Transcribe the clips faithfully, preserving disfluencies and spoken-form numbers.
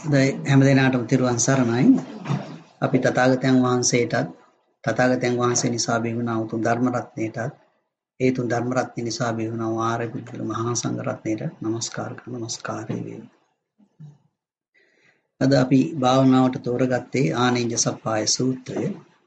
හැම දිනාටම තිරුවන් සරණයි. අපි තථාගතයන් වහන්සේටත් තථාගතයන් වහන්සේ නිසා බිහිවුණා උතුම් ධර්ම රත්නයටත් ඒ තුන් ධර්ම රත්නය නිසා බිහිවුණා ආර්ය පුද්ගල මහා සංඝ රත්නයට নমස්කාර කරන নমස්කාරය වේවි. අද අපි භාවනාවට තෝරගත්තේ ආනෙන්ජ සප්පාය සූත්‍රය.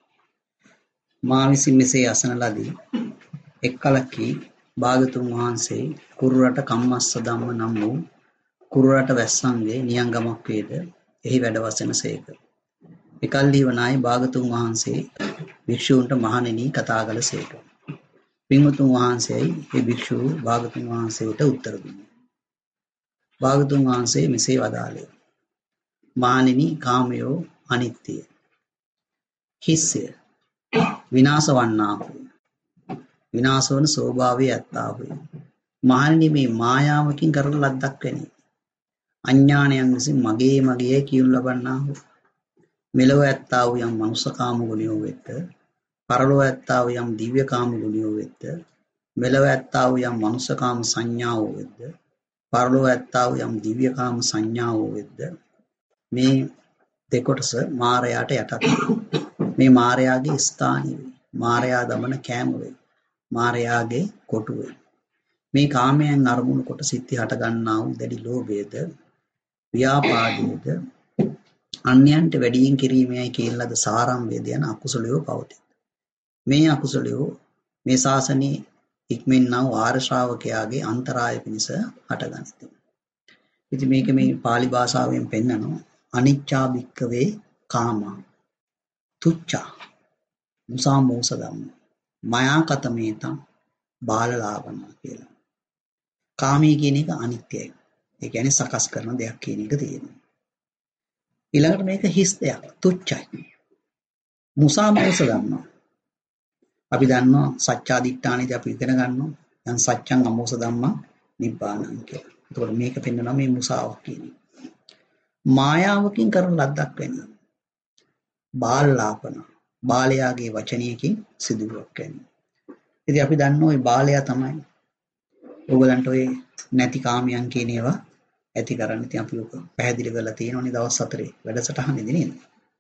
මා විසින් මෙසේ අසන ලදී එක් කලකී භාගතුන් වහන්සේ කුරුරට කම්මස්ස ධම්ම නම් වූ කුරුරට වැස්සන්ගේ නියංගමක් වේද එහි වැඩ වසන සේක. එකල්හි වනායි භාගතුන් වහන්සේ භික්ෂූන්ට මහණෙනි කතා කළ සේක. පින්වතුන් වහන්සේයි ඒ භික්ෂූ භාගතුන් වහන්සේට උත්තර දුන්නා. භාගතුන් වහන්සේ මෙසේ වදාළේ. මහණෙනි කාමයෝ අනිත්‍යය. හිස්සය. විනාශ වන්නාහු. විනාශ වන ස්වභාවය ඇත්තාහු. මහණෙනි මේ මායාවකින් කරන ලද්දක් වෙනි. අඥානයන් විසින් මගේ මගේ කියනු ලබන්නාහු. මෙලොව ඇත්තා වූ යම් මනුෂ්‍යකාම ගුණයෝ වෙත්ත, පරලොව ඇත්තා වූ යම් දිව්‍යකාම ගුණයෝ වෙත්ත, මෙලොව ඇත්තා වූ යම් මනුෂ්‍යකාම සංඥාවෝ වෙත්ත, පරලොව ඇත්තා වූ යම් දිව්‍යකාම සංඥාවෝ වෙත්ත, මේ දෙකොටස මාරයාට යටත් මේ මාරයාගේ ස්ථානය වේ. මාරයා දමන කෑම වේ. මාරයාගේ කොටු වේ. මේ කාමයන් අරමුණු කොට සිත්ති හට ගන්නා වූ දැඩි ලෝභයද, ව්‍යාපාදයේද, අන්‍යයන්ට වැඩියෙන් කිරීමයි කියන ලද සාරම්භයද යන අකුසලයෝ පවතී. මේ අකුසලයෝ මේ ශාසනයේ ඉක්මෙන්නා වූ ආර්ය ශ්‍රාවකයාගේ අන්තරාය පිණිස හටගනිති. ඉතින් මේක මේ pāli භාෂාවෙන් පෙන්නනවා අනිච්චා භික්ඛවේ කාමා තුච්ඡා මුසා මෝස ධම්ම මයා කතමේතං බාලලාවනා කියලා. කාමී කියන එක අනිත්‍යයි. ඒ කියන්නේ සකස් කරන දෙයක් කියන එක තියෙනවා. ඊළඟට මේක හිස් දෙයක්, තුච්චයි. මුසා මෝස ධම්ම. අපි දන්නවා සත්‍යාදිට්ඨානෙදී අපි ඉගෙන ගන්නවා දැන් සත්‍යං අමෝස ධම්ම නිබ්බානං කියලා. ඒතකොට මේක පෙන්වනවා මේ මුසාවක් කියන එක. මායාවකින් කරන ලද්දක් වෙනවා. බාලලාපන. බාලයාගේ වචනයකින් සිදුවක් වෙනවා. ඉතින් අපි දන්නවා ওই බාලයා තමයි ඕගලන්ට ඔය නැති කාමයන් කියන ඒවා ඇති කරන්නේ. ඉතින් අපි ඔක පැහැදිලි කරලා තියෙනවනේ දවස් හතරේ වැඩසටහනේදී නේද?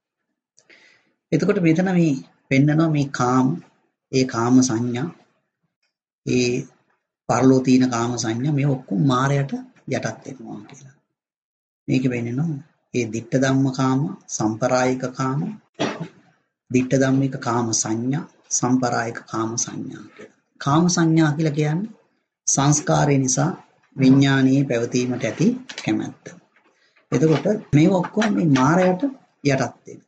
එතකොට මෙතන මේ පෙන්නනවා මේ කාම, ඒ කාම සංඥා, ඒ පරලෝ තියෙන කාම සංඥා මේ ඔක්කොම මායයට යටත් වෙනවා කියලා. මේක වෙන්නනවා ඒ ditta ධම්ම කාම, සම්පරායික කාම, ditta ධම්මික කාම සංඥා, සම්පරායික කාම සංඥා කියලා. කාම සංඥා කියලා කියන්නේ සංස්කාරය නිසා විඥානයේ පැවතීමට ඇති කැමැත්ත. එතකොට මේ ඔක්කොම මේ මායයට යටත් වෙනවා.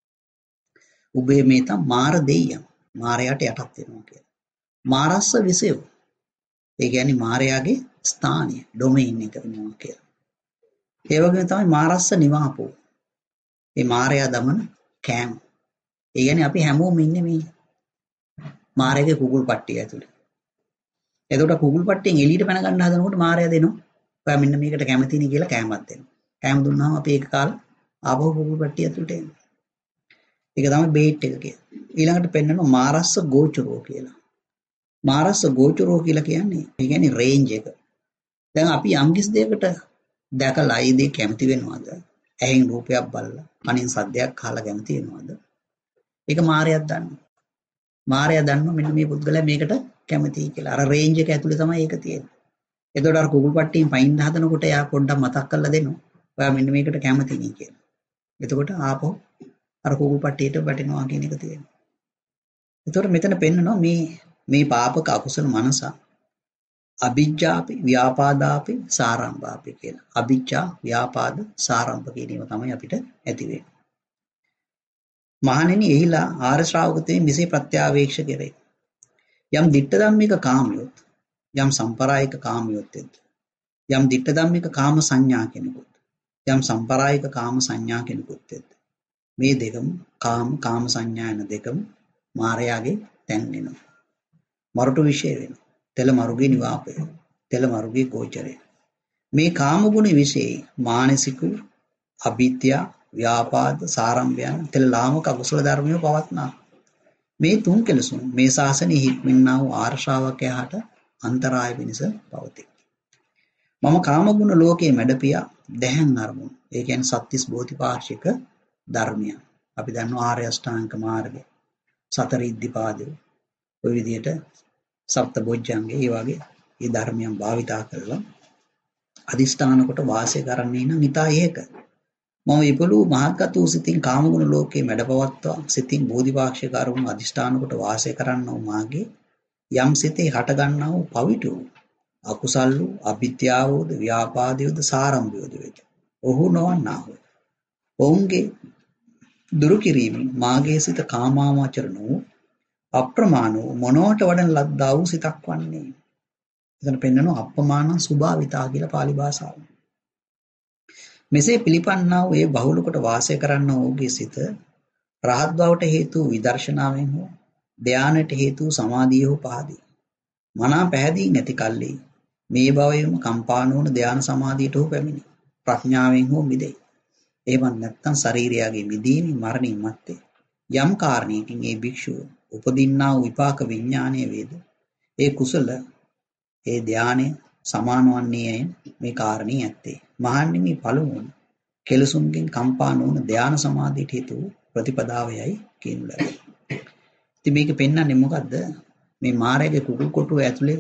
උබේ මේ තම මාර දෙයියන් මායයට යටත් වෙනවා කියලා. මාරස්ස විසය. ඒ කියන්නේ මායාගේ ස්ථානය, ඩොමේන් එක වෙනවා කියලා. ඒ වගේම තමයි මාරස්ස නිවාපෝ. මේ මායя දමන කෑම. ඒ කියන්නේ අපි හැමෝම ඉන්නේ මේ මායාගේ කුකුල් පට්ටිය ඇතුලේ. එතකොට කුකුල් පට්ටියෙන් එළියට පැන ගන්න හදනකොට මායя දෙනවා. ඔයා මෙන්න මේකට කැමතිනේ කියලා කෑමක් දෙනවා. කෑම දුන්නාම අපි ඒක කාලා ආපහු කුකුල් පට්ටිය ඇතුලට එනවා. ඒක තමයි බේට් එක කියන්නේ. ඊළඟට පෙන්නනවා මාරස්ස ගෝචරෝ කියලා. මාරස්ස ගෝචරෝ කියලා කියන්නේ ඒ කියන්නේ රේන්ජ් එක. දැන් අපි යම් කිසි දෙයකට දැකලා ඒ දේ කැමති වෙනවද? ඇහෙන් රූපයක් බලලා, කනින් සද්දයක් අහලා කැමති වෙනවද? ඒක මායයක් දන්නවා. මායя දන්නවා මෙන්න මේ පුද්ගලයා මේකට කැමතියි කියලා. අර රේන්ජ් එක ඇතුලේ තමයි ඒක තියෙන්නේ. එතකොට අර කුකුල් පට්ටියෙන් පයින් හදනකොට එයා පොඩ්ඩක් මතක් කරලා දෙනවා. ඔයා මෙන්න මේකට කැමති නේ කියලා. එතකොට ආපහු අර කුකුල් පට්ටියට වැටෙනවා කියන එක තියෙනවා. එතකොට මෙතන පෙන්නනවා මේ මේ පාපක අකුසල මනස අභිජ්ජාපි ව්‍යාපාදාපි සාරම්භාපි කියලා. අභිජ්ජා ව්‍යාපාද සාරම්භ කියන ඒවා තමයි අපිට ඇති වෙන්නේ. මහණෙනි එහිලා ආර්ය ශ්‍රාවකතෙන් මෙසේ ප්‍රත්‍යාවේක්ෂ කෙරේ. යම් ditta ධම්මික කාමියොත්, යම් සම්පරායික කාමියොත්, යම් ditta ධම්මික කාම සංඥා කෙනෙකුත්, යම් සම්පරායික කාම සංඥා කෙනෙකුත් මේ දෙකම කාම කාම සංඥා යන දෙකම මායාවේ තැන් වෙනවා. මරටු විශේෂ වෙනවා. තෙල මරුගේ නිවාපය, තෙල මරුගේ ගෝචරය. මේ කාම ගුණ විශේෂ මානසික අවිද්‍යා ව්‍යාපාද සාරම්භයන් තෙල ලාමක අකුසල ධර්මිය පවත්නා. මේ තුන් කෙලසුන් මේ ශාසනයේ හික්මෙන්නා වූ ආර්ය ශ්‍රාවකයාට අන්තරාය වෙනස පවතී. මම කාමගුණ ලෝකයේ මැඩපියා දැහැන් අරමුණු. ඒ කියන්නේ සත්‍තිස් බෝධිපාක්ෂික ධර්මය. අපි දන්නවා ආර්ය අෂ්ටාංග මාර්ගය. සතර ඉද්ධිපාදය. ඔය විදිහට සප්ත බොජ්ජංගේ ඒ වගේ මේ ධර්මයන් භාවිතා කරලා අදිෂ්ඨාන කොට වාසය කරන්නේ නම් ඊට ඒක. මම විපලු මහත්ගත වූ සිතින් කාමගුණ ලෝකයේ මැඩපවත්වා සිතින් බෝධිපාක්ෂික අරමුණු අදිෂ්ඨාන කොට වාසය කරන්නෝ මාගේ යම් සිතේ හට ගන්නා වූ පවිතු වූ අකුසල් වූ අවිද්‍යාවෝද ව්‍යාපාදයෝද සාරම්භයෝද වේද. ඔහු නොවන්නා හොය. ඔවුන්ගේ දුරු කිරීමෙන් මාගේ සිත කාමාවචර වූ අප්‍රමාණ වූ මොනවට වඩන ලද්දා වූ සිතක් වන්නේ. එතන පෙන්නනවා අප්‍රමාණ සුභාවිතා කියලා පාලි භාෂාවෙන්. මෙසේ පිළිපන්නා වූ ඒ බහුල කොට වාසය කරන්නා වූගේ සිත රහත් බවට හේතු විදර්ශනාවෙන් හෝ ධානයට හේතු සමාධිය හෝ පහදී. මනා පැහැදී නැති කල්ලි මේ භවයේම කම්පා නොවන ධාන සමාධියට හෝ පැමිණි. ප්‍රඥාවෙන් හෝ මිදෙයි. එහෙම නැත්නම් ශරීරයගේ මිදීමේ මරණින් මත්තේ යම් කාරණයකින් ඒ භික්ෂුව උපදින්නා වූ විපාක විඥානයේ වේද ඒ කුසල ඒ ධානය සමාන වන්නේ මේ කාරණේ ඇත්තේ. මහන්නේ මේ පළමුව කෙලසුන්ගෙන් කම්පා නොවන ධාන සමාධියට හේතු ප්‍රතිපදාවයයි කියනු ලැබේ. ඉතින් මේක පෙන්වන්නේ මොකද්ද? මේ මායාවේ කුකුල් කොටුව ඇතුලේ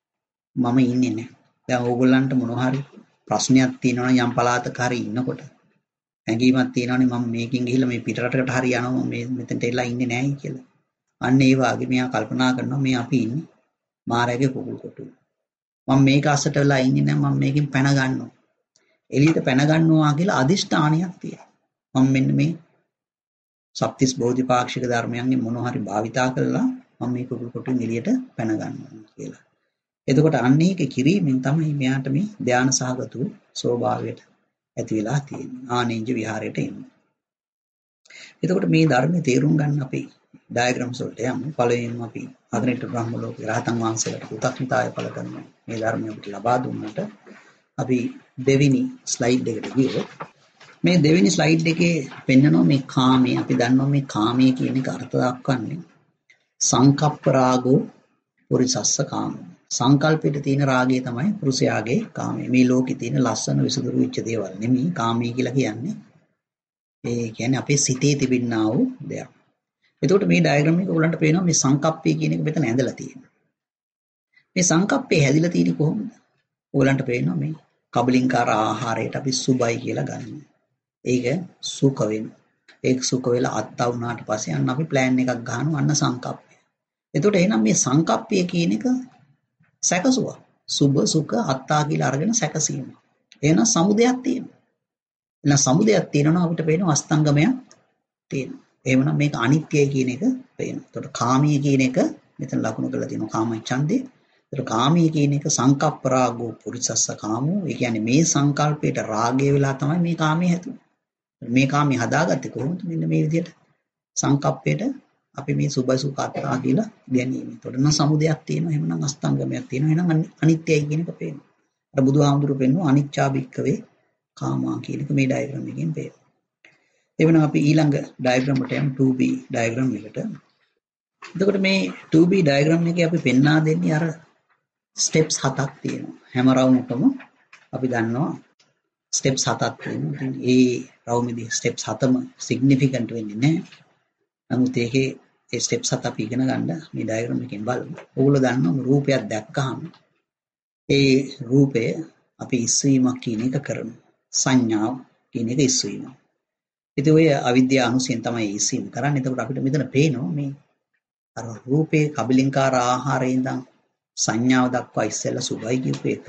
මම ඉන්නේ නැහැ. දැන් ඕගොල්ලන්ට මොනවා හරි ප්‍රශ්නයක් තියෙනවා නම් යම් පළාතක හරි ඉන්නකොට හැඟීමක් තියෙනවානේ මම මේකෙන් ගිහිල්ලා මේ පිටරටකට හරි යනවා මේ මෙතනට එලා ඉන්නේ නැහැ කියලා. අන්න ඒ වාගේ මෙයා කල්පනා කරනවා මේ අපි ඉන්නේ මායාවේ කුකුල් කොටුව. මම මේක අස්සට වෙලා ඉන්නේ නැහැ මම මේකෙන් පැන ගන්නවා. එළියට පැන ගන්නවා කියලා අදිෂ්ඨානයක් තියෙනවා. මම මෙන්න මේ සත්‍තිස් බෝධිපාක්ෂික ධර්මයන්ගේ මොනවා හරි භාවිතා කරලා මම මේ කුකුල් කොටුවෙන් එළියට පැන ගන්නවා කියලා. එතකොට අන්න ඒක කිරීමෙන් තමයි මෙයාට මේ ධානය සහගත වූ ස්වභාවයට ඇති වෙලා තියෙන්නේ. ආනෙන්ජ විහාරයට එන්නේ. එතකොට මේ ධර්මයේ තේරුම් ගන්න අපි ඩයග්‍රෑම්ස් වලට යමු. පළවෙනිම අපි අග්නිට බ්‍රහ්ම ලෝකේ රහතන් වහන්සේලාට කෘතඥතාවය පළ කරනවා. මේ ධර්මය අපිට ලබා දුන්නට අපි දෙවෙනි ස්ලයිඩ් එකට ගියොත් මේ දෙවෙනි ස්ලයිඩ් එකේ පෙන්නනවා මේ කාමයේ අපි දන්නවා මේ කාමයේ කියන එක අර්ථ දක්වන්නේ සංකප්ප රාගෝ පුරිසස්ස කාමෝ. සංකල්පෙට තියෙන රාගය තමයි පුරුෂයාගේ කාමය. මේ ලෝකේ තියෙන ලස්සන විසුදුරු වෙච්ච දේවල් නෙමෙයි කාමයේ කියලා කියන්නේ. ඒ කියන්නේ අපේ සිතේ තිබෙනා වූ දෙයක්. එතකොට මේ ඩයග්‍රෑම් එක ඔයගලන්ට පේනවා මේ සංකප්පය කියන එක මෙතන ඇඳලා තියෙනවා. මේ සංකප්පේ හැදිලා තියෙන්නේ කොහොමද? ඔයගලන්ට පේනවා මේ කබලින්කාර ආහාරයට අපි සුබයි කියලා ගන්නවා. ඒක සුඛ වෙනවා. ඒක සුඛ වෙලා අත්තා වුණාට පස්සේ අන්න අපි ප්ලෑන් එකක් ගන්නවා අන්න සංකප්පය. එතකොට එහෙනම් මේ සංකප්පය කියන එක සැකසුව. සුභ සුඛ අත්තා කියලා අරගෙන සැකසීම. එහෙනම් සමුදයක් තියෙනවා. එහෙනම් සමුදයක් තියෙනවා අපිට පේනවා අස්තංගමයක් තියෙනවා. එහෙමනම් මේක අනිත්‍යයි කියන එක පේනවා. එතකොට කාමී කියන එක මෙතන ලකුණු කරලා තියෙනවා කාමච්ඡන්දේ. එතකොට කාමී කියන එක සංකප්ප රාගෝ පුරිසස්ස කාමෝ. ඒ කියන්නේ මේ සංකල්පයට රාගය වෙලා තමයි මේ කාමයේ හැදුනේ. මේ කාමයේ හදාගත්තේ කොහොමද? මෙන්න මේ විදිහට සංකප්පයට අපි මේ සුභ සුඛ අත්තා කියලා ගැනීම. එතකොට නම් සමුදයක් තියෙනවා. එහෙමනම් අස්තංගමයක් තියෙනවා. එහෙනම් අනිත්‍යයි කියන එක පේනවා. අර බුදුහාමුදුරුවෝ පෙන්වුවා අනිච්චා භික්ඛවේ කාමා කියන එක මේ ඩයග්‍රෑම් එකෙන් පේනවා. එවනම් අපි ඊළඟ ඩයග්‍රෑම් එකට යමු two B ඩයග්‍රෑම් එකට. එතකොට මේ two B ඩයග්‍රෑම් එකේ අපි පෙන්වා දෙන්නේ අර ස්ටෙප්ස් හතක් තියෙනවා. හැම රවුමකම අපි දන්නවා ස්ටෙප්ස් හතක් තියෙනවා. ඉතින් ඒ රවුමේදී ස්ටෙප්ස් හතම සිග්නිෆිකන්ට් වෙන්නේ නැහැ. නමුත් ඒකේ ඒ ස්ටෙප්ස් හත අපි ඉගෙන ගන්න මේ ඩයග්‍රෑම් එකෙන් බලමු. ඕගොල්ලෝ දන්නවා රූපයක් දැක්කහම ඒ රූපය අපි ඉස්වීමක් කියන එක කරනවා. සංඥාව කියන එක ඉස්වීම. ඉතින් ඔය අවිද්‍යාව අනුසයෙන් තමයි ඉස්වීම කරන්නේ. එතකොට අපිට මෙතන පේනවා මේ අර රූපේ කබලින්කාර ආහාරයෙන් ඉඳන් සංඥාව දක්වා ඉස්සෙල්ලා සුභයි කියපු එක.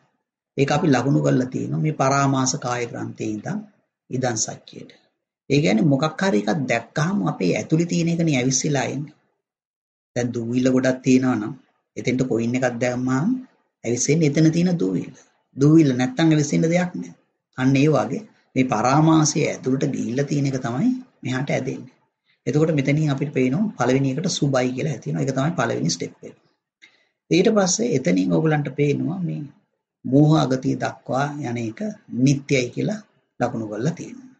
ඒක අපි ලකුණු කරලා තියෙනවා මේ පරාමාස කාය ග්‍රන්ථයේ ඉඳන් ඉදන් සත්‍යයට. ඒ කියන්නේ මොකක් හරි එකක් දැක්කහම අපේ ඇතුලේ තියෙන එකනේ ඇවිස්සලා එන්නේ. දැන් දූවිල්ල ගොඩක් තියෙනවා නම් එතෙන්ට කොයින් එකක් දැම්මම ඇවිස්සෙන්නේ එතන තියෙන දූවිල්ල. දූවිල්ල නැත්තම් ඇවිස්සෙන්න දෙයක් නැහැ. අන්න ඒ වගේ මේ පරාමාසයේ ඇතුළට ගිහිල්ලා තියෙන එක තමයි මෙහාට ඇදෙන්නේ. එතකොට මෙතනින් අපිට පේනවා පළවෙනි එකට සුබයි කියලා හිතෙනවා. ඒක තමයි පළවෙනි ස්ටෙප් එක. ඊට පස්සේ එතනින් ඕගලන්ට පේනවා මේ මෝහ අගතිය දක්වා යන එක නිට්ටයයි කියලා ලකුණු කරලා තියෙනවා.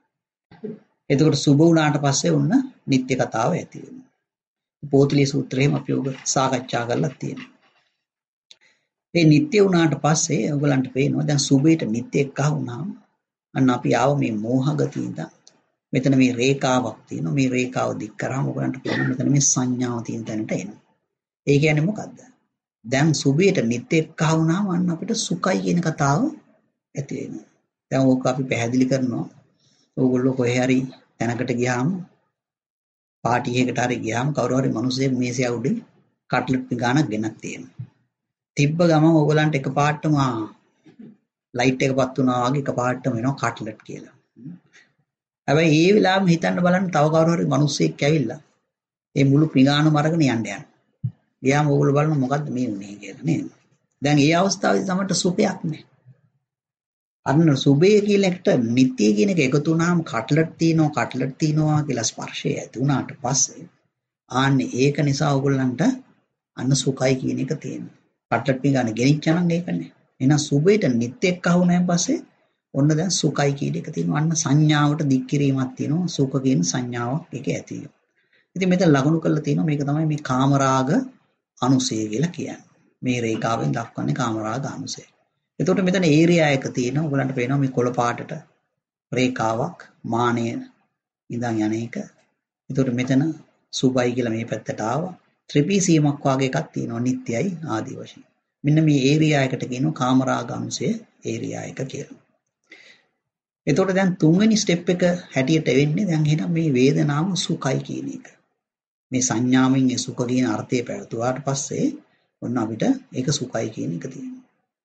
එතකොට සුබ වුණාට පස්සේ උන්න නිට්ටය කතාව ඇති වෙනවා. පෝතලී සූත්‍රයේම අපි ඔබ සාකච්ඡා කරලා තියෙනවා. ඒ නිත්‍ය වුණාට පස්සේ ඔයගලන්ට පේනවා දැන් සුභයට නිත්‍ය එක්ක වුණාම අන්න අපි ආව මේ මෝහගතිය ඉඳන් මෙතන මේ රේඛාවක් තියෙනවා මේ රේඛාව දික් කරාම ඔයගලන්ට පේනවා මෙතන මේ සංඥාව තියෙන තැනට එනවා. ඒ කියන්නේ මොකද්ද? දැන් සුභයට නිත්‍ය එක්ක වුණාම අන්න අපිට සුඛයි කියන කතාව ඇති වෙනවා. දැන් ඕක අපි පැහැදිලි කරනවා. ඕගොල්ලෝ කොහේ හරි තැනකට ගියාම පාටි එකකට හරි ගියාම කවුරු හරි මිනිස්සෙක් මේසෙ උඩින් කට්ලට් ගානක් ගෙනත් තියෙනවා. තිබ්බ ගමන් ඕගලන්ට එකපාරටම ලයිට් එක පත් වුණා වගේ එකපාරටම එනවා කට්ලට් කියලා. හැබැයි ඒ වෙලාවෙම හිතන්න බලන්න තව කවුරු හරි මිනිස්සෙක් ඇවිල්ලා මේ මුළු පිඟානම අරගෙන යන්න යනවා. ගියාම ඕගොල්ලෝ බලන මොකද්ද මේ වුනේ කියලා නේද? දැන් ඒ අවස්ථාවේදී තමයි සුඛයක් නැහැ. අන්න සුභය කියන එකට නිත්‍ය කියන එක එකතු වුණාම කට්ලට් තියෙනවා කට්ලට් තියෙනවා කියලා ස්පර්ශය ඇති වුණාට පස්සේ ආන්නේ ඒක නිසා ඕගොල්ලන්ට අන්න සුඛයි කියන එක තියෙනවා. කට්ලට් පිඟාන ගෙනිච්චා නම් ඒක නෑ. එහෙනම් සුභයට නිත්‍ය එක්ක වුණාන් පස්සේ ඔන්න දැන් සුඛයි කියන එක තියෙනවා. අන්න සංඥාවට දික් කිරීමක් තියෙනවා. සුඛ කියන සංඥාවක් ඒකේ ඇති වෙනවා. ඉතින් මෙතන ලකුණු කරලා තියෙනවා මේක තමයි මේ කාමරාග අනුසය කියලා කියන්නේ. මේ රේඛාවෙන් දක්වන්නේ කාමරාග අනුසය. එතකොට මෙතන ඒරියා එක තියෙනවා. ඔයගලන්ට පේනවා මේ කොළ පාටට රේඛාවක් මානය ඉඳන් යන එක. එතකොට මෙතන සුභයි කියලා මේ පැත්තට ආවා. ත්‍රිපීසියමක් වගේ එකක් තියෙනවා නිට්ටයයි ආදී වශයෙන්. මෙන්න මේ ඒරියා එකට කියනවා කාමරාග අනුසය ඒරියා එක කියලා. එතකොට දැන් තුන්වෙනි ස්ටෙප් එක හැටියට වෙන්නේ දැන් එහෙනම් මේ වේදනාව සුඛයි කියන එක. මේ සංඥාවෙන් ඒ සුඛ කියන අර්ථය පැවතුවාට පස්සේ ඔන්න අපිට ඒක සුඛයි කියන එක තියෙනවා.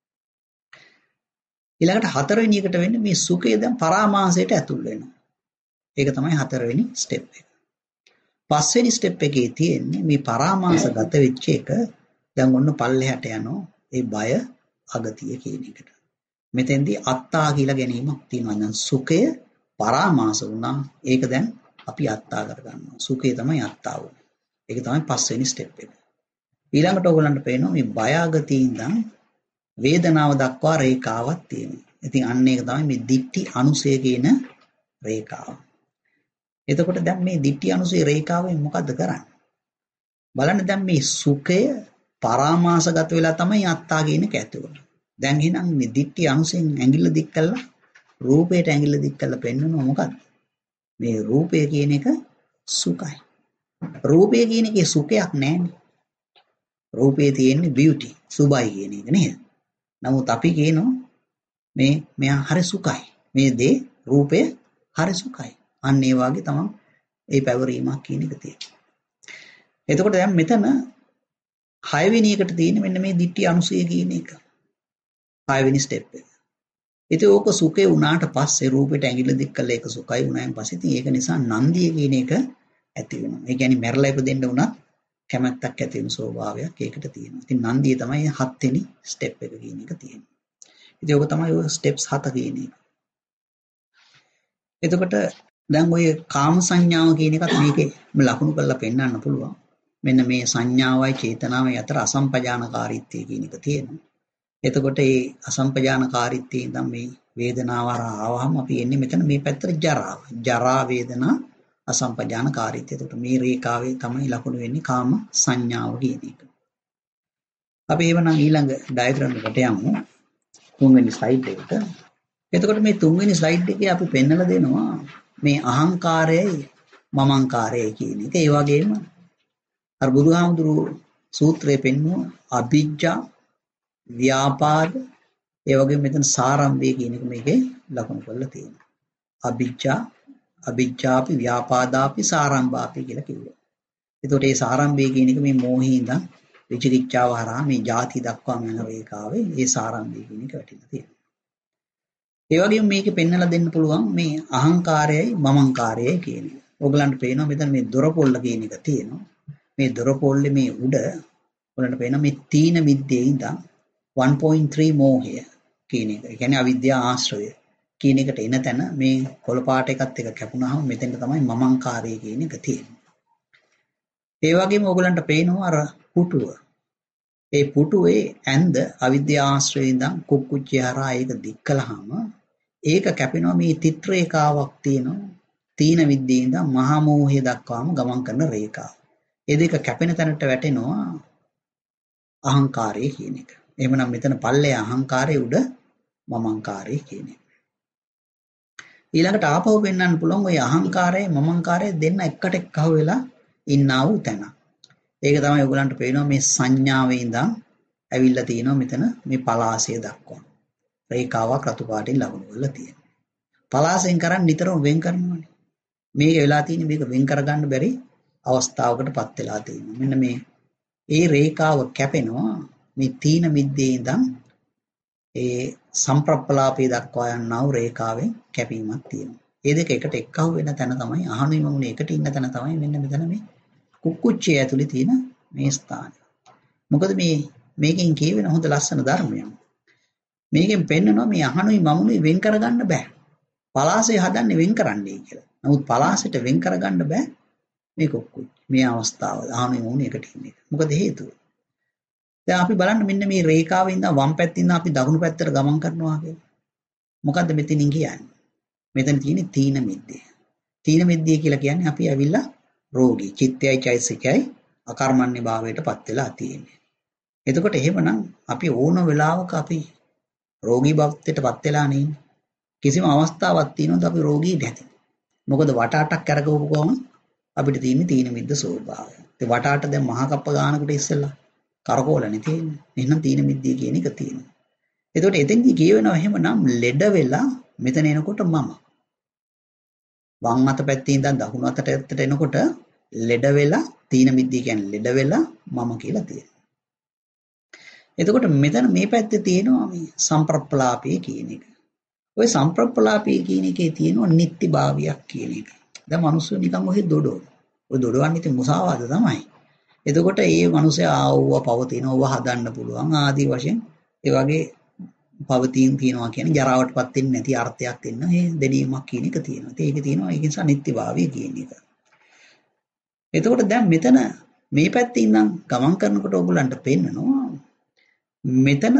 ඊළඟට හතරවෙනි එකට වෙන්නේ මේ සුඛය දැන් පරාමාසයට ඇතුල් වෙනවා. ඒක තමයි හතරවෙනි ස්ටෙප් එක. පස්වෙනි ස්ටෙප් එකේ තියෙන්නේ මේ පරාමාස ගත වෙච්ච එක දැන් ඔන්න පල්ලෙහාට යනවා ඒ බය අගතිය කියන එකට. මෙතෙන්දී අත්තා කියලා ගැනීමක් තියෙනවා. දැන් සුඛය පරාමාස වුණා. ඒක දැන් අපි අත්තා කරගන්නවා. සුඛය තමයි අත්තා වුනේ. ඒක තමයි පස්වෙනි ස්ටෙප් එක. ඊළඟට ඕගලන්ට පේනවා මේ බය අගතිය ඉඳන් වේදනාව දක්වා රේඛාවක් තියෙනවා. ඉතින් අන්න ඒක තමයි මේ දිට්ඨි අනුසය කියන රේඛාව. එතකොට දැන් මේ දිට්ඨි අනුසය රේඛාවෙන් මොකද්ද කරන්නේ? බලන්න දැන් මේ සුඛය පරාමාසගත වෙලා තමයි අත්තා කියන එක ඇති වෙන්නේ. දැන් එහෙනම් මේ දිට්ඨි අනුසයෙන් ඇඟිල්ල දික් කළා රූපයට ඇඟිල්ල දික් කළා පෙන්වනවා මොකද්ද? මේ රූපය කියන එක සුඛයි. රූපය කියන එකේ සුඛයක් නැහැනේ. රූපේ තියෙන්නේ බියුටි, සුභයි කියන එක නේද? නමුත් අපි කියනවා මේ මෙයා හරි සුඛයි. මේ දේ රූපය හරි සුඛයි. අන්න ඒ වගේ තමයි ඒ පැවරීමක් කියන එක තියෙන්නේ. එතකොට දැන් මෙතන හයවෙනි එකට තියෙන මෙන්න මේ දිට්ඨි අනුසය කියන එක. හයවෙනි ස්ටෙප් එක. ඉතින් ඕක සුඛේ උනාට පස්සේ රූපෙට ඇඟිල්ල දික් කළා ඒක සුඛයි උනායින් පස්සේ ඉතින් ඒක නිසා නන්දිය කියන එක ඇති වෙනවා. ඒ කියන්නේ මැරලා ඉපදෙන්න උනත් කැමැත්තක් ඇති වෙන ස්වභාවයක් ඒකට තියෙනවා. ඉතින් නන්දිය තමයි හත්වෙනි ස්ටෙප් එක කියන එක තියෙන්නේ. ඉතින් ඕක තමයි ඔය ස්ටෙප්ස් හත කියන එක. එතකොට දැන් ඔය කාම සංඥාව කියන එකත් මේකේ ලකුණු කරලා පෙන්නන්න පුළුවන්. මෙන්න මේ සංඥාවයි චේතනාවයි අතර අසම්පජානකාරීත්වය කියන එක තියෙනවා. එතකොට මේ අසම්පජානකාරීත්වයෙන් ඉඳන් මේ වේදනාව ආවහම අපි එන්නේ මෙතන මේ පැත්තට ජරාව. ජරා වේදනා අසම්පජානකාරීත්වය. එතකොට මේ රේඛාවේ තමයි ලකුණු වෙන්නේ කාම සංඥාව කියන එක. අපි එවනම් ඊළඟ ඩයග්‍රෑම් එකට යමු. තුන්වෙනි ස්ලයිඩ් එකට. එතකොට මේ තුන්වෙනි ස්ලයිඩ් එකේ අපි පෙන්නලා දෙනවා මේ අහංකාරයයි මමංකාරයයි කියන එක. ඒ වගේම අර බුදුහාමුදුරුවෝ සූත්‍රයේ පෙන්වන අභිජ්ජා ව්‍යාපාද ඒ වගේම මෙතන සාරම්භය කියන එක මේකේ ලකුණු කරලා තියෙනවා. අභිජ්ජා අභිජ්ජාපි ව්‍යාපාදාපි සාරම්භාපි කියලා කිව්වා. එතකොට මේ සාරම්භය කියන එක මේ මෝහී ඉඳන් විචිකිච්ඡාව හරහා මේ ಜಾති දක්වාම යන වේකාවේ මේ සාරම්භය කියන එක වැටිලා තියෙනවා. ඒ වගේම මේකේ පෙන්නලා දෙන්න පුළුවන් මේ අහංකාරයයි මමංකාරයයි කියන එක. ඕගලන්ට පේනවා මෙතන මේ දොරපොල්ල කියන එක තියෙනවා. මේ දොරපොල්ලේ මේ උඩ ඔයාලට පේනවා මේ තීන විද්‍යේ ඉඳන් one point three මෝහය කියන එක. ඒ කියන්නේ අවිද්‍යා ආශ්‍රය කියන එකට එන තැන මේ කොළ පාට එකත් එක කැපුණාම මෙතෙන් තමයි මමංකාරය කියන එක තියෙන්නේ. ඒ වගේම ඕගලන්ට පේනවා අර පුටුව. ඒ පුටුවේ ඇඳ අවිද්‍යා ආශ්‍රයෙන් ඉඳන් කුක්කුච්චය හරහා ඒක දික් කළාම ඒක කැපෙනවා මේ තිත් රේඛාවක් තියෙනවා. තීන විද්‍යේ ඉඳන් මහා මෝහය දක්වාම ගමන් කරන රේඛාව. ඒ දෙක කැපෙන තැනට වැටෙනවා අහංකාරය කියන එක. එහෙමනම් මෙතන පල්ලේ අහංකාරයේ උඩ මමංකාරය කියන්නේ. ඊළඟට ආපහු පෙන්වන්න පුළුවන් ওই අහංකාරයේ මමංකාරයේ දෙන්න එකට එක්කව වෙලා ඉන්නා වූ තැන. ඒක තමයි ඔයගලන්ට පේනවා මේ සංඥාවේ ඉඳන් ඇවිල්ලා තියෙනවා මෙතන මේ පලාසය දක්වා. රේඛාවක් රතු පාටින් ලකුණු කරලා තියෙනවා. පලාසයෙන් කරන් නිතරම වෙන් කරනවානේ. මේක වෙලා තියෙන්නේ මේක වෙන් කරගන්න බැරි අවස්ථාවකටපත් වෙලා තියෙනවා. මෙන්න මේ ඒ රේඛාව කැපෙනවා මේ තීන මිද්දේ ඉඳන් ඒ සම්ප්‍රප්පලාපේ දක්වා යනා වූ රේඛාවෙන් කැපීමක් තියෙනවා. මේ දෙක එකට එක්කව වෙන තැන තමයි අහනුයි මමුනේ එකට ඉන්න තැන තමයි මෙන්න මෙතන මේ කුක්කුච්චිය ඇතුලේ තියෙන මේ ස්ථානය. මොකද මේ මේකෙන් කියවෙන හොඳ ලස්සන ධර්මයක්. මේකෙන් පෙන්නනවා මේ අහනුයි මමුනේ වෙන් කරගන්න බෑ. පලාසය හදන්නේ වෙන් කරන්නයි කියලා. නමුත් පලාසයට වෙන් කරගන්න බෑ මේ කුක්කුච්චි. මේ අවස්ථාව අහනුයි මමුනේ එකට ඉන්න එක. මොකද හේතුව? දැන් අපි බලන්න මෙන්න මේ රේඛාවේ ඉඳන් වම් පැත්තේ ඉඳන් අපි දකුණු පැත්තට ගමන් කරනවා කියලා. මොකද්ද මෙතනින් කියන්නේ? මෙතන තියෙන්නේ තීන මිද්දේ. තීන මිද්දේ කියලා කියන්නේ අපි ඇවිල්ලා රෝගී චිත්තයයි චෛතසිකයයි අකර්මණ්‍ය භාවයටපත් වෙලා තියෙන්නේ. එතකොට එහෙමනම් අපි ඕන වෙලාවක අපි රෝගී භාවයටපත් වෙලා නේ. කිසිම අවස්ථාවක් තියෙනවද අපි රෝගී නැති. මොකද වටාටක් කරකවපු ගමන් අපිට තියෙන්නේ තීන මිද්ද ස්වභාවය. ඒ වටාට දැන් මහා කප්ප ගන්නකොට ඉස්සෙල්ලා කරකෝලනේ තියෙන්නේ. එහෙනම් තීන මිද්දේ කියන එක තියෙනවා. එතකොට එතෙන්දී කියවෙනවා එහෙමනම් ලෙඩ වෙලා මෙතන එනකොට මම වම් අත පැත්තේ ඉඳන් දකුණු අතට ඇත්තට එනකොට ලෙඩ වෙලා තීන මිද්දේ කියන්නේ ලෙඩ වෙලා මම කියලා තියෙනවා. එතකොට මෙතන මේ පැත්තේ තියෙනවා මේ සම්ප්‍රප්පලාපේ කියන එක. ওই සම්ප්‍රප්පලාපේ කියන එකේ තියෙනවා නිත්‍යභාවයක් කියන එක. දැන් මිනිස්සු නිකන් ඔහෙ දොඩෝ. ඔය දොඩවන්නේ ඉතින් මුසාවාද තමයි. එතකොට මේ මිනිස්සයා ආවව පවතිනවා හදන්න පුළුවන් ආදී වශයෙන් ඒ වගේ පවතින තියනවා කියන්නේ ජරාවටපත් වෙන්නේ නැති අර්ථයක් දෙන්න මේ දෙඩීමක් කියන එක තියෙනවා. ඒක තියෙනවා ඒක නිසා නිත්‍යභාවය කියන එක. එතකොට දැන් මෙතන මේ පැත්තේ ඉඳන් ගමන් කරනකොට ඕගොල්ලන්ට පේන්නනවා මෙතන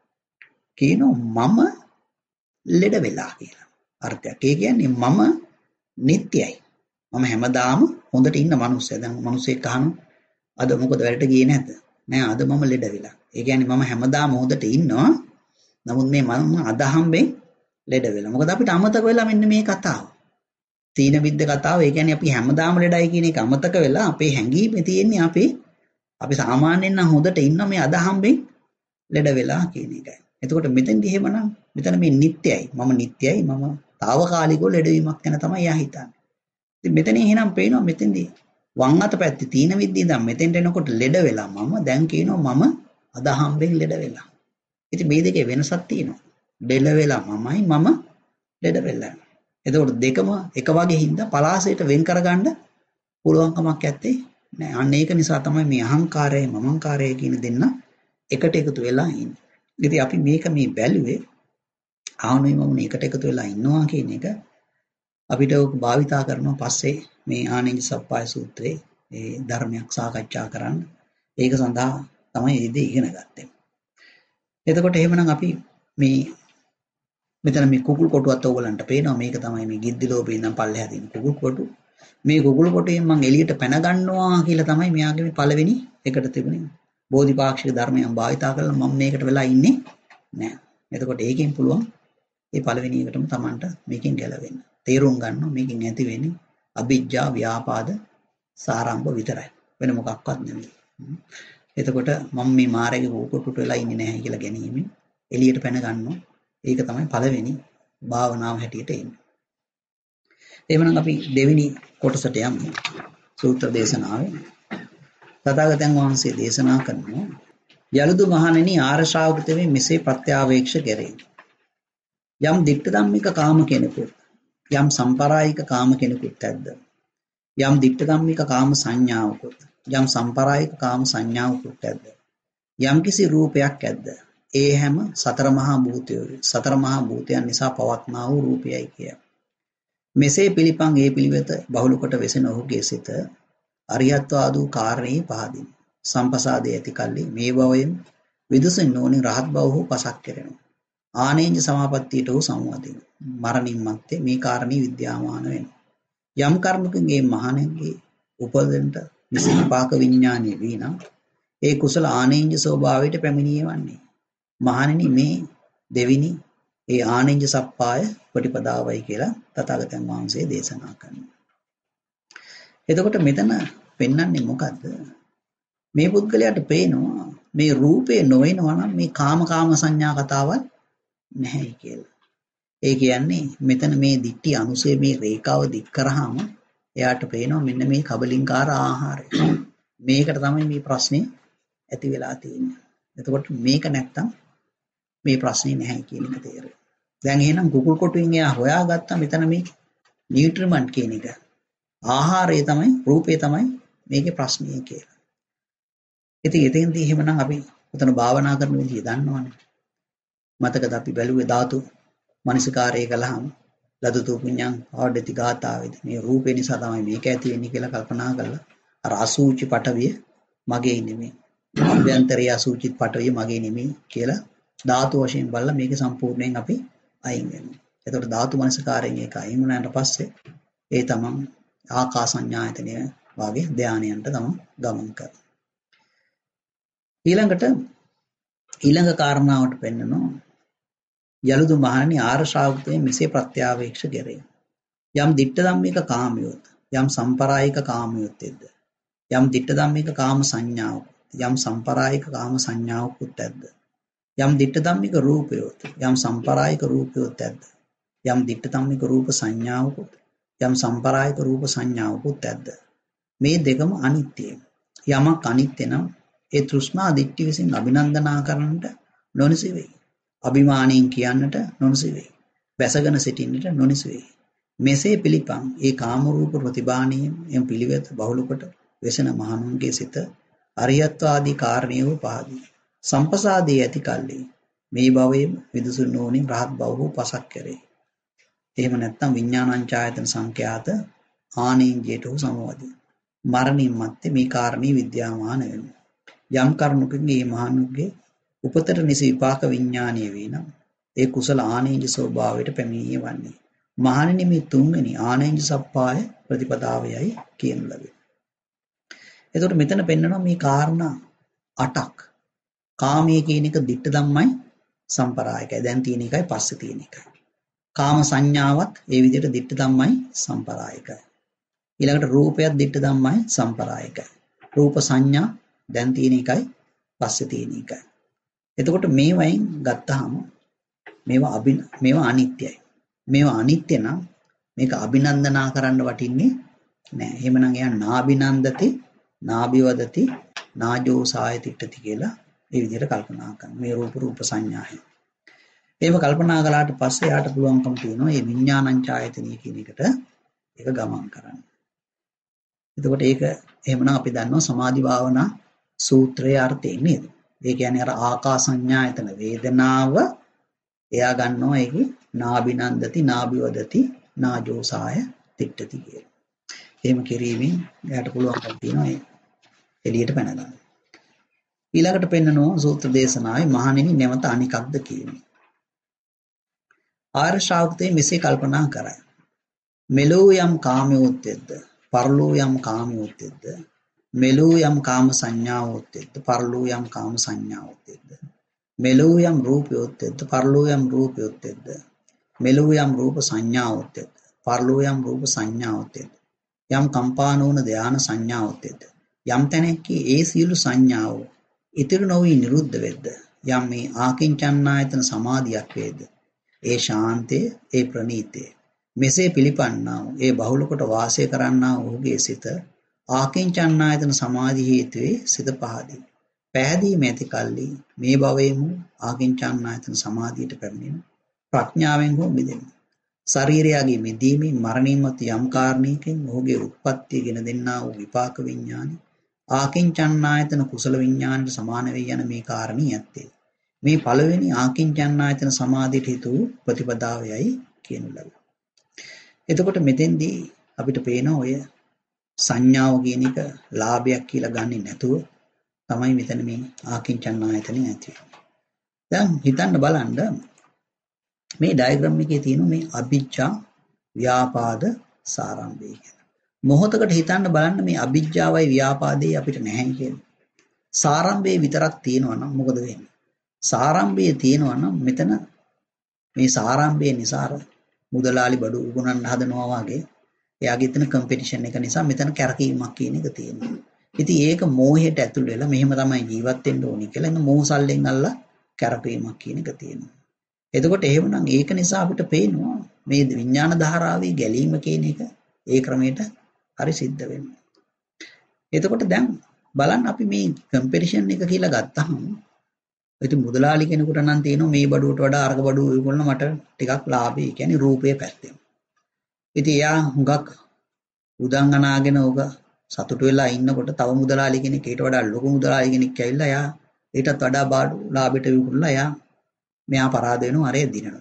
කියනවා මම ලෙඩ වෙලා කියලා. අර්ථයක්. ඒ කියන්නේ මම නිත්‍යයි. මම හැමදාම හොඳට ඉන්න මිනිස්සයා. දැන් මිනිස්සෙක් අහනවා අද මොකද වැඩට ගියේ නැද්ද? නෑ අද මම ලෙඩ වෙලා. ඒ කියන්නේ මම හැමදාම හොඳට ඉන්නවා. නමුත් මේ මම අද හම්බෙන් ලෙඩ වෙලා. මොකද අපිට අමතක වෙලා මෙන්න මේ කතාව. තීන විද්ද කතාව. ඒ කියන්නේ අපි හැමදාම ලෙඩයි කියන එක අමතක වෙලා අපේ හැඟීමේ තියෙන්නේ අපි අපි සාමාන්‍යයෙන් නම් හොඳට ඉන්න මේ අද හම්බෙන් ලෙඩ වෙලා කියන එකයි. එතකොට මෙතෙන්දි එහෙමනම් මෙතන මේ නිට්ටයයි. මම නිට්ටයයි. මම తాවකාලිකව ලෙඩවීමක් ගැන තමයි යා හිතන්නේ. ඉතින් මෙතන එහෙනම් පේනවා මෙතෙන්දි වම් අත පැත්තේ තීන විද්ද ඉඳන් මෙතෙන්ට එනකොට ලෙඩ වෙලා මම දැන් කියනවා මම අද හම්බෙන් ලෙඩ වෙලා. ඉතින් මේ දෙකේ වෙනසක් තියෙනවා. ලෙඩ වෙලා මමයි මම ලෙඩ වෙලා. එතකොට දෙකම එක වගේ හින්දා පලාසයට වෙන් කරගන්න පුළුවන් කමක් නැත්තේ නෑ. අන්න ඒක නිසා තමයි මේ අහංකාරය මමංකාරය කියන දෙන්න එකට එකතු වෙලා ඉන්නේ. ඉතින් අපි මේක මේ බැලුවේ ආවනේ මම එකට එකතු වෙලා ඉන්නවා කියන එක අපිට භාවිතා කරනවා පස්සේ මේ ආනෙන්ජ සප්පාය සූත්‍රයේ ඒ ධර්මයක් සාකච්ඡා කරන්න. ඒක සඳහා තමයි ඉතින් ඉගෙන ගත්තේ. එතකොට එහෙමනම් අපි මේ මෙතන මේ කුකුල් කොටුවත් ඕගලන්ට පේනවා. මේක තමයි මේ ගිද්දි ලෝභේ ඉඳන් පල්ලෙහා තියෙන කුකුල් කොටු. මේ කුකුල් කොටුවෙන් මම එළියට පැන ගන්නවා කියලා තමයි මෙයාගේ මේ පළවෙනි එකට තිබුණේ. බෝධිපාක්ෂික ධර්මයන් භාවිතා කරලා මම මේකට වෙලා ඉන්නේ නෑ. එතකොට ඒකෙන් පුළුවන් මේ පළවෙනි එකටම Tamanට මේකෙන් ගැලවෙන්න. තේරුම් ගන්න මේකෙන් ඇති වෙන්නේ අවිජ්ජා ව්‍යාපාද සාරම්භ විතරයි. වෙන මොකක්වත් නෙමෙයි. එතකොට මම මේ මාරේගේ කුකුටුට වෙලා ඉන්නේ නැහැ කියලා ගැනීමෙන් එළියට පැන ගන්නවා. ඒක තමයි පළවෙනි භාවනාව හැටියට එන්නේ. එhmenan අපි දෙවෙනි කොටසට යමු. සූත්‍ර දේශනාවේ තථාගතයන් වහන්සේ දේශනා කරනවා යලුදු මහණෙනි ආර්ය ශ්‍රාවකතෙමේ මෙසේ ප්‍රත්‍යාවේක්ෂ කෙරේ. යම් දික්ඨ ධම්මික කාම කෙනෙකුට යම් සම්පරායික කාම කෙනෙකුට ඇද්ද යම් දික්ඨ ධම්මික කාම සංඥාවකුත් යම් සම්පරායික කාම සංඥාවකුත් ඇද්ද යම් කිසි රූපයක් ඇද්ද ඒ හැම සතර මහා භූතයෝ සතර මහා භූතයන් නිසා පවත්නා වූ රූපයයි කිය. මෙසේ පිළිපන් ඒ පිළිවෙත බහුල කොට වෙසෙන ඔහුගේ සිත අරියත්වාදූ කාරණේ පහදින්. සම්පසාදේ ඇති කල්ලි මේ භවයෙන් විදුසින් නොවනින් රහත් බව හෝ පසක් කෙරෙනවා. ආනේන්ජ සමාපත්තියට හෝ සම්වාදින. මරණින් මත්තේ මේ කාරණේ විද්‍යාමාන වෙනවා. යම් කර්මකින් මේ මහණෙන්ගේ උපදෙන්ට විසිපාක විඥානයේ වීනම් ඒ කුසල ආනේන්ජ ස්වභාවයට පැමිණියවන්නේ. මහණෙනි මේ දෙවිනි ඒ ආනෙන්ජ සප්පාය ප්‍රතිපදාවයි කියලා තථාගතයන් වහන්සේ දේශනා කරනවා. එතකොට මෙතන පෙන්වන්නේ මොකද්ද? මේ පුද්ගලයාට පේනවා මේ රූපේ නොවෙනවා නම් මේ කාම කාම සංඥා කතාවක් නැහැ කියලා. ඒ කියන්නේ මෙතන මේ දිට්ඨි අනුසය මේ රේඛාව දික් කරාම එයාට පේනවා මෙන්න මේ කබලින්කාර ආහාරය. මේකට තමයි මේ ප්‍රශ්නේ ඇති වෙලා තියෙන්නේ. එතකොට මේක නැත්තම් මේ ප්‍රශ්නේ නැහැ කියන එක තේරෙනවා. දැන් එහෙනම් කුකුල් කොටුවෙන් එයා හොයාගත්තා මෙතන මේ නියුට්‍රිමන්ට් කියන එක. ආහාරය තමයි රූපේ තමයි මේකේ ප්‍රශ්නේ කියලා. ඉතින් එතෙන්දී එහෙමනම් අපි උතන භාවනා කරන විදිය දන්නවනේ. මතකද අපි බැලුවේ ධාතු මනසිකාරය කළාම ලදතු පුඤ්ඤං ආඩති ගාතාවේද මේ රූපේ නිසා තමයි මේක ඇති වෙන්නේ කියලා කල්පනා කරලා අර අසූචි පටවිය මගේ නෙමෙයි. අභ්‍යන්තරයේ අසූචිත් පටවිය මගේ නෙමෙයි කියලා ධාතු වශයෙන් බලලා මේක සම්පූර්ණයෙන් අපි අයින් වෙනවා. එතකොට ධාතු මනසිකාරයෙන් ඒක අයින් වුණාට පස්සේ ඒ තමන් ආකාසඤ්ඤායතනය වාගේ ධානයන්ට තමන් ගමන් කරනවා. ඊළඟට ඊළඟ කාරණාවට පෙන්නනවා යලුදු මහණනි ආර්ය ශ්‍රාවකයන් මෙසේ ප්‍රත්‍යාවේක්ෂ කෙරේ. යම් දිට්ඨ ධම්මික කාමියොත් යම් සම්පරායික කාමියොත්ද යම් දිට්ඨ ධම්මික කාම සංඥාව යම් සම්පරායික කාම සංඥාවකුත් ඇද්ද යම් දිට්ඨ ධම්මික රූපයොත් යම් සම්පරායික රූපයොත් ඇද්ද යම් දිට්ඨ ධම්මික රූප සංඥාවකුත් යම් සම්පරායික රූප සංඥාවකුත් ඇද්ද මේ දෙකම අනිත්‍යයි. යමක් අනිත්‍ය නම් ඒ තෘෂ්ණා දිට්ඨි විසින් අභිනන්දනා කරන්නට නොනිසි වෙයි. අභිමාණයෙන් කියන්නට නොනිසි වෙයි. වැසගෙන සිටින්නට නොනිසි වෙයි. මෙසේ පිළිපන් ඒ කාම රූප ප්‍රතිබාණීය එම් පිළිවෙත බහුල කොට වෙසෙන මහණුන්ගේ සිත අරියත්ව ආදී කාරණේව පහදී. සම්පසාදී ඇති කල්ලි මේ භවයේ විදුසුන් නොවනින් රහත් බව පසක් කරේ. එහෙම නැත්නම් විඥානංචායතන සංඛ්‍යාත ආනේන්ජයට සමවදී. මරණින් මත්තේ මේ කාරණේ විද්‍යාමාන වෙනවා. යම් කරුණකින් මේ මහණුන්ගේ උපතට නිසි විපාක විඥානීය වේනම් ඒ කුසල ආනේන්ජ ස්වභාවයට පැමිණිය වන්නේ. මහණෙනි මේ තුන්වෙනි ආනේන්ජ සප්පාය ප්‍රතිපදාවයයි කියන ලබේ. එතකොට මෙතන පෙන්නනවා මේ කාරණා අටක්. කාමයේ කියන එක දිට්ඨ ධම්මයි සම්පරායකයි. දැන් තියෙන එකයි පස්සේ තියෙන එකයි. කාම සංඥාවත් ඒ විදිහට දිට්ඨ ධම්මයි සම්පරායකයි. ඊළඟට රූපයත් දිට්ඨ ධම්මයි සම්පරායකයි. රූප සංඥා දැන් තියෙන එකයි පස්සේ තියෙන එකයි. එතකොට මේවයින් ගත්තාම මේවා අභි මේවා අනිත්‍යයි. මේවා අනිත්‍ය නම් මේක අභිනන්දනා කරන්න වටින්නේ නැහැ. එහෙමනම් එයා නාබිනන්දති නාබිවදති නාජෝ සායතිට්ඨති කියලා මේ විදිහට කල්පනා කරනවා. මේ රූප රූප සංඥායි. එහෙම කල්පනා කළාට පස්සේ යාට පුළුවන්කම තියෙනවා මේ විඥානංචායතනිය කියන එකට ඒක ගමන් කරන්න. එතකොට ඒක එහෙමනම් අපි දන්නවා සමාධි භාවනා සූත්‍රයේ අර්ථය නේද? ඒ කියන්නේ අර ආකාසඤ්ඤායතන වේදනාව එයා ගන්නවා ඒකේ නාබිනන්දති නාබිවදති නාජෝසාය තිට්ඨති කියලා. එහෙම කිරීමෙන් එයාට පුළුවන්කම තියෙනවා ඒ එළියට පැන ගන්න. ඊළඟට පෙන්නනවා සූත්‍ර දේශනාවේ මහණෙනි නැවත අනිකක්ද කියන්නේ. ආර්ය ශ්‍රාවකයන් මෙසේ කල්පනා කරයි. මෙලෝ යම් කාමයෝත්ෙද්ද පරලෝ යම් කාමයෝත්ෙද්ද මෙලෝ යම් කාම සංඥාවෝත්ෙද්ද පරලෝ යම් කාම සංඥාවෝත්ෙද්ද මෙලෝ යම් රූපයෝත්ෙද්ද පරලෝ යම් රූපයෝත්ෙද්ද මෙලෝ යම් රූප සංඥාවෝත්ෙද්ද පරලෝ යම් රූප සංඥාවෝත්ෙද්ද යම් කම්පානෝන ධාන සංඥාවෝත්ෙද්ද යම් තැනකී ඒ සියලු සංඥාව ඉතිරි නොවි නිරුද්ධ වෙද්ද යම් මේ ආකින්චන්නායතන සමාධියක් වේද ඒ ශාන්තේ ඒ ප්‍රණීතේ මෙසේ පිළිපන්නා වූ ඒ බහුල කොට වාසය කරන්නා වූගේ සිත ආකින්චන්නායතන සමාධි හේතුවේ සිත පහදී පැහැදීම ඇති කල්ලි මේ භවයේම ආකින්චන්නායතන සමාධියට පැමිණෙන ප්‍රඥාවෙන් හෝ මිදෙන්න ශරීරයගේ මිදීමේ මරණින් මත යම් කාරණයකින් ඔහුගේ උත්පත්තිය ගෙන දෙන්නා වූ විපාක විඥානි ආකින්චන්නායතන කුසල විඥානට සමාන වේ යන මේ කාරණී ඇත්තේ මේ පළවෙනි ආකින්චන්නායතන සමාධියට හේතු ප්‍රතිපදාවයයි කියනු ලබනවා. එතකොට මෙතෙන්දී අපිට පේන ඔය සංඥාව කියන එක ලාභයක් කියලා ගන්නෙ නැතුව තමයි මෙතන මේ ආකින්චන්නායතනෙ ඇති වෙන්නේ. දැන් හිතන්න බලන්න මේ ඩයග්‍රෑම් එකේ තියෙන මේ අභිජ්ජා ව්‍යාපාද සාරම්භය කියන. මොහොතකට හිතන්න බලන්න මේ අභිජ්ජාවයි ව්‍යාපාදේ අපිට නැහැ කියන්නේ. සාරම්භයේ විතරක් තියෙනවා නම් මොකද වෙන්නේ? සාරම්භය තියෙනවා නම් මෙතන මේ සාරම්භය නිසා මුදලාලි බඩු උගුණන්න හදනවා වගේ එයාගේ එතන කම්පිටිෂන් එක නිසා මෙතන කැරකීමක් කියන එක තියෙනවා. ඉතින් ඒක මෝහයට ඇතුල් වෙලා මෙහෙම තමයි ජීවත් වෙන්න ඕනි කියලා එන්න මෝහසල්ලෙන් අල්ලා කැරකීමක් කියන එක තියෙනවා. එතකොට එහෙමනම් ඒක නිසා අපිට පේනවා මේ විඥාන ධාරාවේ ගැලීම කියන එක ඒ ක්‍රමයට හරි සිද්ධ වෙනවා. එතකොට දැන් බලන්න අපි මේ කම්පිටිෂන් එක කියලා ගත්තහම ඉතින් මුදලාලි කෙනෙකුට නම් තියෙනවා මේ බඩුවට වඩා අර්ග බඩුව ඒගොල්ලෝ මට ටිකක් ලාභයි කියන්නේ රූපයේ පැත්තෙන්. ඉතින් එයා හුඟක් උදන් අනාගෙන ඔක සතුටු වෙලා ඉන්නකොට තව මුදලාලි කෙනෙක් ඊට වඩා ලොකු මුදලාලි කෙනෙක් ඇවිල්ලා එයා ඊටත් වඩා බඩු ලාභයට විකුණලා එයා මෙයා පරාද වෙනවා අරේ දිනනවා.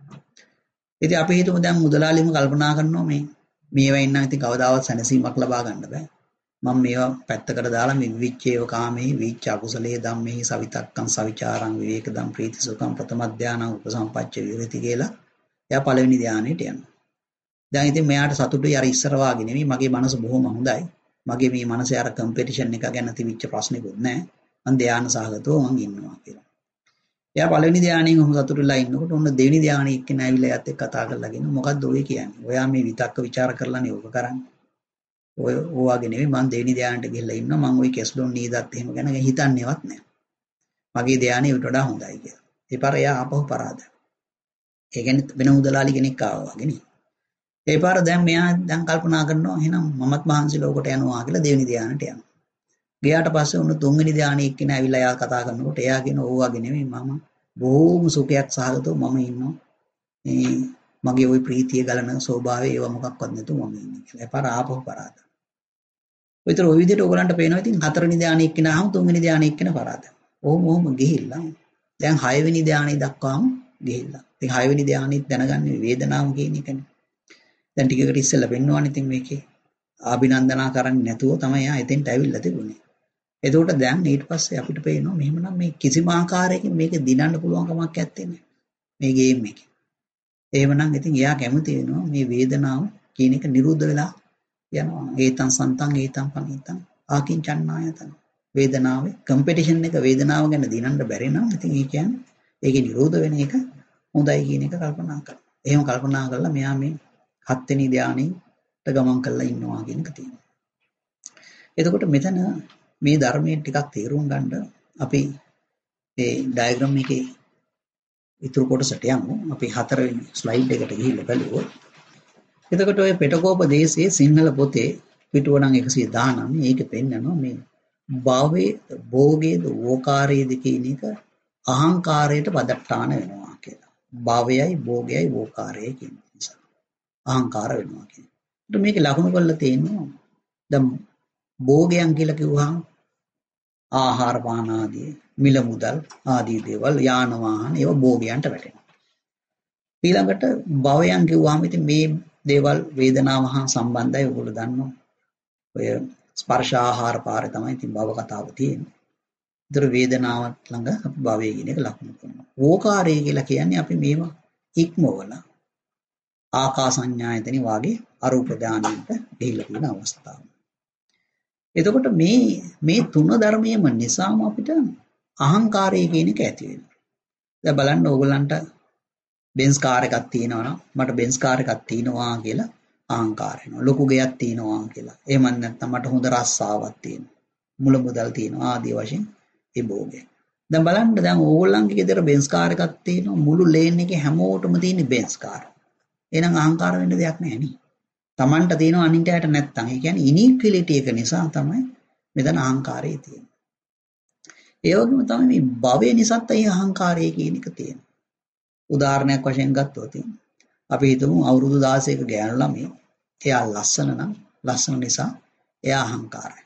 ඉතින් අපි හිතමු දැන් මුදලාලිම කල්පනා කරනවා මේ මේවා ඉන්නම් ඉතින් කවදාවත් සැනසීමක් ලබා ගන්න බෑ. මම මේවා පැත්තකට දාලා මේ විවිච්ඡේව කාමේ විච්ඡ අකුසලයේ ධම්මේ සවිතක්කං සවිචාරං විවේක ධම් ප්‍රීති සුඛං ප්‍රථම ධානං උපසම්පච්ච විරති කියලා එයා පළවෙනි ධානයට යනවා. දැන් ඉතින් මෙයාට සතුටුයි අර ඉස්සර වාගේ නෙමෙයි මගේ මනස බොහොම හොඳයි. මගේ මේ මනසේ අර කම්පිටිෂන් එක ගැන තිබිච්ච ප්‍රශ්නෙකුත් නැහැ. මං ධානය සහගතව මං ඉන්නවා කියලා. එයා පළවෙනි ධානයෙන් ඔහොම සතුටුලා ඉන්නකොට ඔන්න දෙවෙනි ධානයේ එක්කෙනා ඇවිල්ලා එයාත් එක්ක කතා කරලා ගෙන මොකද්ද ඔය කියන්නේ? ඔයා මේ විතක්ක ਵਿਚාර කරලානේ ඕක කරන්නේ. ඔය ඕවාගේ නෙමෙයි මං දෙවෙනි ධානයට ගිහලා ඉන්නවා මං ওই කෙස්ලොන් නීදත් එහෙම ගැන හිතන්නේවත් නැහැ. මගේ ධානය ඊට වඩා හොඳයි කියලා. ඒ පාර එයා ආපහු පරාදයි. ඒ කියන්නේ වෙන මුදලාලි කෙනෙක් ආවා වගේ නේ. ඒ පාර දැන් මෙයා දැන් කල්පනා කරනවා එහෙනම් මමත් මහන්සි ලෝකට යනවා කියලා දෙවෙනි ධානයට යනවා. ගියාට පස්සේ උණු තුන්වෙනි ධානයේ එක්කෙනා ඇවිල්ලා එයා කතා කරනකොට එයා කියන ඕවාගේ නෙමෙයි මම බොහොම සුඛයක් සහගතව මම ඉන්නවා. මේ මගේ ওই ප්‍රීතිය ගලන ස්වභාවය ඒව මොකක්වත් නැතුව මම ඉන්නේ කියලා. ඒ පාර ආපහු පරාදයි. විතර ওই විදිහට ඕගලන්ට පේනවා ඉතින් හතරවෙනි ධානයේ එක්කෙනාම තුන්වෙනි ධානයේ එක්කෙනා පරාදයි. ඔහොම ඔහොම ගිහිල්ලා දැන් හයවෙනි ධානයේ දක්වාම ගිහිල්ලා. ඉතින් හයවෙනි ධානයේ දැනගන්නේ වේදනාව කියන එකනේ. දැන් ටිකකට ඉස්සෙල්ලා වෙන්නවනේ ඉතින් මේකේ ආභිනන්දනා කරන්නේ නැතුව තමයි යා එතෙන්ට ඇවිල්ලා තිබුණේ. එතකොට දැන් ඊට පස්සේ අපිට පේනවා මෙහෙමනම් මේ කිසිම ආකාරයකින් මේක දිනන්න පුළුවන් කමක් නැත්තේ මේ ගේම් එකේ. එහෙමනම් ඉතින් එයා කැමති වෙනවා මේ වේදනාව කියන එක නිරුද්ධ වෙලා යනවා. ඒතං සන්තං ඒතං පනිතං ආකින්චන්නායතන. වේදනාවේ කම්පිටිෂන් එක වේදනාව ගැන දිනන්න බැරි නම් ඉතින් ඒ කියන්නේ ඒකේ නිරෝධ වෙන එක හොඳයි කියන එක කල්පනා කරනවා. එහෙම කල්පනා කරලා මෙයා මේ හත්වෙනි ධානයට ගමන් කරලා ඉන්නවා කියන එක තියෙනවා. එතකොට මෙතන මේ ධර්මයේ ටිකක් තේරුම් ගන්න අපි මේ ඩයග්‍රෑම් එකේ ඉතුරු කොටසට යමු. අපි හතරවෙනි ස්ලයිඩ් එකට ගිහිල්ලා බලුවොත්. එතකොට ඔය පිටකෝපදේශයේ සිංහල පොතේ පිටුව නම් එකසිය දහනවය මේක පෙන්නනවා මේ භවයේ භෝගයේද වෝකාරයේද කියන එක අහංකාරයට පදට්ටාන වෙනවා කියලා. භවයයි භෝගයයි වෝකාරයයි කියන නිසා අහංකාර වෙනවා කියන්නේ. ඒත් මේක ලකුණු කරලා තියෙනවා. දැන් භෝගයන් කියලා කිව්වහම ආහාර පාන ආදී මිල මුදල් ආදී දේවල් යාන වාහන ඒවා භෝගයන්ට වැටෙනවා. ඊළඟට භවයන් කිව්වහම ඉතින් මේ දේවල් වේදනාව හා සම්බන්ධයි ඔයගොල්ලෝ දන්නවා. ඔය ස්පර්ශ ආහාර පාරේ තමයි ඉතින් භව කතාව තියෙන්නේ. ඒතර වේදනාවත් ළඟ අපි භවය කියන එක ලකුණු කරනවා. වෝකාරය කියලා කියන්නේ අපි මේවා ඉක්මවල ආකාසඤ්ඤායතනෙ වාගේ අරූප ධානයට ගිහිල්ලා තියෙන අවස්ථාව. එතකොට මේ මේ තුන ධර්මයේම නිසාම අපිට අහංකාරය කියන එක ඇති වෙනවා. දැන් බලන්න ඕගොල්ලන්ට බෙන්ස් කාර් එකක් තියෙනවා නම් මට බෙන්ස් කාර් එකක් තියෙනවා කියලා අහංකාර වෙනවා. ලොකු ගෙයක් තියෙනවා කියලා. එහෙම නැත්නම් මට හොඳ රස්සාවක් තියෙනවා. මුල මුදල් තියෙනවා ආදී වශයෙන් ඒ භෝගය. දැන් බලන්න දැන් ඕගොල්ලන්ගේ ගෙදර බෙන්ස් කාර් එකක් තියෙනවා. මුළු ලේන් එකේ හැමෝටම තියෙන බෙන්ස් කාර්. එහෙනම් අහංකාර වෙන්න දෙයක් නැහැ නේ. Tamanට තියෙනවා අනින්ට යට නැත්තම්. ඒ කියන්නේ ඉනික්විලිටි එක නිසා තමයි මෙතන අහංකාරය තියෙන්නේ. ඒ වගේම තමයි මේ භවය නිසාත් ඒ අහංකාරය කියන එක තියෙන්නේ. උදාහරණයක් වශයෙන් ගත්තොත් අපි හිතමු අවුරුදු දාසයක ගෑනු ළමයි එයා ලස්සන නම් ලස්සන නිසා එයා අහංකාරයි.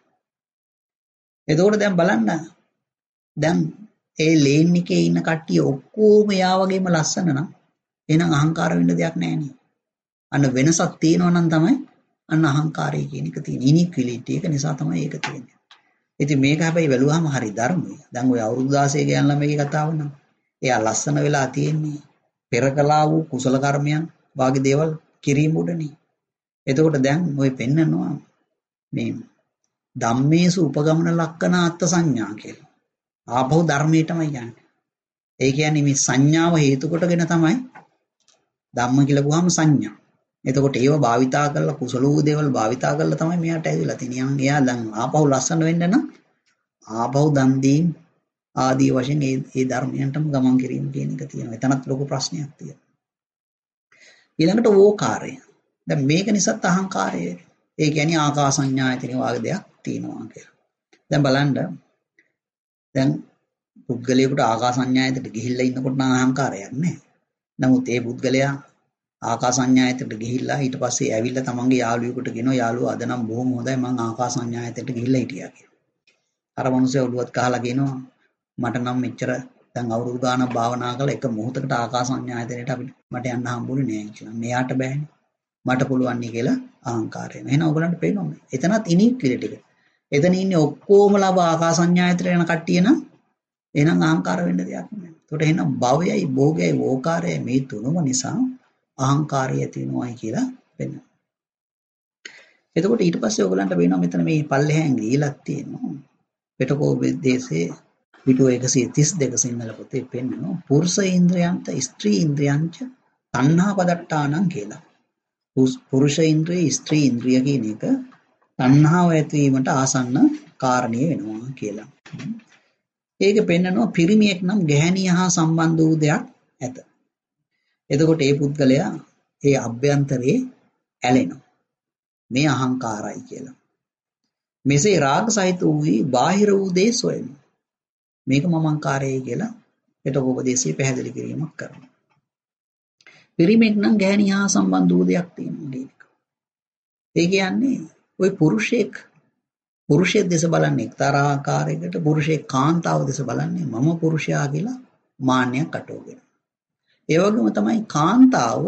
එතකොට දැන් බලන්න දැන් ඒ ලේන් එකේ ඉන්න කට්ටිය ඔක්කොම එයා වගේම ලස්සන නම් එහෙනම් අහංකාර වෙන්න දෙයක් නැහැ නේ. අන්න වෙනසක් තියෙනවා නම් තමයි අන්න අහංකාරය කියන එක තියෙන්නේ. ඉනික්විලිටි එක නිසා තමයි ඒක තියෙන්නේ. ඉතින් මේක හැබැයි බැලුවාම හරි ධර්මයි. දැන් ওই අවුරුදු දාසයක ගෑනු ළමයිගේ කතාව නම් එයා ලස්සන වෙලා තියෙන්නේ පෙර කළා වූ කුසල කර්මයන් වාගේ දේවල් කිරීම උඩනේ. එතකොට දැන් ඔය පෙන්නනවා මේ ධම්මේසු උපගමන ලක්කන අත්ථ සංඥා කියලා. ආපහු ධර්මයටමයි යන්නේ. ඒ කියන්නේ මේ සංඥාව හේතු කොටගෙන තමයි ධම්ම කියලා ගුවාම සංඥා. එතකොට ඒව භාවිතා කරලා කුසල වූ දේවල් භාවිතා කරලා තමයි මෙයාට ඇවිල්ලා තියෙන්නේ. එයා දැන් ආපහු ලස්සන වෙන්න නම් ආපහු දන් දීම් ආදී වශයෙන් ඒ ඒ ධර්මයන්ටම ගමන් කිරීම කියන එක තියෙනවා. එතනත් ලොකු ප්‍රශ්නයක් තියෙනවා. ඊළඟට ඕකාරය. දැන් මේක නිසාත් අහංකාරය. ඒ කියන්නේ ආකාසඤ්ඤායතනෙ වාගේ දෙයක් තියෙනවා කියලා. දැන් බලන්න දැන් පුද්ගලයාට ආකාසඤ්ඤායතනට ගිහිල්ලා ඉන්නකොට නම් අහංකාරයක් නැහැ. නමුත් ඒ පුද්ගලයා ආකාසඤ්ඤායතනට ගිහිල්ලා ඊට පස්සේ ඇවිල්ලා තමන්ගේ යාළුවෙකුට කියනවා යාළුවා අද නම් බොහොම හොඳයි මං ආකාසඤ්ඤායතනට ගිහිල්ලා හිටියා කියලා. අර මිනිස්සු ඔළුවත් කහලා කියනවා මට නම් මෙච්චර දැන් අවුරුදු ගාණක් භාවනා කරලා එක මොහොතකට ආකාසඤ්ඤායතනට අපිට මට යන්න හම්බුනේ නෑ කියලා. මෙයාට බෑනේ. මට පුළුවන් නේ කියලා අහංකාරය. එහෙනම් ඔයගලන්ට පේනවා මේ. එතනත් ඉනික්විලිටි එක. එතන ඉන්නේ ඔක්කොම ලබ ආකාසඤ්ඤායතනට යන කට්ටිය නම් එහෙනම් අහංකාර වෙන්න දෙයක් නෑ. ඒකට එහෙනම් භවයයි භෝගයයි වෝකාරයයි මේ තුනම නිසා අහංකාරය ඇති වෙනවායි කියලා වෙනවා. එතකොට ඊට පස්සේ ඔයගලන්ට වෙනවා මෙතන මේ පල්ලෙහෙන් දීලක් තියෙනවා. පිටකෝප දේශේ පිටුව එකසිය තිස් දෙක සිංහල පොතේ පෙන්නනවා පුරුෂ ඉන්ද්‍රයන්ත ස්ත්‍රී ඉන්ද්‍රයන්ච තණ්හා පදට්ටානං කියලා. පුරුෂ ඉන්ද්‍රිය ස්ත්‍රී ඉන්ද්‍රිය කියන එක තණ්හාව ඇතිවීමට ආසන්න කාරණේ වෙනවා කියලා. ඒක පෙන්නනවා පිරිමියෙක් නම් ගැහණිය හා සම්බන්ධ වූ දෙයක් ඇත. එතකොට ඒ පුද්ගලයා ඒ අභ්‍යන්තරේ ඇලෙනවා. මේ අහංකාරයි කියලා. මෙසේ රාග සහිත වූ බාහිර වූ දේ සොයන. මේක මමංකාරයයි කියලා පිටකෝපදේශයේ පැහැදිලි කිරීමක් කරනවා. පිරිමෙක් නම් ගැහණිය හා සම්බන්ධ වූ දෙයක් තියෙනවා නේද? ඒ කියන්නේ ওই පුරුෂයෙක් පුරුෂයෙක් දැස බලන්නේ එක්තරා ආකාරයකට පුරුෂයෙක් කාන්තාව දැස බලන්නේ මම පුරුෂයා කියලා මාන්නයක් අටවගෙන. ඒ වගේම තමයි කාන්තාව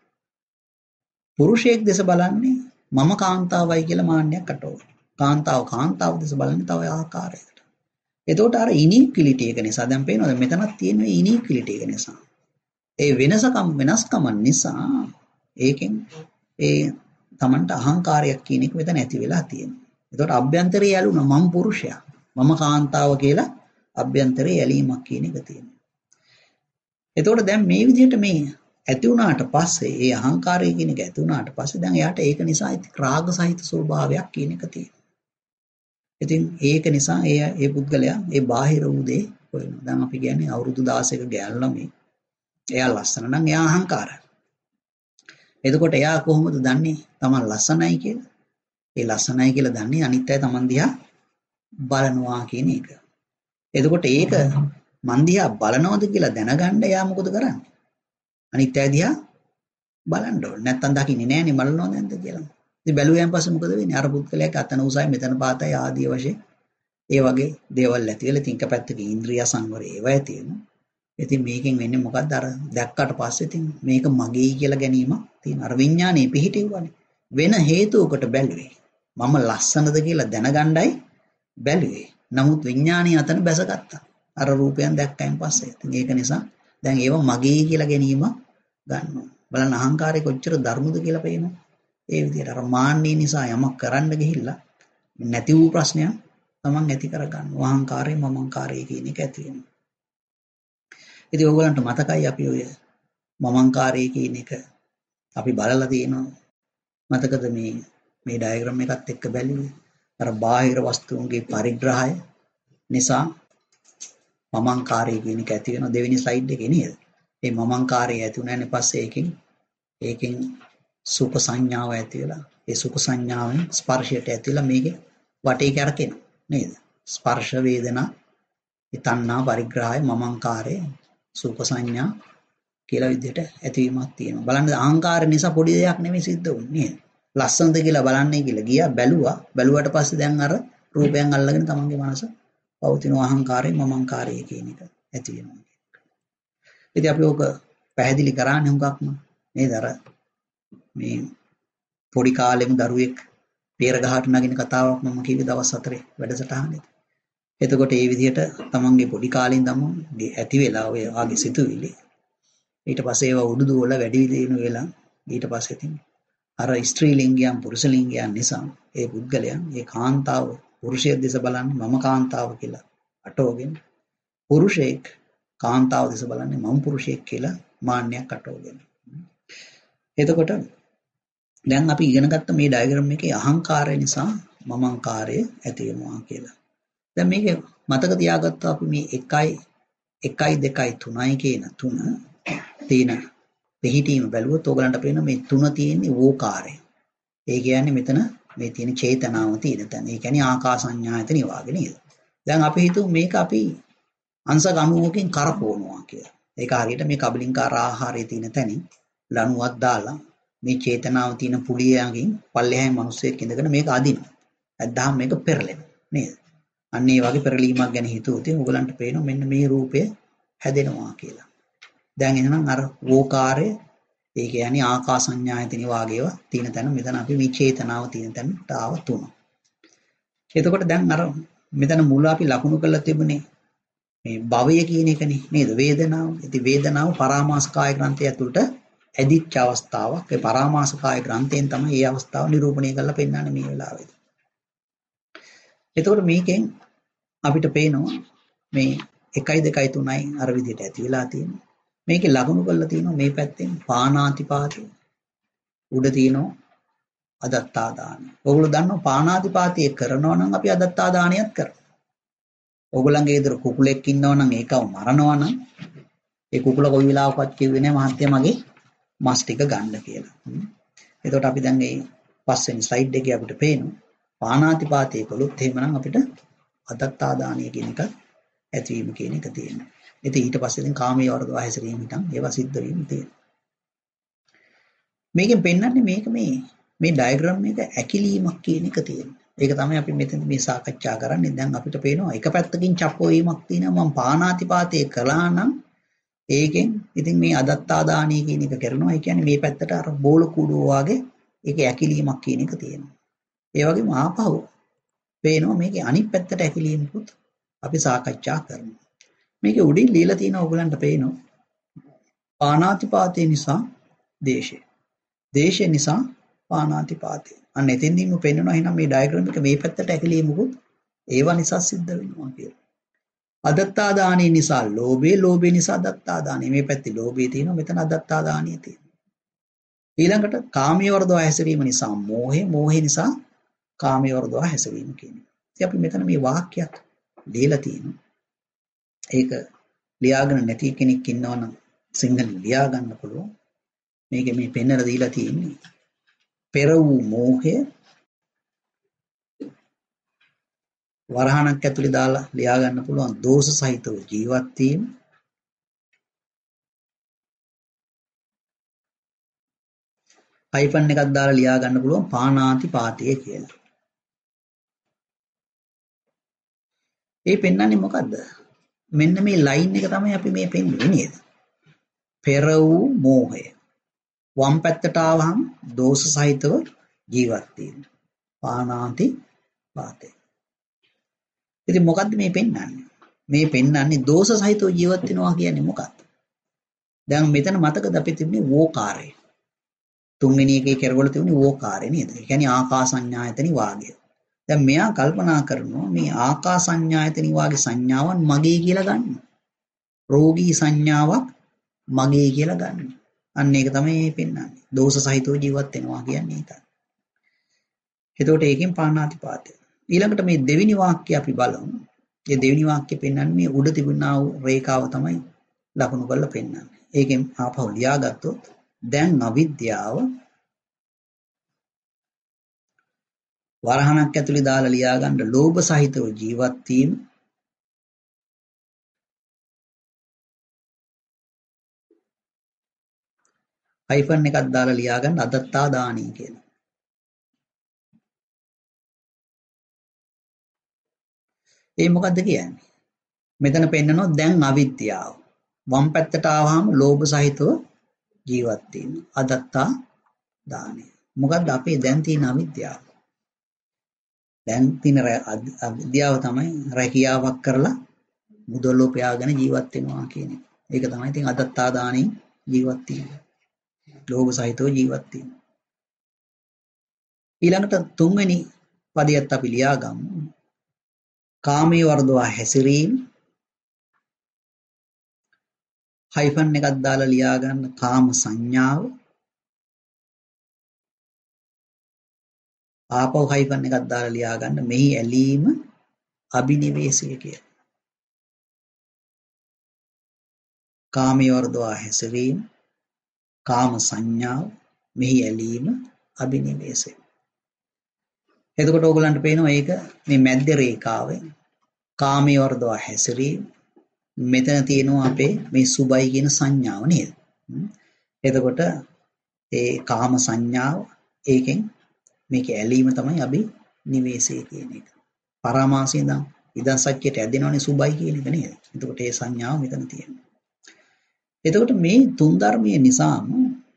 පුරුෂයෙක් දැස බලන්නේ මම කාන්තාවයි කියලා මාන්නයක් අටවගෙන. කාන්තාව කාන්තාව දැස බලන්නේ තව ආකාරයකට. එතකොට අර ඉනික්විලිටි එක නිසා දැන් පේනවද මෙතනක් තියෙන ඉනික්විලිටි එක නිසා. ඒ වෙනසකම් වෙනස්කම නිසා ඒකෙන් ඒ Tamanට අහංකාරයක් කියන එක මෙතන ඇති වෙලා තියෙනවා. එතකොට අභ්‍යන්තරයේ ඇලුනා මම පුරුෂයා මම කාන්තාව කියලා අභ්‍යන්තරයේ ඇලීමක් කියන එක තියෙනවා. එතකොට දැන් මේ විදිහට මේ ඇති වුණාට පස්සේ ඒ අහංකාරය කියන එක ඇති වුණාට පස්සේ දැන් එයාට ඒක නිසා රාග සහිත ස්වභාවයක් කියන එක තියෙනවා. ඉතින් ඒක නිසා ඒ ඒ පුද්ගලයා ඒ බාහිර වූ දේ හොයනවා. දැන් අපි කියන්නේ අවුරුදු දාසයක ගෑනු ළමයි. එයා ලස්සන නම් එයා අහංකාරයි. එතකොට එයා කොහොමද දන්නේ තමන් ලස්සනයි කියලා? ඒ ලස්සනයි කියලා දන්නේ අනිත් අය තමන් දිහා බලනවා කියන එක. එතකොට ඒක මන් දිහා බලනවද කියලා දැනගන්න එයා මොකද කරන්නේ? අනිත් අය දිහා බලන්න ඕනේ. නැත්තම් දකින්නේ නෑනේ බලනවද නැද්ද කියලා. ඉතින් බැලුවයන් පස්සේ මොකද වෙන්නේ? අර පුද්ගලයාට අතන උසයි මෙතන පාතයි ආදී වශයෙන් ඒ වගේ දේවල් ඇති වෙලා තින්ක පැත්තක ඉන්ද්‍රිය සංවරය ඒව ඇති වෙනවා. ඉතින් මේකෙන් වෙන්නේ මොකද්ද? අර දැක්කට පස්සේ ඉතින් මේක මගේ කියලා ගැනීම තියෙන අර විඥානේ පිහිටෙව්වනේ. වෙන හේතුවකට බැලුවේ. මම ලස්සනද කියලා දැනගණ්ඩයි බැලුවේ. නමුත් විඥානේ අතන බැසගත්තා. අර රූපයන් දැක්කයින් පස්සේ. ඉතින් ඒක නිසා දැන් ඒව මගේ කියලා ගැනීම ගන්නවා. බලන්න අහංකාරය කොච්චර ධර්මද කියලා පේනවා. ඒ විදිහට අර මාන්නේ නිසා යමක් කරන්න ගිහිල්ලා නැති වූ ප්‍රශ්නයක් තමන් ඇති කරගන්නවා. අහංකාරය මමංකාරය කියන එක ඇති වෙනවා. ඉතින් ඕගලන්ට මතකයි අපි ඔය මමංකාරය කියන එක අපි බලලා තියෙනවා. මතකද මේ මේ ඩයග්‍රෑම් එකත් එක්ක බැලුවේ? අර බාහිර වස්තුන්ගේ පරිග්‍රහය නිසා මමංකාරය කියන එක ඇති වෙනවා දෙවෙනි ස්ලයිඩ් එකේ නේද? මේ මමංකාරය ඇති වුණානේ පස්සේ ඒකෙන් ඒකෙන් සුඛ සංඥාව ඇති වෙලා ඒ සුඛ සංඥාවෙන් ස්පර්ශයට ඇතිලා මේකේ වටේ කරකිනවා නේද? ස්පර්ශ වේදනා ඉතන්නා පරිග්‍රහය මමංකාරය සුඛ සංඥා කියලා විදිහට ඇතිවීමක් තියෙනවා. බලන්න අහංකාර නිසා පොඩි දෙයක් නෙමෙයි සිද්ධ වුනේ නේද? ලස්සනද කියලා බලන්නේ කියලා ගියා බැලුවා. බැලුවට පස්සේ දැන් අර රූපයන් අල්ලගෙන තමන්ගේ මනස පවතින අහංකාරය මමංකාරය කියන එක ඇති වෙනවා. ඉතින් අපි ඕක පැහැදිලි කරන්නේ හුඟක්ම නේද? අර මේ පොඩි කාලෙම දරුවෙක් පෙර ගහට නගින කතාවක් මම කිව්වේ දවස් හතරේ වැඩසටහනේ. එතකොට ඒ විදිහට තමන්ගේ පොඩි කාලේ ඉඳන්ම ඇති වෙලා ඔය ආගේ සිතුවිලි ඊට පස්සේ ඒවා උඩු දුවල වැඩි දිනු වෙලා ඊට පස්සේ ඉතින් අර ස්ත්‍රී ලිංගයන් පුරුෂ ලිංගයන් නිසා ඒ පුද්ගලයන් ඒ කාන්තාව පුරුෂයෙක් දෙස බලන්නේ මම කාන්තාව කියලා අටවගෙන පුරුෂයෙක් කාන්තාව දෙස බලන්නේ මම පුරුෂයෙක් කියලා මාන්නයක් අටවගෙන. එතකොට දැන් අපි ඉගෙන ගත්ත මේ ඩයග්‍රෑම් එකේ අහංකාරය නිසා මමංකාරය ඇති වෙනවා කියලා. දැන් මේක මතක තියාගත්තා අපි මේ එකයි එකයි දෙකයි තුනයි කියන තුන තියෙන පිහිටීම බැලුවොත් ඕගලන්ට පේන මේ තුන තියෙන්නේ වෝකාරය. ඒ කියන්නේ මෙතන මේ තියෙන චේතනාව තියෙන තැන. ඒ කියන්නේ ආකාසඤ්ඤායතන වාගේ නේද? දැන් අපි හිතුව මේක අපි අංශ ගණුවකින් කරපවනවා කියලා. ඒක හරියට මේ කබලින්කාර ආහාරයේ තියෙන තැනින් ලණුවක් දාලා මේ චේතනාව තියෙන පුලියකින් පල්ලෙහායි මිනිස්සෙක් ඉඳගෙන මේක අදිනවා. ඇද්දාම මේක පෙරලෙනවා නේද? අන්න ඒ වගේ පෙරලීමක් ගැන හිතුවොත් ඕගලන්ට පේනවා මෙන්න මේ රූපය හැදෙනවා කියලා. දැන් එහෙනම් අර වෝකාරය ඒ කියන්නේ ආකාසඤ්ඤායතන වාගේව තියෙන තැන මෙතන අපි මේ චේතනාව තියෙන තැනට ආව තුන. එතකොට දැන් අර මෙතන මුල අපි ලකුණු කරලා තිබුණේ මේ භවය කියන එකනේ නේද? වේදනාව. ඉතින් වේදනාව පරාමාස කාය ග්‍රන්ථය ඇතුළට ඇදිච්ච අවස්ථාවක්. ඒ පරාමාස කාය ග්‍රන්ථයෙන් තමයි මේ අවස්ථාව නිරූපණය කරලා පෙන්නන්නේ මේ වෙලාවේදී. එතකොට මේකෙන් අපිට පේනවා මේ එකයි දෙකයි තුනයි අර විදිහට ඇති වෙලා තියෙනවා. මේකේ ලකුණු කරලා තියෙනවා මේ පැත්තෙන් පාණාතිපාතය. උඩ තියෙනවා අදත්තා දානය. ඔයගොල්ලෝ දන්නවා පාණාතිපාතය කරනවා නම් අපි අදත්තා දානයත් කරනවා. ඔයගොල්ලන්ගේ ඊතර කුකුලෙක් ඉන්නවා නම් ඒකව මරනවා නම් ඒ කුකුල කොයි වෙලාවකවත් කිව්වේ නැහැ මහත්තයා මගේ මස් ටික ගන්න කියලා. එතකොට අපි දැන් මේ පස්වෙනි ස්ලයිඩ් එකේ අපිට පේනවා පාණාතිපාතය කළොත් එහෙමනම් අපිට අදත්තා දානය කියන එක ඇතිවීම කියන එක තියෙනවා. ඉතින් ඊට පස්සේ දැන් කාමයේ වර්ධව හැසිරීම හිටන් ඒවා සිද්ධ වීම තියෙනවා. මේකෙන් පෙන්නන්නේ මේක මේ මේ ඩයග්‍රෑම් එක ඇකිලීමක් කියන එක තියෙනවා. ඒක තමයි අපි මෙතන මේ සාකච්ඡා කරන්නේ. දැන් අපිට පේනවා එක පැත්තකින් චප්පෝ වීමක් තියෙනවා. මම පාණාතිපාතය කළා නම් ඒකෙන් ඉතින් මේ අදත්තා දානය කියන එක කරනවා. ඒ කියන්නේ මේ පැත්තට අර බෝල කුඩුව වගේ ඒක ඇකිලීමක් කියන එක තියෙනවා. ඒ වගේම ආපහු පේනවා මේකේ අනිත් පැත්තට ඇකිලීමකුත් අපි සාකච්ඡා කරනවා. මේකේ උඩින් ලියලා තියෙන ඕගලන්ට පේනවා පාණාතිපාතය නිසා දේශය. දේශය නිසා පාණාතිපාතය. අන්න එතෙන්දීම පෙන්වනවා එහෙනම් මේ ඩයග්‍රෑම් එක මේ පැත්තට ඇකිලීමකුත් ඒව නිසා සිද්ධ වෙනවා කියලා. අදත්තා දානය නිසා ලෝභය, ලෝභය නිසා අදත්තා දානය. මේ පැත්තේ ලෝභය තියෙනවා, මෙතන අදත්තා දානය තියෙනවා. ඊළඟට කාමයේ වර්ධව හැසිරීම නිසා මෝහය, මෝහය නිසා කාමයේ වර්ධව හැසිරීම කියන්නේ. ඉතින් අපි මෙතන මේ වාක්‍යයක් දීලා තියෙනවා. ඒක ලියාගෙන නැති කෙනෙක් ඉන්නවා නම් සිංහලෙන් ලියා ගන්න පුළුවන්. මේක මේ පෙන්නලා දීලා තියෙන්නේ. පෙර වූ මෝහය වරහණක් ඇතුලේ දාලා ලියා ගන්න පුළුවන් දෝෂ සහිතව ජීවත් වීම. හයිෆන් එකක් දාලා ලියා ගන්න පුළුවන් පාණාතිපාතය කියලා. ඒ පෙන්නන්නේ මොකද්ද? මෙන්න මේ ලයින් එක තමයි අපි මේ පෙන්වන්නේ නේද? පෙර වූ මෝහය. වම් පැත්තට ආවහම දෝෂ සහිතව ජීවත් වීම. පාණාතිපාතය. ඉතින් මොකද්ද මේ පෙන්වන්නේ? මේ පෙන්වන්නේ දෝෂ සහිතව ජීවත් වෙනවා කියන්නේ මොකක්ද? දැන් මෙතන මතකද අපි තිබුණේ වෝකාරය. තුන්වෙනි එකේ කෙරවල තිබුණේ වෝකාරය නේද? ඒ කියන්නේ ආකාසඤ්ඤායතනි වාගය. දැන් මෙයා කල්පනා කරනවා මේ ආකාසඤ්ඤායතනි වාගේ සංඥාවන් මගේ කියලා ගන්න. රෝගී සංඥාවක් මගේ කියලා ගන්න. අන්න ඒක තමයි මේ පෙන්වන්නේ. දෝෂ සහිතව ජීවත් වෙනවා කියන්නේ ඒකයි. එතකොට ඒකෙන් පාණාතිපාතය. ඊළඟට මේ දෙවෙනි වාක්‍ය අපි බලමු. මේ දෙවෙනි වාක්‍ය පෙන්වන්නේ මේ උඩ තිබුණා වූ රේඛාව තමයි ලකුණු කරලා පෙන්වන්නේ. ඒකෙන් ආපහු ලියාගත්තොත් දැන් අවිද්‍යාව වරහණක් ඇතුලේ දාලා ලියා ගන්න ලෝභ සහිතව ජීවත් වීම. හයිෆන් එකක් දාලා ලියා ගන්න අදත්තා දානය කියලා. ඒ මොකද්ද කියන්නේ? මෙතන පෙන්නනවා දැන් අවිද්‍යාව. වම් පැත්තට ආවහම ලෝභ සහිතව ජීවත් වීම. අදත්තා දානය. මොකද්ද අපේ දැන් තියෙන අවිද්‍යාව? දැන් තියෙන අවිද්‍යාව තමයි රැකියාවක් කරලා මුදල් උපයාගෙන ජීවත් වෙනවා කියන එක. ඒක තමයි ඉතින් අදත්තා දානෙන් ජීවත් වීම. ලෝභ සහිතව ජීවත් වීම. ඊළඟට තුන්වෙනි පදයට අපි ලියා ගමු. කාමයේ වර්ධව හැසිරීම. හයිෆන් එකක් දාලා ලියා ගන්න කාම සංඥාව. ආපහු හයිෆන් එකක් දාලා ලියා ගන්න මෙහි ඇලීම අභිනිවේෂය කියලා. කාමයෝර්ධවා හැසිරීම, කාම සංඥාව, මෙහි ඇලීම අභිනිවේෂය. එතකොට ඕගලන්ට පේනවා ඒක මේ මැද්ද රේඛාවේ කාමයෝර්ධවා හැසිරීම මෙතන තියෙනවා අපේ මේ සුබයි කියන සංඥාව නේද? එතකොට ඒ කාම සංඥාව ඒකෙන් මේක ඇලීම තමයි අභිනිවේෂය කියන එක. පරාමාසයෙන් ඉඳන් ඉදන් සත්‍යයට ඇදෙනවනේ සුබයි කියන එක නේද? එතකොට ඒ සංඥාව මෙතන තියෙනවා. එතකොට මේ තුන් ධර්මයේ නිසාම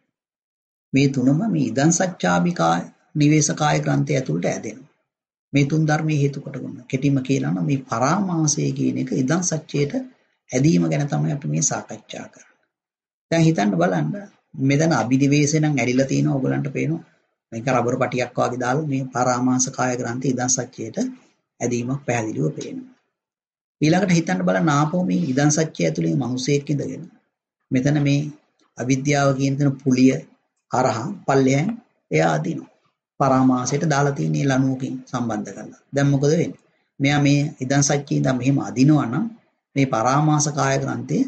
මේ තුනම මේ ඉදන් සත්‍යාභිකාය නිවේශකාය ග්‍රන්ථය ඇතුළට ඇදෙනවා. මේ තුන් ධර්මයේ හේතු කොටගෙන කෙටිම කියනවා නම් මේ පරාමාසය කියන එක ඉදන් සත්‍යයට ඇදීම ගැන තමයි අපි මේ සාකච්ඡා කරන්නේ. දැන් හිතන්න බලන්න මෙතන අභිනිවේෂය නම් ඇලිලා තියෙනවා ඕගලන්ට පේනවා. මේක රබර් පටියක් වගේ දාලා මේ පරාමාසකාය ග්‍රන්ථය ඉදන් සත්‍යයට ඇදීමක් පැහැදිලිව පේනවා. ඊළඟට හිතන්න බලන්න ආපහු මේ ඉදන් සත්‍ය ඇතුලේ මිනිසෙක් ඉඳගෙන මෙතන මේ අවිද්‍යාව කියන තැන පුලිය හරහා පල්ලෙයන් එයා අදිනවා. පරාමාසයට දාලා තියෙන ලණුවකින් සම්බන්ධ කරලා. දැන් මොකද වෙන්නේ? මෙයා මේ ඉදන් සත්‍යයෙන් ඉඳන් මෙහෙම අදිනවා නම් මේ පරාමාසකාය ග්‍රන්ථය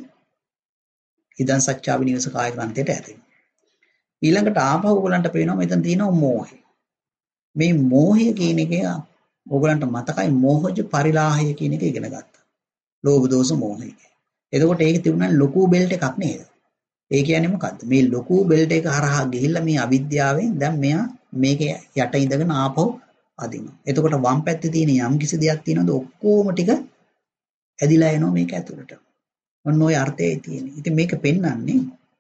ඉදන් සත්‍යාවිනිවසකාය ග්‍රන්ථයට ඇදෙනවා. ඊළඟට ආපහු ඔයගලන්ට පේනවා මෙතන තියෙනවා මෝහය. මේ මෝහය කියන එක ඔයගලන්ට මතකයි මෝහජ පරිලාහය කියන එක ඉගෙන ගත්තා. ලෝභ දෝෂ මෝහය. එතකොට ඒකේ තිබුණා ලොකු බෙල්ට් එකක් නේද? ඒ කියන්නේ මොකද්ද? මේ ලොකු බෙල්ට් එක හරහා ගිහිල්ලා මේ අවිද්‍යාවෙන් දැන් මෙයා මේක යට ඉඳගෙන ආපහු අදිනවා. එතකොට වම් පැත්තේ තියෙන යම් කිසි දෙයක් තියෙනවද ඔක්කොම ටික ඇදිලා එනවා මේක ඇතුළට. ඔන්න ඔය අර්ථයයි තියෙන්නේ. ඉතින් මේක පෙන්වන්නේ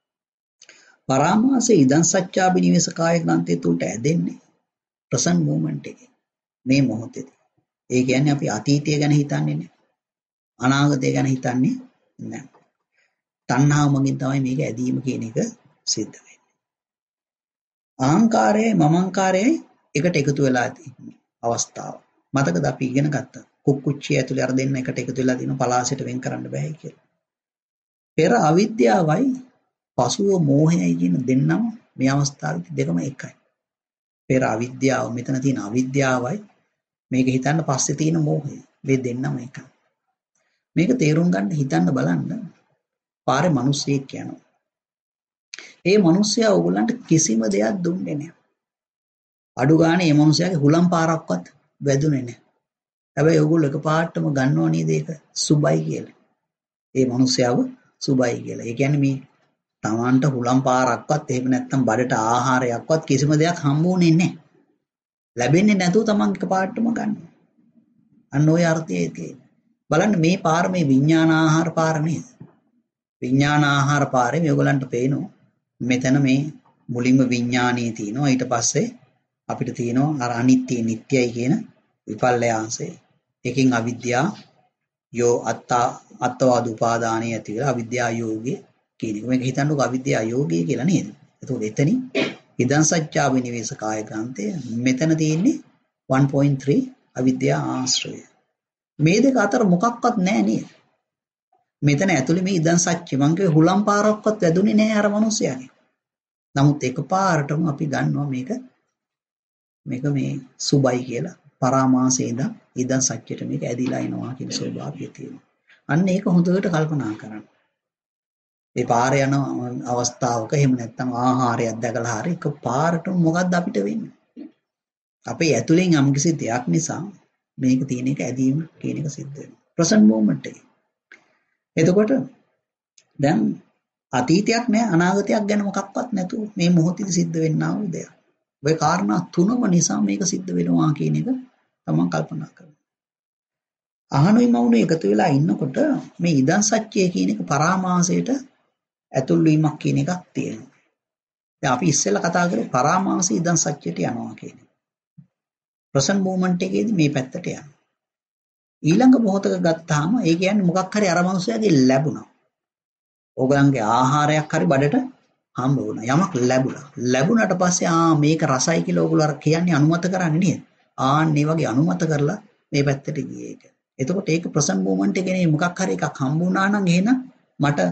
පරාමාසයේ ඉදන් සත්‍යාභිනිවේෂකාය ග්‍රන්ථය තුලට ඇදෙන්නේ ප්‍රසන්ට් මොමන්ට් එකේ. මේ මොහොතේදී. ඒ කියන්නේ අපි අතීතය ගැන හිතන්නේ නැහැ. අනාගතය ගැන හිතන්නේ නැහැ. තණ්හාව මගින් තමයි මේක ඇදීම කියන එක සිද්ධ වෙන්නේ. අහංකාරයයි මමංකාරයයි එකට එකතු වෙලා තියෙන අවස්ථාව. මතකද අපි ඉගෙන ගත්තා. කුක්කුච්චිය ඇතුලේ අර දෙන්න එකට එකතු වෙලා දින පලාසයට වෙන් කරන්න බෑ කියලා. පෙර අවිද්‍යාවයි පසුව මෝහයයි කියන දෙන්නම මේ අවස්ථාවේදී දෙකම එකයි. පෙර අවිද්‍යාව මෙතන තියෙන අවිද්‍යාවයි මේක හිතන්න පස්සේ තියෙන මෝහය. මේ දෙන්නම එකයි. මේක තේරුම් ගන්න හිතන්න බලන්න. පාරේ මිනිස්සෙක් යනවා. ඒ මිනිස්සයා ඕගොල්ලන්ට කිසිම දෙයක් දුන්නේ නැහැ. අඩු ගානේ මේ මිනිස්සයාගේ හුලම් පාරක්වත් වැදුනේ නැහැ. හැබැයි ඕගොල්ලෝ එකපාරටම ගන්නව නේද ඒක සුබයි කියලා. ඒ මිනිස්සයාව සුබයි කියලා. ඒ කියන්නේ මේ තමන්ට හුලම් පාරක්වත් එහෙම නැත්නම් බඩට ආහාරයක්වත් කිසිම දෙයක් හම්බුනේ නැහැ. ලැබෙන්නේ නැතුව තමන් එකපාරටම ගන්නවා. අන්න ওই අර්ථයයි තියෙන්නේ. බලන්න මේ පාර මේ විඥාන ආහාර පාර නේද? විඥාන ආහාර පාරේ මේගොල්ලන්ට පේනවා මෙතන මේ මුලින්ම විඥානීය තියෙනවා ඊට පස්සේ අපිට තියෙනවා අර අනිත්‍ය නිට්ටයයි කියන විපල්ලයාංශය. එකකින් අවිද්‍යාව යෝ අත්තා අත්වාද උපාදානයේ ඇති වෙලා අවිද්‍යා යෝගී කියන එක. මේක හිතන්නකෝ අවිද්‍යා යෝගී කියලා නේද? එතකොට එතනින් ඉදන් සත්‍යාවිනිවේෂකාය ග්‍රන්ථය මෙතන තියෙන්නේ one point three අවිද්‍යා ආශ්‍රය. මේ දෙක අතර මොකක්වත් නැහැ නේද? මෙතන ඇතුලේ මේ ඉදන් සත්‍ය මං කියේ හුලම් පාරක්වත් වැදුනේ නැහැ අර මිනිස්සයාගේ. නමුත් එකපාරටම අපි ගන්නවා මේක මේක මේ සුබයි කියලා පරාමාසයේ ඉඳන් ඉදන් සත්‍යයට මේක ඇදිලා එනවා කියන ස්වභාවය තියෙනවා. අන්න ඒක හොඳට කල්පනා කරන්න. මේ පාර යන අවස්ථාවක එහෙම නැත්නම් ආහාරයක් දැකලා හරි එකපාරටම මොකද්ද අපිට වෙන්නේ? අපේ ඇතුලෙන් යම්කිසි දෙයක් නිසා මේක තියෙන එක ඇදීම කියන එක සිද්ධ වෙනවා. ප්‍රසන්ට් මොමන්ට් එකේ. එතකොට දැන් අතීතයක් නෑ අනාගතයක් ගැන මොකක්වත් නැතුව මේ මොහොතේදී සිද්ධ වෙන්නා වූ දෙයක්. ඔය කාරණා තුනම නිසා මේක සිද්ධ වෙනවා කියන එක තමන් කල්පනා කරනවා. අහනුයි මවුනුයි එකතු වෙලා ඉන්නකොට මේ ඉදන් සත්‍යය කියන එක පරාමාසයට ඇතුල් වීමක් කියන එකක් තියෙනවා. දැන් අපි ඉස්සෙල්ලා කතා කරේ පරාමාසය ඉදන් සත්‍යයට යනවා කියන එක. ප්‍රසන්ට් මොමන්ට් එකේදී මේ පැත්තට යනවා. ඊළඟ මොහොතක ගත්තාම ඒ කියන්නේ මොකක් හරි අර මනුස්සයාගේ ලැබුණා. ඕගලන්ගේ ආහාරයක් හරි බඩට හම්බ වුණා. යමක් ලැබුණා. ලැබුණාට පස්සේ ආ මේක රසයි කියලා ඕගොල්ලෝ අර කියන්නේ අනුමත කරන්නේ නේද? ආන් මේ වගේ අනුමත කරලා මේ පැත්තට ගියේ ඒක. එතකොට ඒක ප්‍රසන්ට් මොමන්ට් එකේ මොකක් හරි එකක් හම්බ වුණා නම් එහෙනම් මට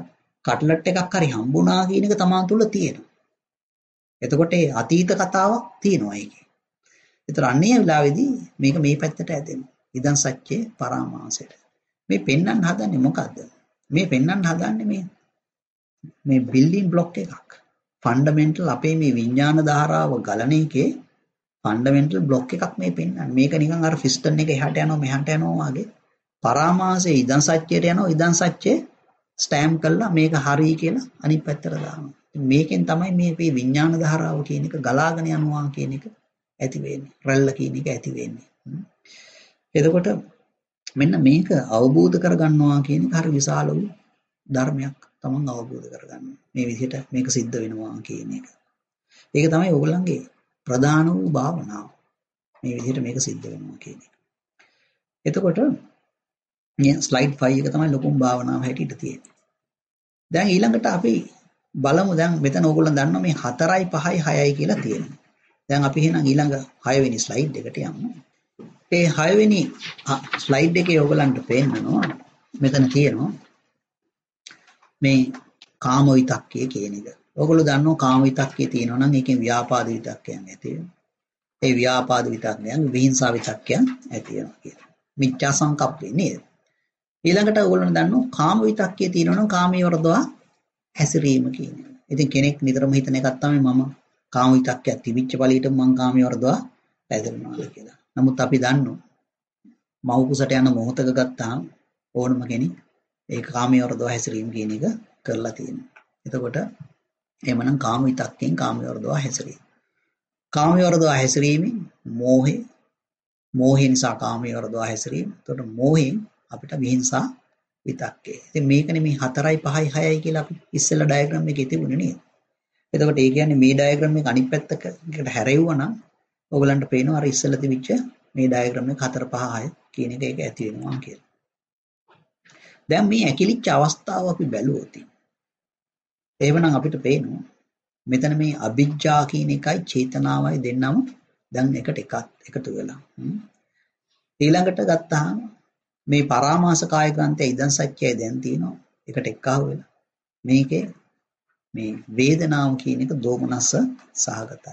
කට්ලට් එකක් හරි හම්බුණා කියන එක තමා තුළ තියෙනවා. එතකොට ඒ අතීත කතාවක් තියෙනවා ඒකේ. ඒතර අන්නේ වෙලාවේදී මේක මේ පැත්තට ඇදෙනවා. ඉදන් සත්‍යේ පරාමාසයට. මේ පෙන්වන්න හදන්නේ මොකද්ද? මේ පෙන්වන්න හදන්නේ මේ මේ බිල්ඩින් බ්ලොක් එකක්. ෆන්ඩමෙන්ටල් අපේ මේ විඥාන ධාරාව ගලන එකේ ෆන්ඩමෙන්ටල් බ්ලොක් එකක් මේ පෙන්වන්නේ. මේක නිකන් අර ෆිස්ටන් එක එහාට යනවා මෙහාට යනවා වගේ. පරාමාසයේ ඉදන් සත්‍යයට යනවා ඉදන් සත්‍යේ ස්ටෑම්ප් කළා මේක හරි කියලා අනිත් පැත්තට දානවා. මේකෙන් තමයි මේ මේ විඥාන ධාරාව කියන එක ගලාගෙන යනවා කියන එක ඇති වෙන්නේ. රැල්ල කියන එක ඇති වෙන්නේ. එතකොට මෙන්න මේක අවබෝධ කරගන්නවා කියන එක හරි විශාල වූ ධර්මයක් තමන් අවබෝධ කරගන්න. මේ විදිහට මේක සිද්ධ වෙනවා කියන එක. ඒක තමයි ඕගොල්ලන්ගේ ප්‍රධාන වූ භාවනාව. මේ විදිහට මේක සිද්ධ වෙනවා කියන එක. එතකොට මේ ස්ලයිඩ් ෆයිව් එක තමයි ලොකුම භාවනාව හැටියට තියෙන්නේ. දැන් ඊළඟට අපි බලමු දැන් මෙතන ඕගොල්ලන් දන්නවා මේ හතරයි පහයි හයයි කියලා තියෙනවා. දැන් අපි එහෙනම් ඊළඟ හය වෙනි ස්ලයිඩ් එකට යමු. ඒ හය වෙනි ස්ලයිඩ් එකේ ඕගොල්ලන්ට පේන්නනවා මෙතන තියෙනවා මේ කාම විතක්කය කියන එක. ඕගොල්ලෝ දන්නවා කාම විතක්කය තියෙනවා නම් ඒකෙන් ව්‍යාපාද විතක්කයන් ඇති වෙනවා. ඒ ව්‍යාපාද විතක්කයන් විහිංසා විතක්කයන් ඇති වෙනවා කියලා. මිච්ඡා සංකප්පේ නේද? ඊළඟට ඕගොල්ලෝ දන්නවා කාම විතක්කය තියෙනවා නම් කාමයේ වර්ධවා හැසිරීම කියන එක. ඉතින් කෙනෙක් නිතරම හිතන එකක් තමයි මම කාම විතක්කයක් තිබිච්ච පළියට මං කාමයේ වර්ධවා පැදෙනවා කියලා. නමුත් අපි දන්නවා මව් කුසට යන මොහොතක ගත්තාම ඕනම කෙනෙක් ඒක කාමයේ වර්ධවා හැසිරීම කියන එක කරලා තියෙනවා. එතකොට එහෙමනම් කාම විතක්කෙන් කාමයේ වර්ධවා හැසිරීම. කාමයේ වර්ධවා හැසිරීමෙන් මෝහය මෝහය නිසා කාමයේ වර්ධවා හැසිරීම. එතකොට මෝහයෙන් අපිට විහිංසා විතක්කේ. ඉතින් මේකනේ මේ හතරයි පහයි හයයි කියලා අපි ඉස්සෙල්ලා ඩයග්‍රෑම් එකේ තිබුණේ නේද? එතකොට ඒ කියන්නේ මේ ඩයග්‍රෑම් එක අනිත් පැත්තකට හැරෙවුවා නම් ඔයගලන්ට පේනවා අර ඉස්සෙල්ලා තිබිච්ච මේ ඩයග්‍රෑම් එක හතර පහ හය කියන එක ඒක ඇති වෙනවා කියලා. දැන් මේ ඇකිලිච්ච අවස්ථාව අපි බැලුවොත් එහෙමනම් අපිට පේනවා මෙතන මේ අවිජ්ජා කියන එකයි චේතනාවයි දෙන්නම දැන් එකට එකක් එකතු වෙලා. ඊළඟට ගත්තාම මේ පරාමාස කාය ග්‍රන්ථය ඉදන් සත්‍යය දැන් තියෙනවා එකට එක්කව වෙලා. මේකේ මේ වේදනාව කියන එක දෝමනස්ස සහගතයි.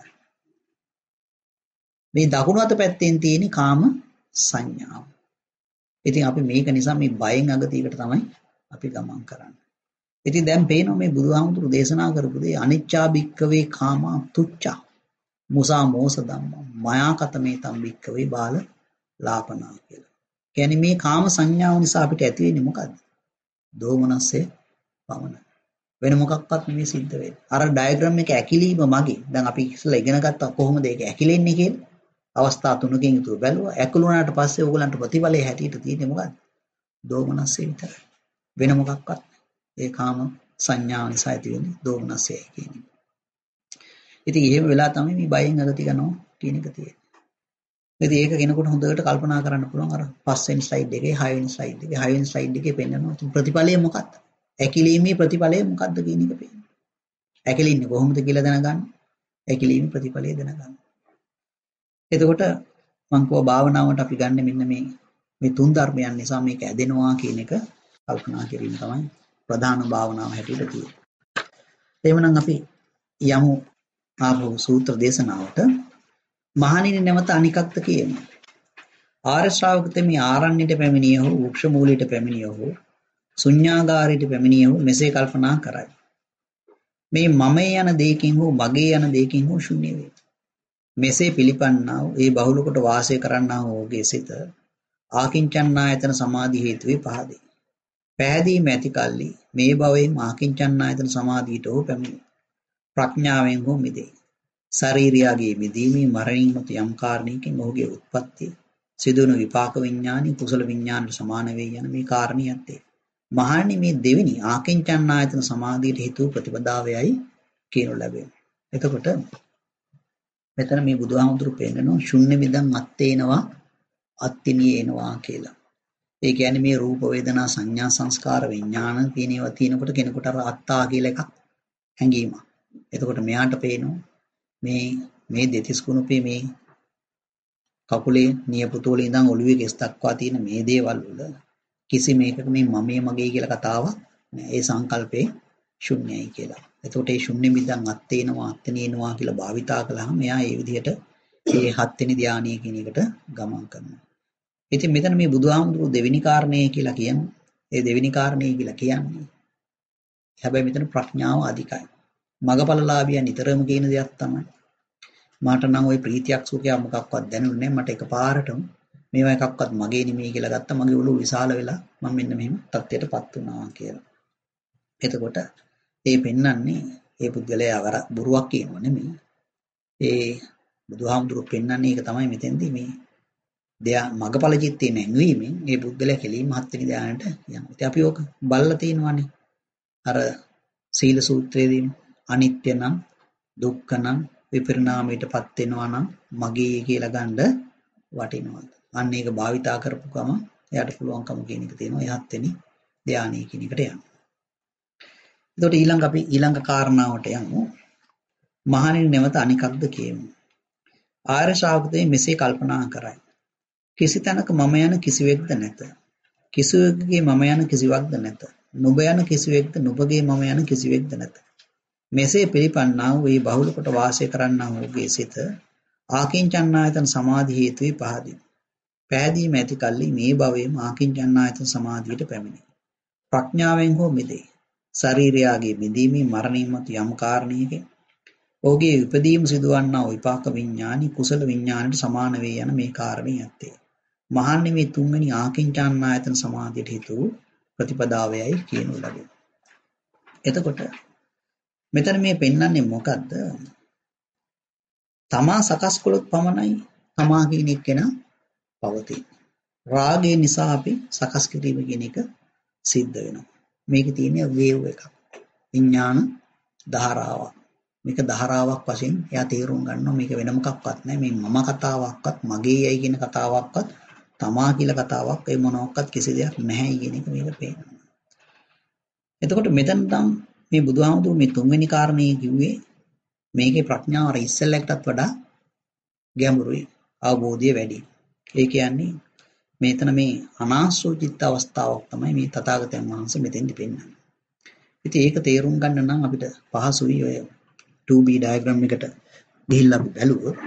මේ දකුණු අත පැත්තෙන් තියෙන කාම සංඥාව. ඉතින් අපි මේක නිසා මේ බයෙන් අගතියකට තමයි අපි ගමන් කරන්නේ. ඉතින් දැන් පේනවා මේ බුදුහාමුදුරු දේශනා කරපු දේ අනිච්චා භික්කවේ කාමා තුච්චා මුසා මෝස ධම්මා මයා කතමේ තම් භික්කවේ බාල ලාපනා කියලා. කියන්නේ මේ කාම සංඥාව නිසා අපිට ඇති වෙන්නේ මොකද්ද? දෝමනස්සේ පමණයි. වෙන මොකක්වත් නෙමෙයි සිද්ධ වෙන්නේ. අර ඩයග්‍රෑම් එක ඇකිලිම මගේ. දැන් අපි ඉස්සෙල්ලා ඉගෙන ගත්තා කොහොමද ඒක ඇකිලෙන්නේ කියලා. අවස්ථා තුනකින් යුතුව බැලුවා. ඇකුළුනාට පස්සේ ඕගලන්ට ප්‍රතිඵලයේ හැටියට තියෙන්නේ මොකද්ද? දෝමනස්සේ විතරයි. වෙන මොකක්වත් ඒ කාම සංඥාව නිසා ඇති වෙන්නේ දෝමනස්සේ කියන්නේ. ඉතින් එහෙම වෙලා තමයි මේ බයෙන් අගති ගන්නවා කියන එක තියෙන්නේ. ඉතින් ඒක කෙනෙකුට හොඳට කල්පනා කරන්න පුළුවන් අර පස්වෙනි ස්ලයිඩ් එකේ හයවෙනි ස්ලයිඩ් එකේ හයවෙනි ස්ලයිඩ් එකේ පෙන්නනවා. ප්‍රතිඵලය මොකක්ද? ඇකිලීමේ ප්‍රතිඵලය මොකක්ද කියන එක පේනවා. ඇකිලින්නේ කොහොමද කියලා දැනගන්න. ඇකිලීමේ ප්‍රතිඵලය දැනගන්න. එතකොට මම කව භාවනාවට අපි ගන්න මෙන්න මේ මේ තුන් ධර්මයන් නිසා මේක ඇදෙනවා කියන එක කල්පනා කිරීම තමයි ප්‍රධාන භාවනාව හැටියට තියෙන්නේ. එහෙමනම් අපි යමු ආපහු සූත්‍ර දේශනාවට. මහණෙනි නැවත අනිකක්ද කියමු. ආර්ය ශ්‍රාවකතේ මේ ආරණ්‍යට පැමිණිය හෝ වෘක්ෂ මූලයට පැමිණිය හෝ ශුන්‍යාගාරයට පැමිණිය හෝ මෙසේ කල්පනා කරයි. මේ මමේ යන දෙයකින් හෝ මගේ යන දෙයකින් හෝ ශුන්‍ය වේ. මෙසේ පිළිපන්නා වූ ඒ බහුල කොට වාසය කරන්නා වූ ඔහුගේ සිත ආකින්චන්නායතන සමාධි හේතුවේ පහදේ. පැහැදීම ඇති කල්ලි මේ භවයෙන් ආකින්චන්නායතන සමාධියට හෝ පැමිණේ. ප්‍රඥාවෙන් හෝ මිදේ. ශරීරයගේ මිදීමේ මරණින් මත යම් කාරණයකින් ඔහුගේ උත්පත්තිය සිදුවන විපාක විඥානි කුසල විඥානට සමාන වේ යන මේ කාරණියත් ඒ. මහණනි මේ දෙවෙනි ආකින්චන්නායතන සමාධියට හේතු ප්‍රතිපදාවයයි කියනු ලැබෙනවා. එතකොට මෙතන මේ බුදුහාමුදුරු පෙන්නනවා ශුන්‍ය මිදං අත්තේනවා අත්තිනියේනවා කියලා. ඒ කියන්නේ මේ රූප වේදනා සංඥා සංස්කාර විඥාන කියන ඒවා තියෙනකොට කෙනෙකුට අර අත්තා කියලා එකක් හැඟීමක්. එතකොට මෙයාට පේනවා මේ මේ දෙතිස් කුණුපේ මේ කකුලේ නියපොතුවල ඉඳන් ඔළුවේ කෙස් දක්වා තියෙන මේ දේවල් වල කිසි මේකක මේ මමයේ මගේ කියලා කතාවක් නෑ. ඒ සංකල්පේ ශුන්‍යයි කියලා. එතකොට මේ ශුන්‍ය මිදන් අත්තේනවා අත්තේනවා කියලා භාවිතා කළාම එයා ඒ විදිහට මේ හත්වෙනි ධානය කියන එකට ගමන් කරනවා. ඉතින් මෙතන මේ බුදුහාමුදුරුවෝ දෙවෙනි කාරණේ කියලා කියන්නේ. ඒ දෙවෙනි කාරණේ කියලා කියන්නේ. හැබැයි මෙතන ප්‍රඥාව අධිකයි. මගපලලාභියා නිතරම කියන දෙයක් තමයි. මට නම් ওই ප්‍රීතියක් සුඛයක් මොකක්වත් දැනුනේ නැහැ. මට එකපාරටම මේවා එකක්වත් මගේ නෙමෙයි කියලා ගත්තා. මගේ ඔළුව විශාල වෙලා මම මෙන්න මෙහෙම තත්ත්වයටපත් වුණා කියලා. එතකොට ඒ පෙන්වන්නේ ඒ පුද්ගලයා වර බොරුවක් කියනව නෙමෙයි. ඒ බුදුහාමුදුරුවෝ පෙන්වන්නේ ඒක තමයි මෙතෙන්දී මේ දෙයා මගපල චිත්තේ නැංවීමෙන් ඒ පුද්ගලයා කෙලින්ම හත්වෙනි ධානයට යනවා. ඉතින් අපි ඕක බලලා තියෙනවානේ. අර සීල සූත්‍රයේදී අනිත්‍ය නම් දුක්ඛ නම් විපරිණාමයටපත් වෙනවා නම් මගේ කියලා ගන්න වටිනවා. අන්න ඒක භාවිතා කරපු ගම එයාට පුළුවන්කම කියන එක තියෙනවා. ඒ හත්වෙනි ධානය කියන එකට යන්න. එතකොට ඊළඟ අපි ඊළඟ කාරණාවට යමු. මහණෙනි නැවත අනිකක්ද කියමු. ආර්ය ශ්‍රාවකයෝ මෙසේ කල්පනා කරයි. කිසි තැනක මම යන කිසිවෙක්ද නැත. කිසිවෙකුගේ මම යන කිසිවක්ද නැත. නුඹ යන කිසිවෙක්ද නුඹගේ මම යන කිසිවෙක්ද නැත. මෙසේ පිළිපන්නා වූ ඒ බහුල කොට වාසය කරන්නා වූගේ සිත ආකින්චන්නායතන සමාධි හේතුයි පහදී. පැහැදීම ඇති කල්ලි මේ භවයේම ආකින්චන්නායතන සමාධියට පැමිණේ. ප්‍රඥාවෙන් හෝ මිදේ. ශරීරයාගේ මිදීමේ මරණින් මතු යම් කාරණයකින් ඔහුගේ උපදීම සිදුවන්නා විපාක විඥානි කුසල විඥානට සමාන වේ යන මේ කාරණේ ඇත්තේ. මහන්නේ මේ තුන්වෙනි ආකින්චන්නායතන සමාධියට හේතු ප්‍රතිපදාවයයි කියනු ලැබේ. එතකොට මෙතන මේ පෙන්වන්නේ මොකද්ද? තමා සකස් කළොත් පමණයි තමා කියන එක න පවතී. රාගය නිසා අපි සකස් කිරීම කියන එක සිද්ධ වෙනවා. මේකේ තියෙන වේව් එකක්. විඥාන ධාරාවක්. මේක ධාරාවක් වශයෙන් එයා තේරුම් ගන්නවා. මේක වෙන මොකක්වත් නැහැ. මේ මම කතාවක්වත් මගේයයි කියන කතාවක්වත් තමා කියලා කතාවක් ඒ මොනවාක්වත් කිසි දෙයක් නැහැ කියන එක මේක පේනවා. එතකොට මෙතන නම් මේ බුදුහාමුදුරුවෝ මේ තුන්වෙනි කාරණේ කිව්වේ මේකේ ප්‍රඥාව අර ඉස්සෙල්ලකටත් වඩා ගැඹුරුයි අවබෝධය වැඩි. ඒ කියන්නේ මෙතන මේ අනාශ්‍රව චිත්ත අවස්ථාවක් තමයි මේ තථාගතයන් වහන්සේ මෙතෙන්දි පෙන්නන්නේ. ඉතින් ඒක තේරුම් ගන්න නම් අපිට පහසුයි ඔය two B diagram එකට ගිහිල්ලා අපි බැලුවොත්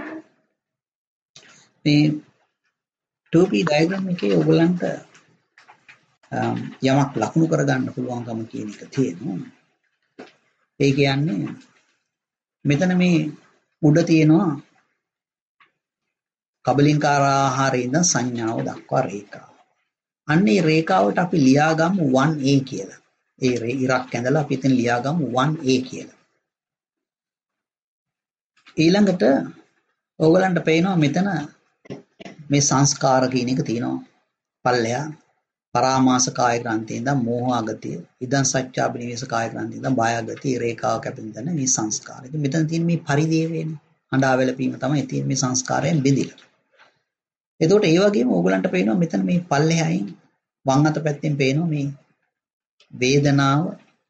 මේ two B diagram එකේ ඔයගලන්ට යමක් ලකුණු කරගන්න පුළුවන්කම කියන එක තියෙනවා. ඒ කියන්නේ මෙතන මේ උඩ තියෙනවා කබලින්කාර ආහාරයේ ඉඳන් සංඥාව දක්වා රේඛාව. අන්න ඒ රේඛාවට අපි ලියාගමු one A කියලා. ඒ ඉරක් ඇඳලා අපි එතන ලියාගමු one A කියලා. ඊළඟට ඕගලන්ට පේනවා මෙතන මේ සංස්කාර කියන එක තියෙනවා. පල්ලෙහා පරාමාස කාය ග්‍රන්ථියෙන් ඉඳන් මෝහාගතිය, ඉදන් සත්‍යාබිනිවේෂ කාය ග්‍රන්ථියෙන් ඉඳන් බායාගතිය රේඛාව කැපෙන තැන මේ සංස්කාර. ඉතින් මෙතන තියෙන මේ පරිදේවේනේ හඬා වැළපීම තමයි තියෙන මේ සංස්කාරයෙන් බෙදෙලා. එතකොට ඒ වගේම ඕගලන්ට පේනවා මෙතන මේ පල්ලෙහායින් වම් අත පැත්තෙන් පේනවා මේ වේදනාව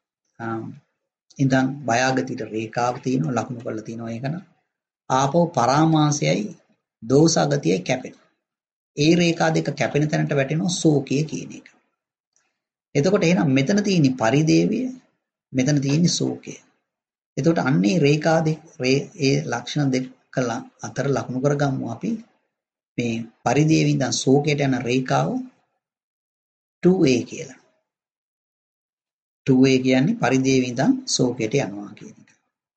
ඉඳන් බයාගතියට රේඛාව තියෙනවා ලකුණු කරලා තියෙනවා ඒකන. ආපෝ පරාමාසයයි දෝසාගතියයි කැපෙනවා. ඒ රේඛා දෙක කැපෙන තැනට වැටෙනවා ශෝකය කියන එක. එතකොට එහෙනම් මෙතන තියෙන පරිදේවය මෙතන තියෙන ශෝකය. එතකොට අන්නේ රේඛා දෙක ඒ ලක්ෂණ දෙක අතර ලකුණු කරගමු අපි මේ පරිදේවි ඉඳන් ශෝකයට යන රේඛාව two A කියලා. two A කියන්නේ පරිදේවි ඉඳන් ශෝකයට යනවා කියන එක.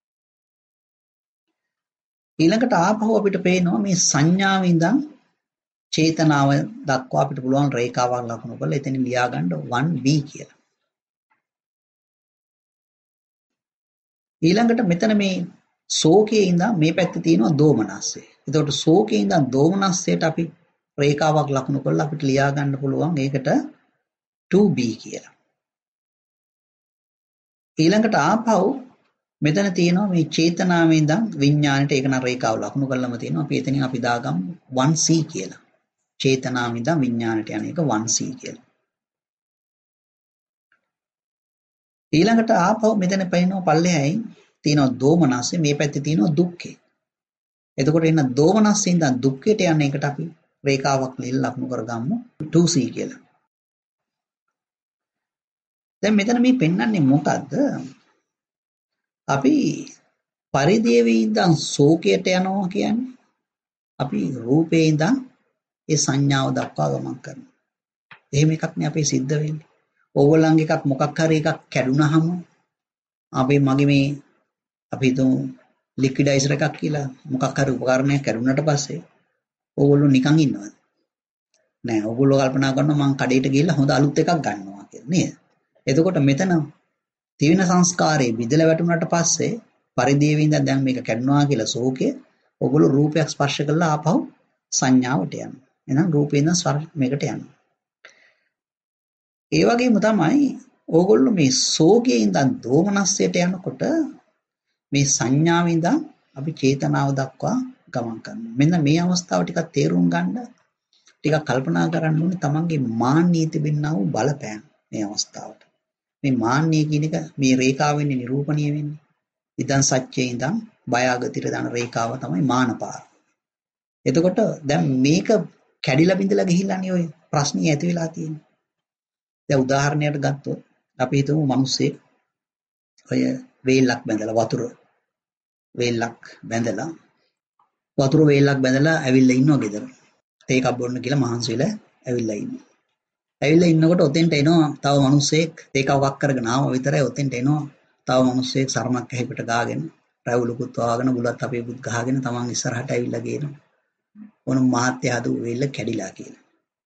ඊළඟට ආපහු අපිට පේනවා මේ සංඥාව ඉඳන් චේතනාව දක්වා අපිට පුළුවන් රේඛාවක් ලකුණු කරලා එතන ලියා ගන්න one B කියලා. ඊළඟට මෙතන මේ ශෝකයේ ඉඳන් මේ පැත්තේ තියෙනවා දෝමනස්සය. එතකොට ශෝකයේ ඉඳන් දෝමනස්සයට අපි රේඛාවක් ලකුණු කරලා අපිට ලියා ගන්න පුළුවන් ඒකට two B කියලා. ඊළඟට ආපහු මෙතන තියෙනවා මේ චේතනාවේ ඉඳන් විඥාණයට ඒක නම් රේඛාව ලකුණු කරලම තියෙනවා. අපි එතනින් අපි දාගමු one C කියලා. චේතනාවෙන් ඉඳන් විඥාණයට යන එක one C කියලා. ඊළඟට ආපහු මෙතන පේනවා පල්ලෙහායින් තියෙනවා දෝමනස්සේ මේ පැත්තේ තියෙනවා දුක්ඛේ. එතකොට එන්න දෝමනස්සේ ඉඳන් දුක්ඛයට යන එකට අපි රේඛාවක් ලියලා ලකුණු කරගමු two C කියලා. දැන් මෙතන මේ පෙන්වන්නේ මොකද්ද? අපි පරිදේවේ ඉඳන් ශෝකයට යනවා කියන්නේ අපි රූපේ ඉඳන් ඒ සංඥාව දක්වා ගමන් කරනවා. එහෙම එකක් නේ අපේ සිද්ධ වෙන්නේ. ඕගොල්ලන්ගේ එකක් මොකක් හරි එකක් කැඩුනහම අපි මගේ මේ අපි හිතමු ලික්විඩයිසර් එකක් කියලා මොකක් හරි උපකරණයක් කැඩුනට පස්සේ ඕගොල්ලෝ නිකන් ඉන්නවද? නෑ. ඕගොල්ලෝ කල්පනා කරනවා මං කඩේට ගිහිල්ලා හොඳ අලුත් එකක් ගන්නවා කියලා නේද? එතකොට මෙතන තීන සංස්කාරයේ විදලා වැටුණාට පස්සේ පරිදේවේ ඉඳන් දැන් මේක කැඩුනා කියලා ශෝකය ඕගොල්ලෝ රූපයක් ස්පර්ශ කළා ආපහු සංඥාවට යනවා. එහෙනම් රූපේ ඉඳන් මේකට යනවා. ඒ වගේම තමයි ඕගොල්ලෝ මේ ශෝකයේ ඉඳන් දෝමනස්සයට යනකොට මේ සංඥාවෙන් ඉඳන් අපි චේතනාව දක්වා ගමන් කරනවා. මෙන්න මේ අවස්ථාව ටිකක් තේරුම් ගන්න ටිකක් කල්පනා කරන්න ඕනේ තමන්ගේ මාන්නීය තිබෙනා වූ බලපෑම මේ අවස්ථාවට. මේ මාන්නීය කියන එක මේ රේඛාවෙන් නිරූපණය වෙන්නේ. ඉදන් සත්‍යයේ ඉඳන් බය අගතිර දාන රේඛාව තමයි මානපාර. එතකොට දැන් මේක කැඩිලා බිඳලා ගිහිල්ලානේ ඔය ප්‍රශ්නේ ඇති වෙලා තියෙන්නේ. දැන් උදාහරණයක් ගත්තොත් අපි හිතමු මිනිස්සෙක් ඔය වේලක් බැඳලා වතුර වේලක් බැඳලා වතුර වේලක් බැඳලා ඇවිල්ලා ඉන්නවා ගෙදර. තේකක් බොන්න කියලා මහන්සි වෙලා ඇවිල්ලා ඉන්නවා. ඇවිල්ලා ඉන්නකොට ඔතෙන්ට එනවා තව මිනිස්සෙක් තේකක් වක් කරගෙන ආව විතරයි ඔතෙන්ට එනවා තව මිනිස්සෙක් සරණක් ඇහිපිට ගාගෙන රැවුලුකුත් වාගෙන බුලත් අපේකුත් ගහගෙන තමන් ඉස්සරහට ඇවිල්ලා ගේනවා. ඕන මහත්ය හදු වේල කැඩිලා කියලා.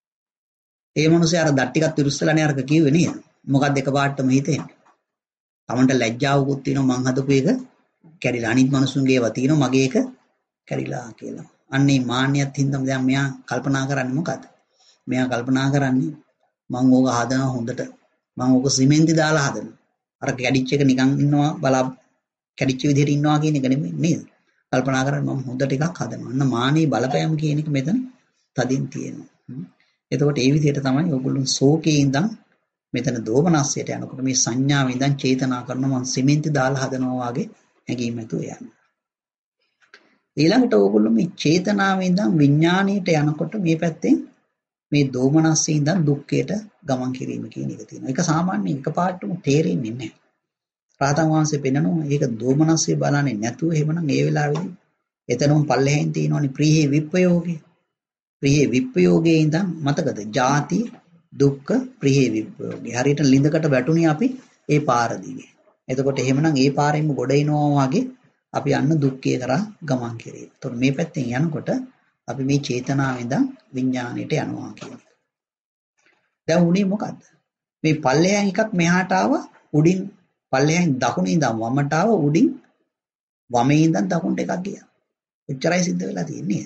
ඒ මිනිස්සේ අර දත් ටිකක් ඉරුස්සලානේ අරක කිව්වේ නේද? මොකක්ද එකපාරටම හිතෙන්නේ? තමන්ට ලැජ්ජාවකුත් තියෙනවා මං හදපු එක කැඩිලා අනිත් මිනිස්සුන්ගේ ඒවා තියෙනවා මගේ එක කැඩිලා කියලා. අන්නේ මාන්නයත් හින්දාම දැන් මෙයා කල්පනා කරන්නේ මොකද්ද? මෙයා කල්පනා කරන්නේ මං ඕක හදනවා හොඳට. මං ඕක සිමෙන්ති දාලා හදනවා. අර කැඩිච්ච එක නිකන් ඉන්නවා බලා කැඩිච්ච විදිහට ඉන්නවා කියන එක නෙමෙයි නේද? කල්පනා කරන්නේ මම හොඳ ටිකක් හදනවා. අන්න මානේ බලපෑම කියන එක මෙතන තදින් තියෙනවා. එතකොට ඒ විදිහට තමයි ඔයගොල්ලෝ ශෝකයේ ඉඳන් මෙතන දෝමනස්සයට යනකොට මේ සංඥාවෙන් ඉඳන් චේතනා කරනවා මම සිමෙන්ති දාලා හදනවා වගේ හැඟීම ඇතුව යනවා. ඊළඟට ඕගොල්ලෝ මේ චේතනාවෙන් ඉඳන් විඥාණයට යනකොට මේ පැත්තෙන් මේ දෝමනස්සේ ඉඳන් දුක්ඛයට ගමන් කිරීම කියන එක තියෙනවා. ඒක සාමාන්‍යයෙන් එකපාරටම තේරෙන්නේ නැහැ. රාතන් වහන්සේ පෙන්නනවා ඒක දෝමනස්සේ බලන්නේ නැතුව එහෙමනම් ඒ වෙලාවේදී එතනම පල්ලෙහෙන් තියෙනවනේ ප්‍රීහි විප්පයෝගේ. ප්‍රීහි විප්පයෝගේ ඉඳන් මතකද? ජාති දුක්ඛ ප්‍රීහි විප්පයෝගේ. හරියට ලිඳකට වැටුනේ අපි ඒ පාර දිගේ. එතකොට එහෙමනම් ඒ පාරෙන්ම ගොඩ එනවා වගේ අපි යන්න දුක්ඛය කරා ගමන් කරේ. එතකොට මේ පැත්තෙන් යනකොට අපි මේ චේතනාවෙන් ඉඳන් විඥාණයට යනවා කියන්නේ. දැන් උනේ මොකද්ද? මේ පල්ලෙයන් එකක් මෙහාට ආව උඩින් පල්ලෙයන් දකුණේ ඉඳන් වමට ආව උඩින් වමේ ඉඳන් දකුණට එකක් ගියා. එච්චරයි සිද්ධ වෙලා තියෙන්නේ.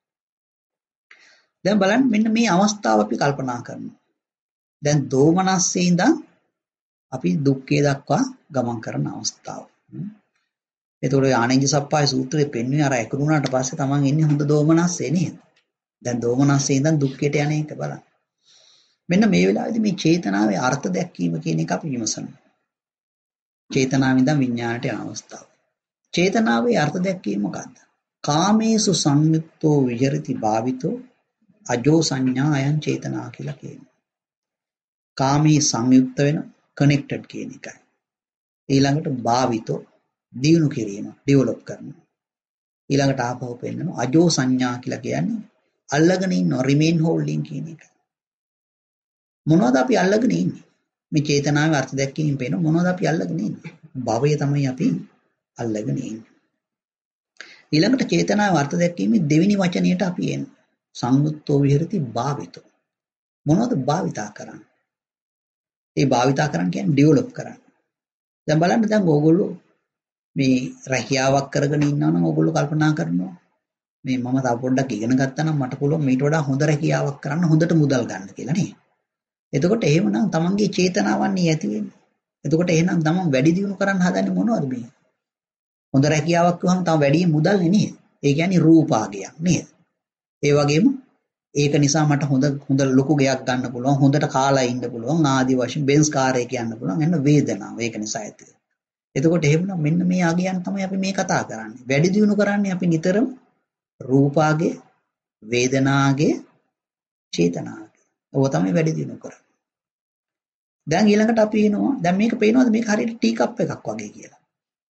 දැන් බලන්න මෙන්න මේ අවස්ථාව අපි කල්පනා කරනවා. දැන් දෝමනස්සේ ඉඳන් අපි දුක්ඛය දක්වා ගමන් කරන අවස්ථාව. එතකොට ආනන්ද සප්පාය සූත්‍රයේ පෙන්වන්නේ අර එකරුණාට පස්සේ තමන් ඉන්නේ හොඳ දෝමනස්සේ නේද? දැන් දෝමනස්සේ ඉඳන් දුක්ඛයට යන එක බලන්න. මෙන්න මේ වෙලාවේදී මේ චේතනාවේ අර්ථ දැක්වීම කියන එක අපි විමසනවා. චේතනාවෙන් ඉඳන් විඥාණයට යන අවස්ථාව. චේතනාවේ අර්ථ දැක්වීම මොකද්ද? කාමේසු සංයුක්තෝ විහෙරති භාවිතෝ අජෝ සංඥා අයං චේතනා කියලා කියනවා. කාමී සංයුක්ත වෙන කනෙක්ටඩ් කියන එකයි. ඊළඟට භාවිතෝ දියුණු කිරීම ඩෙවලොප් කරනවා. ඊළඟට ආපහු පෙන්නනවා අජෝ සංඥා කියලා කියන්නේ අල්ලගෙන ඉන්නව රිමේන් හෝල්ඩින් කියන එක. මොනවද අපි අල්ලගෙන ඉන්නේ? මේ චේතනාවේ අර්ථ දැක්වීම පේන මොනවද අපි අල්ලගෙන ඉන්නේ? භවය තමයි අපි අල්ලගෙන ඉන්නේ. ඊළඟට චේතනාවේ අර්ථ දැක්වීමේ දෙවෙනි වචනයට අපි එන්නේ. සංයුක්තෝ විහෙරති භාවිතෝ. මොනවද භාවිතා කරන්නේ? ඒ භාවිතා කරන්න කියන්නේ ඩෙවලොප් කරන්න. දැන් බලන්න දැන් ඕගොල්ලෝ මේ රැකියාවක් කරගෙන ඉන්නවා නම් ඕගොල්ලෝ කල්පනා කරනවා මේ මම තව පොඩ්ඩක් ඉගෙන ගත්තා නම් මට පුළුවන් මීට වඩා හොඳ රැකියාවක් කරන්න හොඳට මුදල් ගන්න කියලා නේ. එතකොට එහෙමනම් තමන්ගේ චේතනාවන් ඇති වෙන්නේ. එතකොට එහෙනම් තමන් වැඩි දියුණු කරන්න හදන්නේ මොනවද මේ? හොඳ රැකියාවක් කරාම තව වැඩි මුදල් නේ. ඒ කියන්නේ රූපාගයක් නේද? ඒ වගේම ඒක නිසා මට හොඳ හොඳ ලොකු ගයක් ගන්න පුළුවන් හොඳට කාලා ඉන්න පුළුවන් ආදි වශයෙන් බෙන්ස් කාර් එක යන්න පුළුවන් එන්න වේදනාව ඒක නිසා ඇති. එතකොට එහෙමනම් මෙන්න මේ ආගයන් තමයි අපි මේ කතා කරන්නේ. වැඩි දියුණු කරන්නේ අපි නිතරම රූපාගේ වේදනාගේ චේතනාගේ. ඕක තමයි වැඩි දියුණු කරන්නේ. දැන් ඊළඟට අපි එනවා දැන් මේක පේනවද මේක හරියට ටී කප් එකක් වගේ කියලා.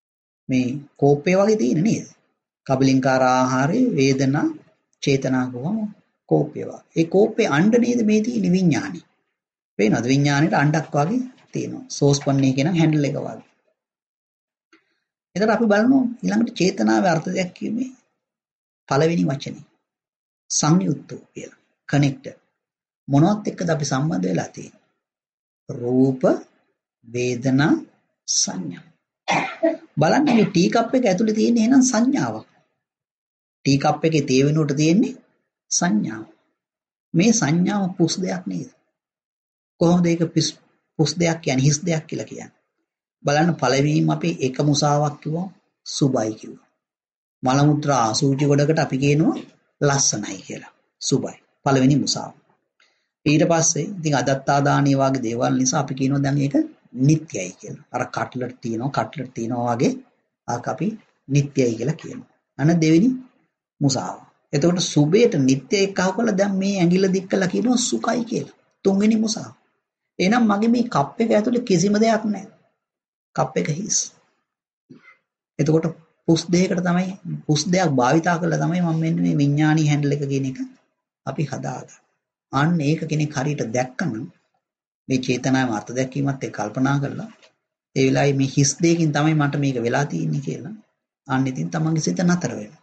මේ කෝපය වගේ තියෙන නේද? කබලින්කාර ආහාරයේ වේදනා චේතනා ගොම කෝපය වගේ. ඒ කෝපේ අණ්ඩ නේද මේ තියෙන විඥානෙ. පේනවද විඥානෙට අණ්ඩක් වගේ තියෙනවා. සෝස්පන්නේ කියන හැන්ඩල් එක වගේ. එතකොට අපි බලමු ඊළඟට චේතනාවේ අර්ථ දැක්වීමේ පළවෙනි වචනේ සංයුක්තෝ කියලා. කනෙක්ටඩ්. මොනවත් එක්කද අපි සම්බන්ධ වෙලා තියෙන්නේ? රූප, වේදනා, සංඥා. බලන්න මේ ටී කප් එක ඇතුලේ තියෙන එහෙනම් සංඥාවක්. ටී කප් එකේ තේ වෙනුවට තියෙන්නේ සංඥාව. මේ සංඥාව පුස් දෙයක් නේද? කොහොමද ඒක පුස් දෙයක් කියන්නේ හිස් දෙයක් කියලා කියන්නේ? බලන්න පළවෙනිම අපි එක මුසාවක් කිව්වා සුබයි කිව්වා. මල මුත්‍රා ආසූචි ගොඩකට අපි කියනවා ලස්සනයි කියලා. සුබයි. පළවෙනි මුසාව. ඊට පස්සේ ඉතින් අදත්තාදානිය වගේ දේවල් නිසා අපි කියනවා දැන් ඒක නිට්ටයයි කියලා. අර කට්ලට් තියෙනවා කට්ලට් තියෙනවා වගේ ආක අපි නිට්ටයයි කියලා කියනවා. අන දෙවෙනි මුසාව. එතකොට සුබේට නිට්ටය එක්කව කළා දැන් මේ ඇඟිල්ල දික් කළා කියනවා සුඛයි කියලා. තුන්වෙනි මුසාව. එහෙනම් මගේ මේ කප් එක ඇතුලේ කිසිම දෙයක් නැහැ. කප් එක හිස්. එතකොට පුස් දෙයකට තමයි පුස් දෙයක් භාවිතා කරලා තමයි මම මෙන්න මේ විඥානීය හැන්ඩල් එක කියන එක අපි හදාගන්නේ. අන්න ඒක කෙනෙක් හරියට දැක්කම මේ චේතනාවේ අර්ථ දැක්වීමත් එක්ක කල්පනා කරලා ඒ වෙලාවේ මේ හිස් දෙයකින් තමයි මට මේක වෙලා තියෙන්නේ කියලා අන්න ඉතින් තමන්ගේ සිත නතර වෙනවා.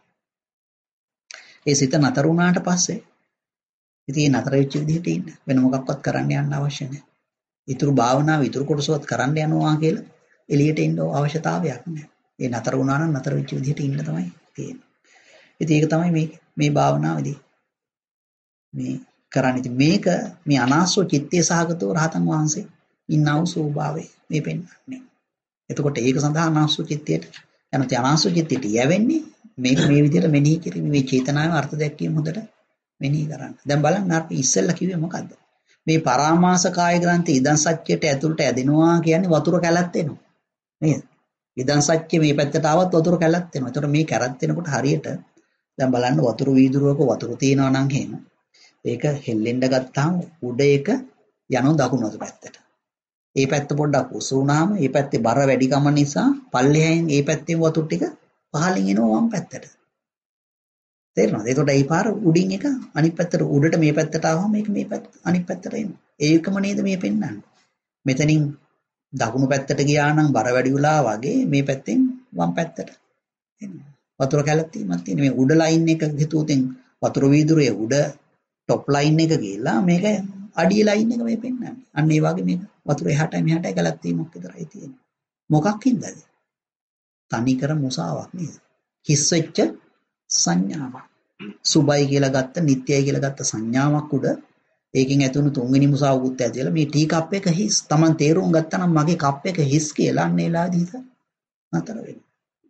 ඒ සිත නතර වුණාට පස්සේ ඉතින් නතර වෙච්ච විදිහට ඉන්න වෙන මොකක්වත් කරන්න යන්න අවශ්‍ය නැහැ. ඊතුරු භාවනාව ඊතුරු කොටසවත් කරන්න යනවා කියලා එළියට එන්න අවශ්‍යතාවයක් නැහැ. ඒ නතර වුණා නම් නතර වෙච්ච විදිහට ඉන්න තමයි තියෙන්නේ. ඉතින් ඒක තමයි මේ මේ භාවනාවේදී මේ කරන්නේ. ඉතින් මේක මේ අනාස්ව චිත්තයේ සහගතව රහතන් වහන්සේ ඉන්නා වූ ස්වභාවය මේ පෙන්වන්නේ. එතකොට ඒක සඳහා අනාස්ව චිත්තයට යනති අනාස්ව චිත්තයට යවෙන්නේ මේක මේ විදිහට මෙනෙහි කිරීම මේ චේතනාවේ අර්ථ දැක්වීම හොඳට මෙනෙහි කරන්න. දැන් බලන්න අපි ඉස්සෙල්ලා කිව්වේ මොකද්ද? මේ පරාමාස කාය ග්‍රන්ථි ඉදන් සත්‍යයට ඇතුළට ඇදෙනවා කියන්නේ වතුර කැලක් එනවා. නේද? ඉදන් සත්‍ය මේ පැත්තට ආවත් වතුර කැලක් එනවා. එතකොට මේ කැරත් එනකොට හරියට දැන් බලන්න වතුර වීදුරුවක වතුර තියෙනවා නම් එහෙම ඒක හෙල්ලෙන්න ගත්තාම උඩ එක යනවා දකුණු අත පැත්තට. ඒ පැත්ත පොඩ්ඩක් උසු වුණාම ඒ පැත්තේ බර වැඩිකම නිසා පල්ලෙහායින් ඒ පැත්තෙන් වතුර ටික පහළින් එනවා වම් පැත්තට. තේරෙනවද? එතකොට ඒ පාර උඩින් එක අනිත් පැත්තට උඩට මේ පැත්තට ආවම මේක මේ පැත්ත අනිත් පැත්තට එනවා. ඒකම නේද මේ පෙන්නන්නේ. මෙතනින් දකුණු පැත්තට ගියා නම් බර වැඩි වෙලා වගේ මේ පැත්තෙන් වම් පැත්තට එනවා. වතුර කැලක් තියෙනවා තියෙන මේ උඩ ලයින් එක හිතුවොතින් වතුර වීදුරේ උඩ টොප් ලයින් එක ගිහලා මේක අඩිය ලයින් එක මේ පෙන්නන්නේ. අන්න ඒ වගේ මේක වතුර එහාටයි මෙහාටයි කලක් තියෙනක් විතරයි තියෙන්නේ. මොකක් හින්දාද? තනිකර මුසාවක් නේද? හිස් වෙච්ච සංඥාවක්. සුබයි කියලා ගත්ත, නිට්ටයයි කියලා ගත්ත සංඥාවක් උඩ ඒකෙන් ඇතුණු තුන්වෙනි මුසාවකුත් ඇදලා මේ ටී කප් එක හිස්. Taman තේරුම් ගත්තා නම් මගේ කප් එක හිස් කියලා අන්න ඒලාදී හිත නතර වෙනවා.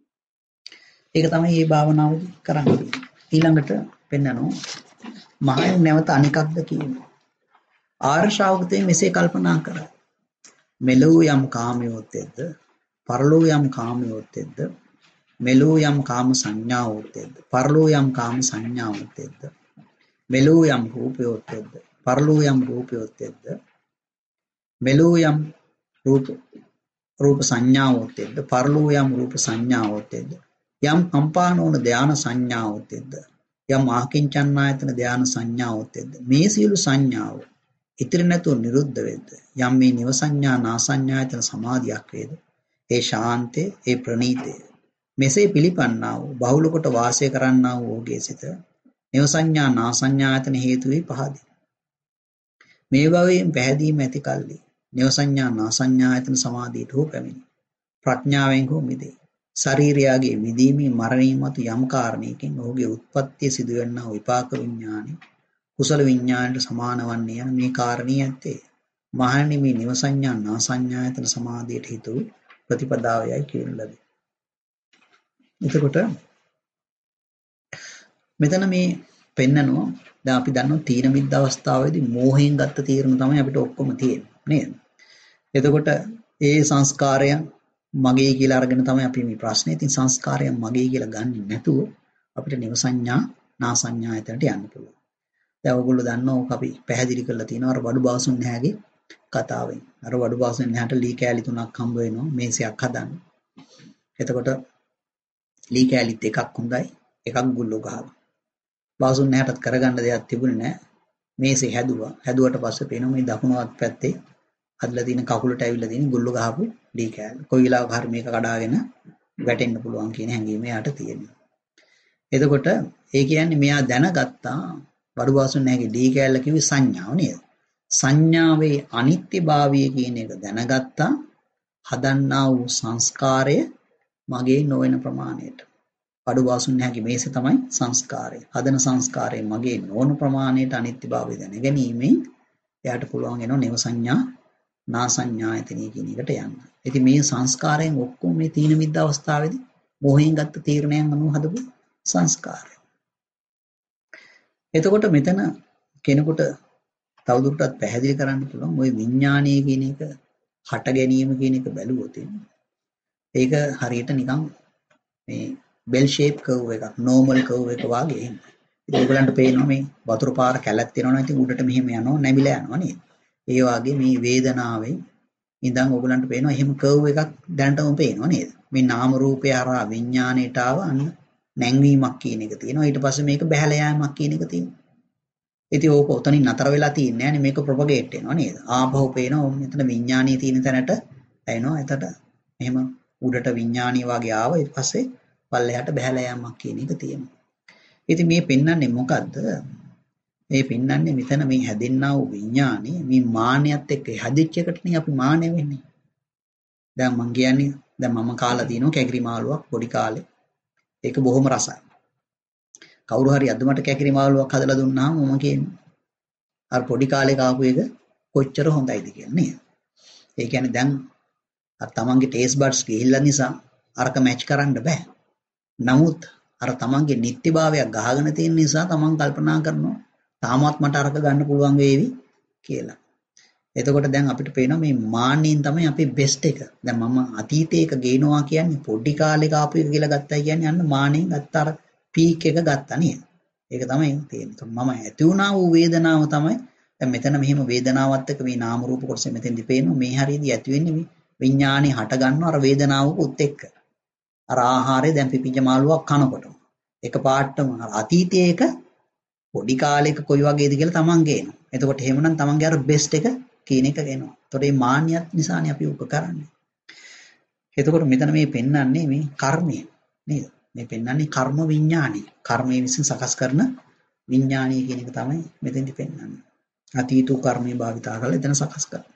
ඒක තමයි මේ භාවනාවදී කරන්නේ. ඊළඟට පෙන්නනවා මහයන් නැවත අනිකක්ද කියනවා. ආර්ය ශ්‍රාවකයන් මෙසේ කල්පනා කරා. මෙලෝ යම් කාමයෝත්ෙද්ද, පරලෝ යම් කාමයෝත්ෙද්ද, මෙලෝ යම් කාම සංඥාවෝත්ෙද්ද, පරලෝ යම් කාම සංඥාවෝත්ෙද්ද, මෙලෝ යම් රූපයෝත්ෙද්ද, පරලෝ යම් රූපයෝත්ෙද්ද, මෙලෝ යම් රූප රූප සංඥාවෝත්ෙද්ද, පරලෝ යම් රූප සංඥාවෝත්ෙද්ද, යම් කම්පානෝන ධාන සංඥාවෝත්ෙද්ද, යම් ආකින්චන්නායතන ධාන සංඥාවෝත්ෙද්ද, මේ සියලු සංඥාව ඉතිරි නැතුව නිරුද්ධ වෙද්ද, යම් මේ නිව සංඥා නා සංඥායතන සමාධියක් වේද, ඒ ශාන්තේ ඒ ප්‍රණීතේ මෙසේ පිළිපන්නා වූ බහුල කොට වාසය කරන්නා වූ ඔහුගේ සිත නිව සංඥා නා සංඥායතන හේතු වේ පහදී. මේ භවයෙන් පැහැදීම ඇති කල්ලි නිව සංඥා නා සංඥායතන සමාධියට හෝ පැමිණි ප්‍රඥාවෙන් හෝ මිදේ. ශරීරයගේ මිදීමේ මරණීන් මතු යම් කාරණයකින් ඔහුගේ උත්පත්තිය සිදුවන්නා විපාක විඥානෙ කුසල විඥාණයට සමාන වන්නේ යන මේ කාරණිය ඇත්තේ මහණනි මේ නිව සංඥා නා සංඥායතන සමාධියට හේතු ප්‍රතිපදාවයයි කියන ලදී. එතකොට මෙතන මේ පෙන්නනවා දැන් අපි දන්නවා තීන මිද්ද අවස්ථාවේදී මෝහයෙන් ගත්ත තීරණ තමයි අපිට ඔක්කොම තියෙන්නේ නේද? එතකොට ඒ සංස්කාරයන් මගේ කියලා අරගෙන තමයි අපි මේ ප්‍රශ්නේ. ඉතින් සංස්කාරයන් මගේ කියලා ගන්නේ නැතුව අපිට නිව සංඥා නා සංඥායතනට යන්න පුළුවන්. දැන් ඔයගොල්ලෝ දන්නවා ඕක අපි පැහැදිලි කරලා තියෙනවා අර වඩු බාසුන් නැහැගේ කතාවෙන්. අර වඩු බාසුන් නැහැට ලී කෑලි තුනක් හම්බ වෙනවා මේසයක් හදන්න. එතකොට ලී කෑලිත් එකක් හොඳයි එකක් ගුල්ලෝ ගහලා. බාසුන් නැහැටත් කරගන්න දෙයක් තිබුණේ නැහැ. මේසේ හැදුවා. හැදුවට පස්සේ පේනවා මේ දකුණු අත් පැත්තේ අදලා තියෙන කකුලට ඇවිල්ලා තියෙන ගුල්ලෝ ගහපු ලී කෑල්ල. කොයි වෙලාවක හරි මේක කඩාගෙන වැටෙන්න පුළුවන් කියන හැඟීම යාට තියෙනවා. එතකොට ඒ කියන්නේ මෙයා දැනගත්තා බඩු බාසුන් නැහැගේ ලී කෑල්ල කිව්වේ සංඥාව නේද? සංඥාවේ අනිත්‍යභාවය කියන එක දැනගත්තා හදන්නා වූ සංස්කාරය මගේ නොවන ප්‍රමාණයට. බඩු බාසුන් නැහැගේ මේසේ තමයි සංස්කාරය. හදන සංස්කාරය මගේ නොවන ප්‍රමාණයට අනිත්‍යභාවය දැනගැනීමෙන් එයාට පුළුවන් වෙනවා නේව සංඥා නා සංඥායතනෙ කියන එකට යන්න. ඉතින් මේ සංස්කාරයෙන් ඔක්කොම මේ තීන මිද්ද අවස්ථාවේදී මොහෙන් ගත්ත තීරණයන් අනුව හදපු සංස්කාරය. එතකොට මෙතන කෙනෙකුට තවදුරටත් පැහැදිලි කරන්න පුළුවන් ওই විඥානීය කියන එක හට ගැනීම කියන එක බැලුවොත් ඒක හරියට නිකන් මේ බෙල් ෂේප් කර්ව් එකක් නෝමල් කර්ව් එක වගේ එහෙම. ඉතින් ඔයගලන්ට පේනවා මේ වතුර පාර කැලක් තියෙනවා ඉතින් උඩට මෙහෙම යනවා නැමිලා යනවා නේද? ඒ වගේ මේ වේදනාවෙන් ඉඳන් ඔයගලන්ට පේනවා එහෙම කර්ව් එකක් දැනටම පේනවා නේද? මේ නාම රූපය හරහා විඥාණයට ආව අන්න නැංවීමක් කියන එක තියෙනවා. ඊට පස්සේ මේක බැහැලා යෑමක් කියන එක තියෙනවා. ඉතින් ඕක උතනින් නතර වෙලා තියන්නේ නැහැ මේක ප්‍රොපගේට් වෙනවා නේද? ආපහු පේනවා මෙතන විඥානීය තියෙන තැනට ඇිනවා. එතට එහෙම උඩට විඥානීය වගේ ආව ඊට පස්සේ පල්ලෙහාට බැහැලා යෑමක් කියන එක තියෙනවා. ඉතින් මේ පෙන්වන්නේ මොකද්ද? මේ පෙන්වන්නේ මෙතන මේ හැදෙන්නා වූ විඥානේ මේ මාන්නයත් එක්ක හැදිච්ච එකටනේ අපි මාන්නය වෙන්නේ. දැන් මං කියන්නේ දැන් මම කාලා දිනනවා කැකිරි මාළුවක් පොඩි කාලේ. ඒක බොහොම රසයි. කවුරු හරි අද මට කැකිරි මාළුවක් හදලා දුන්නාම මම කියන්නේ අර පොඩි කාලේ කාපු එක කොච්චර හොඳයිද කියලා නේද? ඒ කියන්නේ දැන් අර තමන්ගේ ටේස්ට් බඩ්ස් ගිහිල්ලා නිසා අරක මැච් කරන්න බෑ. නමුත් අර තමන්ගේ නිත්‍යභාවයක් ගහගෙන තියෙන නිසා තමන් කල්පනා කරනවා තාමත් මට අරක ගන්න පුළුවන් වේවි කියලා. එතකොට දැන් අපිට පේනවා මේ මාන්නෙන් තමයි අපේ බෙස්ට් එක. දැන් මම අතීතයේ එක ගේනවා කියන්නේ පොඩි කාලේ කාපු එක කියලා ගත්තයි කියන්නේ අන්න මාන්නෙන් ගත්ත අර පීක් එක ගත්තා නේද? ඒක තමයි තියෙන්නේ. මම ඇති වුණා වූ වේදනාව තමයි දැන් මෙතන මෙහෙම වේදනාවත් එක්ක මේ නාම රූප කොටස මෙතෙන්දි පේනවා මේ හරියදී ඇති වෙන්නේ මේ විඥානේ හට ගන්නවා අර වේදනාවකුත් එක්ක. අර ආහාරය දැන් පිපිච්ච මාළුවක් කනකොට එක පාටම අතීතයේ එක පොඩි කාලේක කොයි වගේද කියලා තමන් ගේනවා. එතකොට එහෙමනම් තමන්ගේ අර බෙස්ට් එක කියන එක ගේනවා. එතකොට මේ මාන්නයත් නිසානේ අපි උක කරන්නේ. එතකොට මෙතන මේ පෙන්වන්නේ මේ කර්මය නේද? මේ පෙන්වන්නේ කර්ම විඥානි. කර්මයේ විසින් සකස් කරන විඥානි කියන එක තමයි මෙතෙන්දි පෙන්වන්නේ. අතීත කර්මයේ භාවිතා කරලා එතන සකස් කරනවා.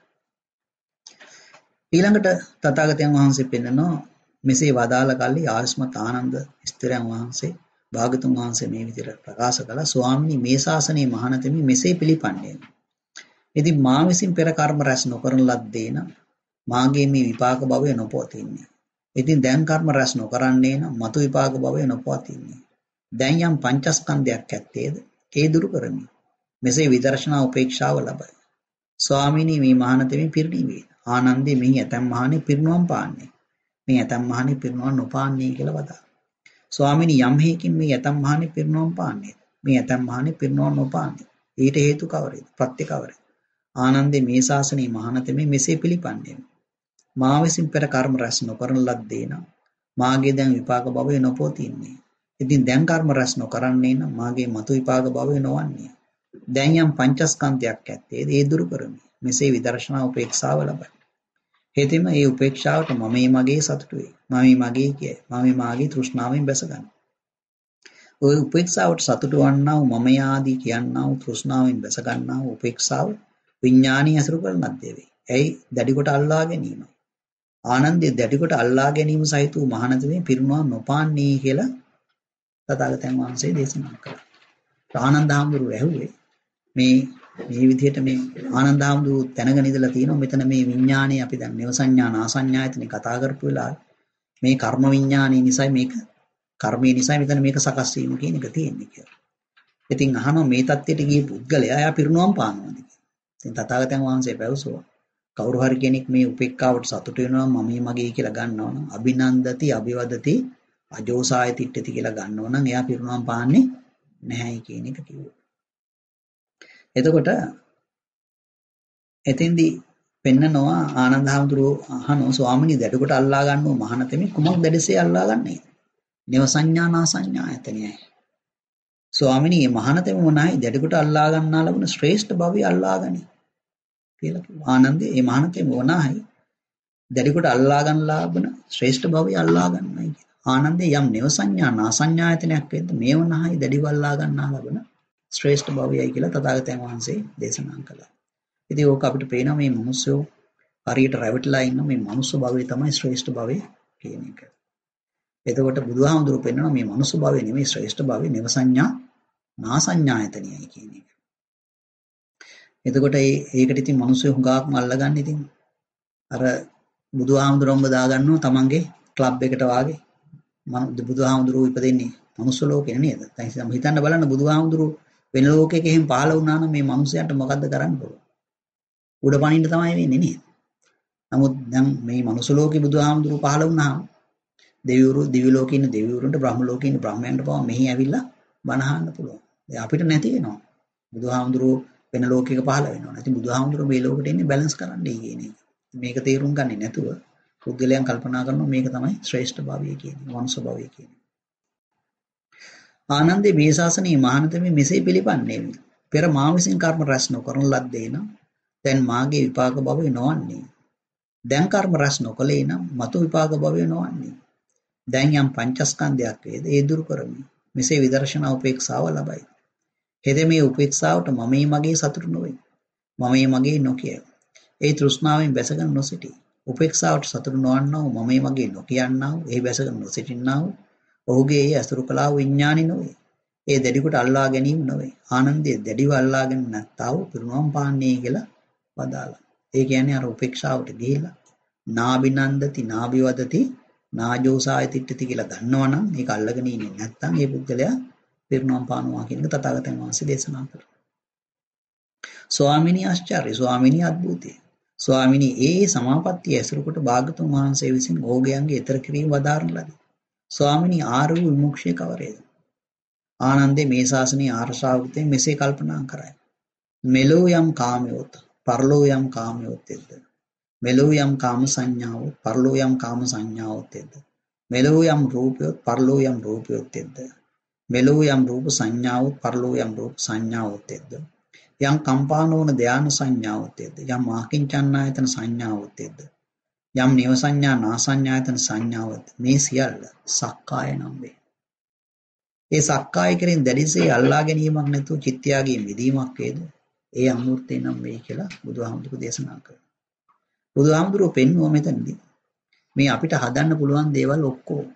ඊළඟට තථාගතයන් වහන්සේ පෙන්වනවා මෙසේ වදාළ කල්ලි ආයස්මත් ආනන්ද ස්ථිරයන් වහන්සේ භාගතුන් වහන්සේ මේ විදිහට ප්‍රකාශ කළා ස්වාමීනි මේ ශාසනයේ මහානතෙමි මෙසේ පිළිපන්නේ. ඉතින් මා විසින් පෙර කර්ම රැස් නොකරන ලද්දේ නම් මාගේ මේ විපාක භවය නොපවතින්නේ. ඉතින් දැන් කර්ම රැස් නොකරන්නේ නම් මතු විපාක භවය නොපවතින්නේ. දැන් යම් පංචස්කන්ධයක් ඇත්තේද ඒ දුරු කරමි. මෙසේ විදර්ශනා උපේක්ෂාව ලබයි. ස්වාමීනි මේ මහානතෙමි පිරිණිවේ. ආනන්දේ මෙහි ඇතම් මහණේ පිරිනුවම් පාන්නේ. මේ ඇතම් මහණේ පිරිනුවම් නොපාන්නේ කියලා වදා. ස්වාමීනි යම් හේකින් මේ ඇතම් මහණේ පිරිනුවම් පාන්නේ. මේ ඇතම් මහණේ පිරිනුවම් නොපාන්නේ. ඊට හේතු කවරේද? ප්‍රත්‍ය කවරේද? ආනන්දේ මේ ශාසනයේ මහානතෙමි මෙසේ පිළිපන්නේ. මා විසින් පෙර කර්ම රැස් නොකරන ලද්දේ නම් මාගේ දැන් විපාක භවය නොපවතින්නේ. ඉතින් දැන් කර්ම රැස් නොකරන්නේ නම් මාගේ මතු විපාක භවය නොවන්නේ. දැන් යම් පංචස්කන්ධයක් ඇත්තේ ඒ දුරු කරමි. මෙසේ විදර්ශනා උපේක්ෂාව ලබයි. හේතෙම ඒ උපේක්ෂාවට මමයි මගේ සතුටු වේ. මමයි මගේ කිය. මමයි මාගේ තෘෂ්ණාවෙන් බැස ගන්න. ඔය උපේක්ෂාවට සතුටු වන්නා වූ මම ආදී කියන්නා වූ තෘෂ්ණාවෙන් බැස ගන්නා වූ උපේක්ෂාව විඥානීය අසුරු කරනක් දෙවේ. ඇයි දැඩි කොට අල්ලා ගැනීමයි. ආනන්දේ දැඩි කොට අල්ලා ගැනීම සහිත වූ මහානතමේ පිරුණා නොපාන්නේ කියලා තථාගතයන් වහන්සේ දේශනා කළා. ආනන්ද හාමුදුරුවෝ ඇහුවේ මේ මේ විදිහට මේ ආනන්ද හාමුදුරුවෝ දැනගෙන ඉඳලා තියෙනවා මෙතන මේ විඥානේ අපි දැන් නේව සංඥා නාසඤ්ඤායතනෙ කතා කරපු වෙලාවේ මේ කර්ම විඥානේ නිසා මේක කර්මයේ නිසා මෙතන මේක සකස් වීම කියන එක තියෙන්නේ කියලා. ඉතින් අහනවා මේ தත්ත්වයට ගිය පුද්ගලයා එයා පිරුණුවම් පානවාද කියලා. ඉතින් තථාගතයන් වහන්සේ පැවසුවා කවුරු හරි කෙනෙක් මේ උපේක්ඛාවට සතුට වෙනවා මම මගේ කියලා ගන්නවා නම් අභිනන්දති අභිවදති අජෝසාය තිට්ඨති කියලා ගන්නවා නම් එයා පිරුණුවම් පාන්නේ නැහැ කියන එක කිව්වා. එතකොට එතෙන්දී පෙන්නනවා ආනන්ද හාමුදුරුවෝ අහනවා ස්වාමීනි දැඩි කොට අල්ලා ගන්නව මහානතෙමි කුමක් දැඩිසේ අල්ලා ගන්නේද? නිව සංඥා නා සංඥායතනයයි. ස්වාමිනී මේ මහානතෙම මොනයි දෙඩිකොට අල්ලා ගන්නා ලබන ශ්‍රේෂ්ඨ භවය අල්ලාගනි කියලා කිව්වා. ආනන්දේ මේ මහානතෙම මොනයි දෙඩිකොට අල්ලා ගන්න ලබන ශ්‍රේෂ්ඨ භවය අල්ලා ගන්නයි කියලා. ආනන්දේ යම් නිව සංඥා නා සංඥායතනයක් වෙද්ද මේ වනහයි දෙඩිව අල්ලා ගන්නා ලබන ශ්‍රේෂ්ඨ භවයයි කියලා තථාගතයන් වහන්සේ දේශනා කළා. ඉතින් ඕක අපිට පේනවා මේ මිනිස්සු හරියට රැවටිලා ඉන්න මේ මනුස්ස භවය තමයි ශ්‍රේෂ්ඨ භවය කියන එක. එතකොට බුදුහාමුදුරුවෝ පෙන්වනවා මේ මනුස්ස භවය නෙමෙයි ශ්‍රේෂ්ඨ භවය නිව සංඥා නා සංඥායතනයයි කියන එක. එතකොට ඒ ඒකට ඉතින් මිනිස්සු හුඟාක්ම අල්ලගන්න ඉතින් අර බුදුහාමුදුරුවෝම දාගන්නවා තමන්ගේ ක්ලබ් එකට වාගේ. මම බුදුහාමුදුරුවෝ ඉපදෙන්නේ මනුස්ස ලෝකේ නේද? දැන් හිතන්න බලන්න බුදුහාමුදුරුවෝ වෙන ලෝකයක එහෙම පහළ වුණා නම් මේ මිනිසයන්ට මොකද්ද කරන්න පුළුවන්? උඩ පනින්න තමයි වෙන්නේ නේද? නමුත් දැන් මේ මනුස්ස ලෝකේ බුදුහාමුදුරුවෝ පහළ වුණාම දෙවිවරු දිව්‍ය ලෝකේ ඉන්න දෙවිවරුන්ට බ්‍රහ්ම ලෝකේ ඉන්න බ්‍රහ්මයන්ට පවා මෙහි ඇවිල්ලා බණ අහන්න පුළුවන්. දැන් අපිට නැති වෙනවා. බුදුහාමුදුරුවෝ වෙන ලෝකයක පහළ වෙනවා. නැති බුදුහාමුදුරුවෝ මේ ලෝකෙට එන්නේ බැලන්ස් කරන්නයි කියන එක. මේක තේරුම් ගන්නේ නැතුව පුද්ගලයන් කල්පනා කරනවා මේක තමයි ශ්‍රේෂ්ඨ භාවය කියන්නේ, මනුස්ස භාවය කියන්නේ. ආනන්දේ මේ ශාසනයේ මහානතමේ මෙසේ පිළිපන්නේ. පෙර මා විසින් කර්ම රැස් නොකරන ලද්දේ නම් දැන් මාගේ විපාක භවය නොවන්නේ. දැන් කර්ම රැස් නොකලේ නම් මතු විපාක භවය නොවන්නේ. දැන් යම් පංචස්කන්ධයක් වේද ඒ දුරු කරමි. මෙසේ විදර්ශනා උපේක්ෂාව ලබයි. හෙද මේ උපේක්ෂාවට මමයි මගේ සතුට නොවේ. මමයි මගේ නොකිය. ඒ තෘෂ්ණාවෙන් බැසගෙන නොසිටි. උපේක්ෂාවට සතුට නොවන්නා වූ මමයි මගේ නොකියන්නා වූ ඒ බැසගෙන නොසිටින්නා වූ ඔහුගේ ඒ අසුරු කලාව විඥානි නොවේ. ඒ දැඩිකොට අල්ලා ගැනීම නොවේ. ආනන්දයේ දැඩිව අල්ලාගෙන නැත්තා වූ පිරුණම් පාන්නේ කියලා වදාලා. ඒ කියන්නේ අර උපේක්ෂාවට ගිහිලා නාබිනන්දති නාබිවදති නාජෝසාය තිට්ඨති කියලා දන්නවනම් මේක අල්ලගෙන ඉන්නේ නැත්නම් ඒ පුද්ගලයා පිරුණම් පානවා කියන එක තථාගතයන් වහන්සේ දේශනා කරා. ස්වාමිනී ආශ්චර්ය ස්වාමිනී අද්භූතය. ස්වාමිනී ඒ සමාපත්තිය ඇසුරු කොට භාගතුන් වහන්සේ විසින් ඕගයන්ගේ ඊතර කිරීම වදාරන ලදී. ස්වාමිනී ආර්ය විමුක්තිය කවරේද? ආනන්දේ මේ ශාසනයේ ආර්ශාවෘතෙන් මෙසේ කල්පනා කරයි. මෙලෝ යම් කාමයෝත පරලෝ යම් කාමයෝතෙද්ද මෙලෝ යම් කාම සංඥාවොත් පරලෝ යම් කාම සංඥාවොත්ෙද්ද මෙලෝ යම් රූපයොත් පරලෝ යම් රූපයොත්ෙද්ද මෙලෝ යම් රූප සංඥාවොත් පරලෝ යම් රූප සංඥාවොත්ෙද්ද යම් කම්පානෝන ධාන සංඥාවොත්ෙද්ද යම් ආකින්චන්නායතන සංඥාවොත්ෙද්ද යම් නිව සංඥා නා සංඥායතන සංඥාවොත් මේ සියල්ල සක්කාය නම් වේ. ඒ සක්කාය කෙරෙන් දැඩිසේ අල්ලා ගැනීමක් නැතුව චිත්තයාගේ මිදීමක් වේද ඒ අමූර්තේ නම් වේ කියලා බුදුහාමුදුරුවෝ දේශනා කරා. බුදුහාමුදුරුවෝ පෙන්වුවා මෙතනදී මේ අපිට හදන්න පුළුවන් දේවල් ඔක්කොම.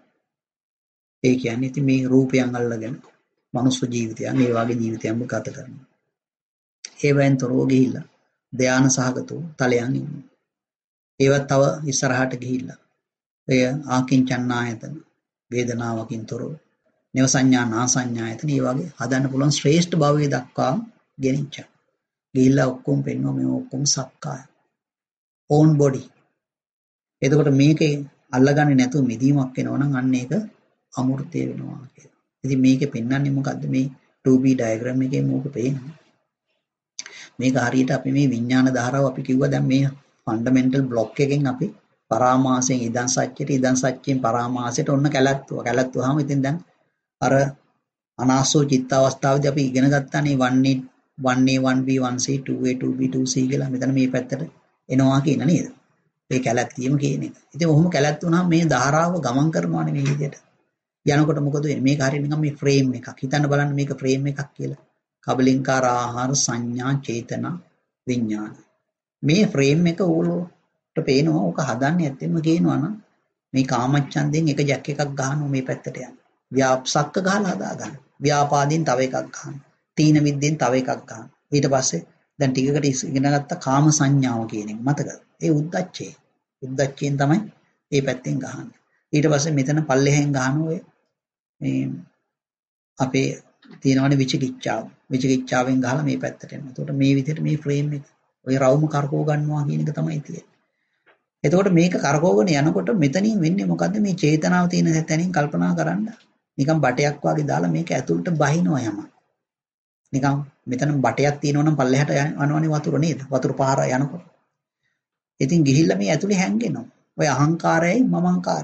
ඒ කියන්නේ ඉතින් මේ රූපයන් අල්ලගෙන මනුස්ස ජීවිතයන් ඒ වගේ ජීවිතයන්ම ගත කරනවා. ඒ වෙන් තොරව ගිහිල්ලා ධාන සහගතව තලයන් ඉන්නවා. ඒවත් තව ඉස්සරහට ගිහිල්ලා එය ආකින්චන්නායතන වේදනාවකින් තොරව නිව සංඥා නා සංඥායතන ඒ වගේ හදන්න පුළුවන් ශ්‍රේෂ්ඨ භවයේ දක්වා ගෙනිච්චා. ගිහිල්ලා ඔක්කොම පෙන්වුවා මේ ඔක්කොම සක්කාය. own body. එතකොට මේකේ අල්ලගන්නේ නැතුව මිදීමක් වෙනවා නම් අන්න ඒක අමෘතය වෙනවා කියලා. ඉතින් මේකේ පෙන්වන්නේ මොකද්ද මේ two B diagram එකේ මොකද පේන්නේ? මේක හරියට අපි මේ විඥාන ධාරාව අපි කිව්වා දැන් මේ ෆන්ඩමෙන්ටල් බ්ලොක් එකෙන් අපි පරාමාසයෙන් ඉදන් සත්‍යයට ඉදන් සත්‍යයෙන් පරාමාසයට ඔන්න කැලැත්තුවා. කැලැත්තුවාම ඉතින් දැන් අර අනාසෝ චිත්ත අවස්ථාවේදී අපි ඉගෙන ගත්තානේ one A one A one B one C two A two B two C කියලා මෙතන මේ පැත්තට එනවා කියන නේද? ඒ කැලැත්තියම කියන එක. ඉතින් ඔහොම කැලැත් වුණාම මේ ධාරාව ගමන් කරනවානේ මේ විදිහට. යනකොට මොකද වෙන්නේ? මේක හරියට නිකන් මේ ෆ්‍රේම් එකක්. හිතන්න බලන්න මේක ෆ්‍රේම් එකක් කියලා. කබලින්කාර ආහාර සංඥා චේතනා විඥාන. මේ ෆ්‍රේම් එක ඕලට පේනවා. ඕක හදන්නේ ඇත්තෙම කියනවා නම් මේ කාමච්ඡන්දෙන් එක ජැක් එකක් ගහනවා මේ පැත්තට යන. ව්‍යාප්සක්ක ගහලා හදා ගන්න. ව්‍යාපාදයෙන් තව එකක් ගන්න. තීන විද්දෙන් තව එකක් ගන්න. ඊට පස්සේ දැන් ටිකකට ඉගෙන ගත්ත කාම සංඥාව කියන එක මතකද? ඒ උද්දච්චය. උද්දච්චයෙන් තමයි මේ පැත්තෙන් ගහන්නේ. ඊට පස්සේ මෙතන පල්ලෙහෙන් ගහන ඔය මේ අපේ තියෙනවනේ විචිකිච්ඡාව. විචිකිච්ඡාවෙන් ගහලා මේ පැත්තට එනවා. එතකොට මේ විදිහට මේ ෆ්‍රේම් එක ඔය රවුම කරකව ගන්නවා කියන එක තමයි තියෙන්නේ. එතකොට මේක කරකවගෙන යනකොට මෙතනින් වෙන්නේ මොකද්ද? මේ චේතනාව තියෙන තැනින් කල්පනා කරන්න. නිකන් බටයක් වගේ දාලා මේක ඇතුළට බහිනවා යම. නිකන් මෙතන බටයක් තියෙනවා නම් පල්ලෙහාට යනවනේ වතුර නේද? වතුර පාර යනකොට. ඉතින් ගිහිල්ලා මේ ඇතුලේ හැංගෙනවා. ඔය අහංකාරයයි මමංකාරයයි.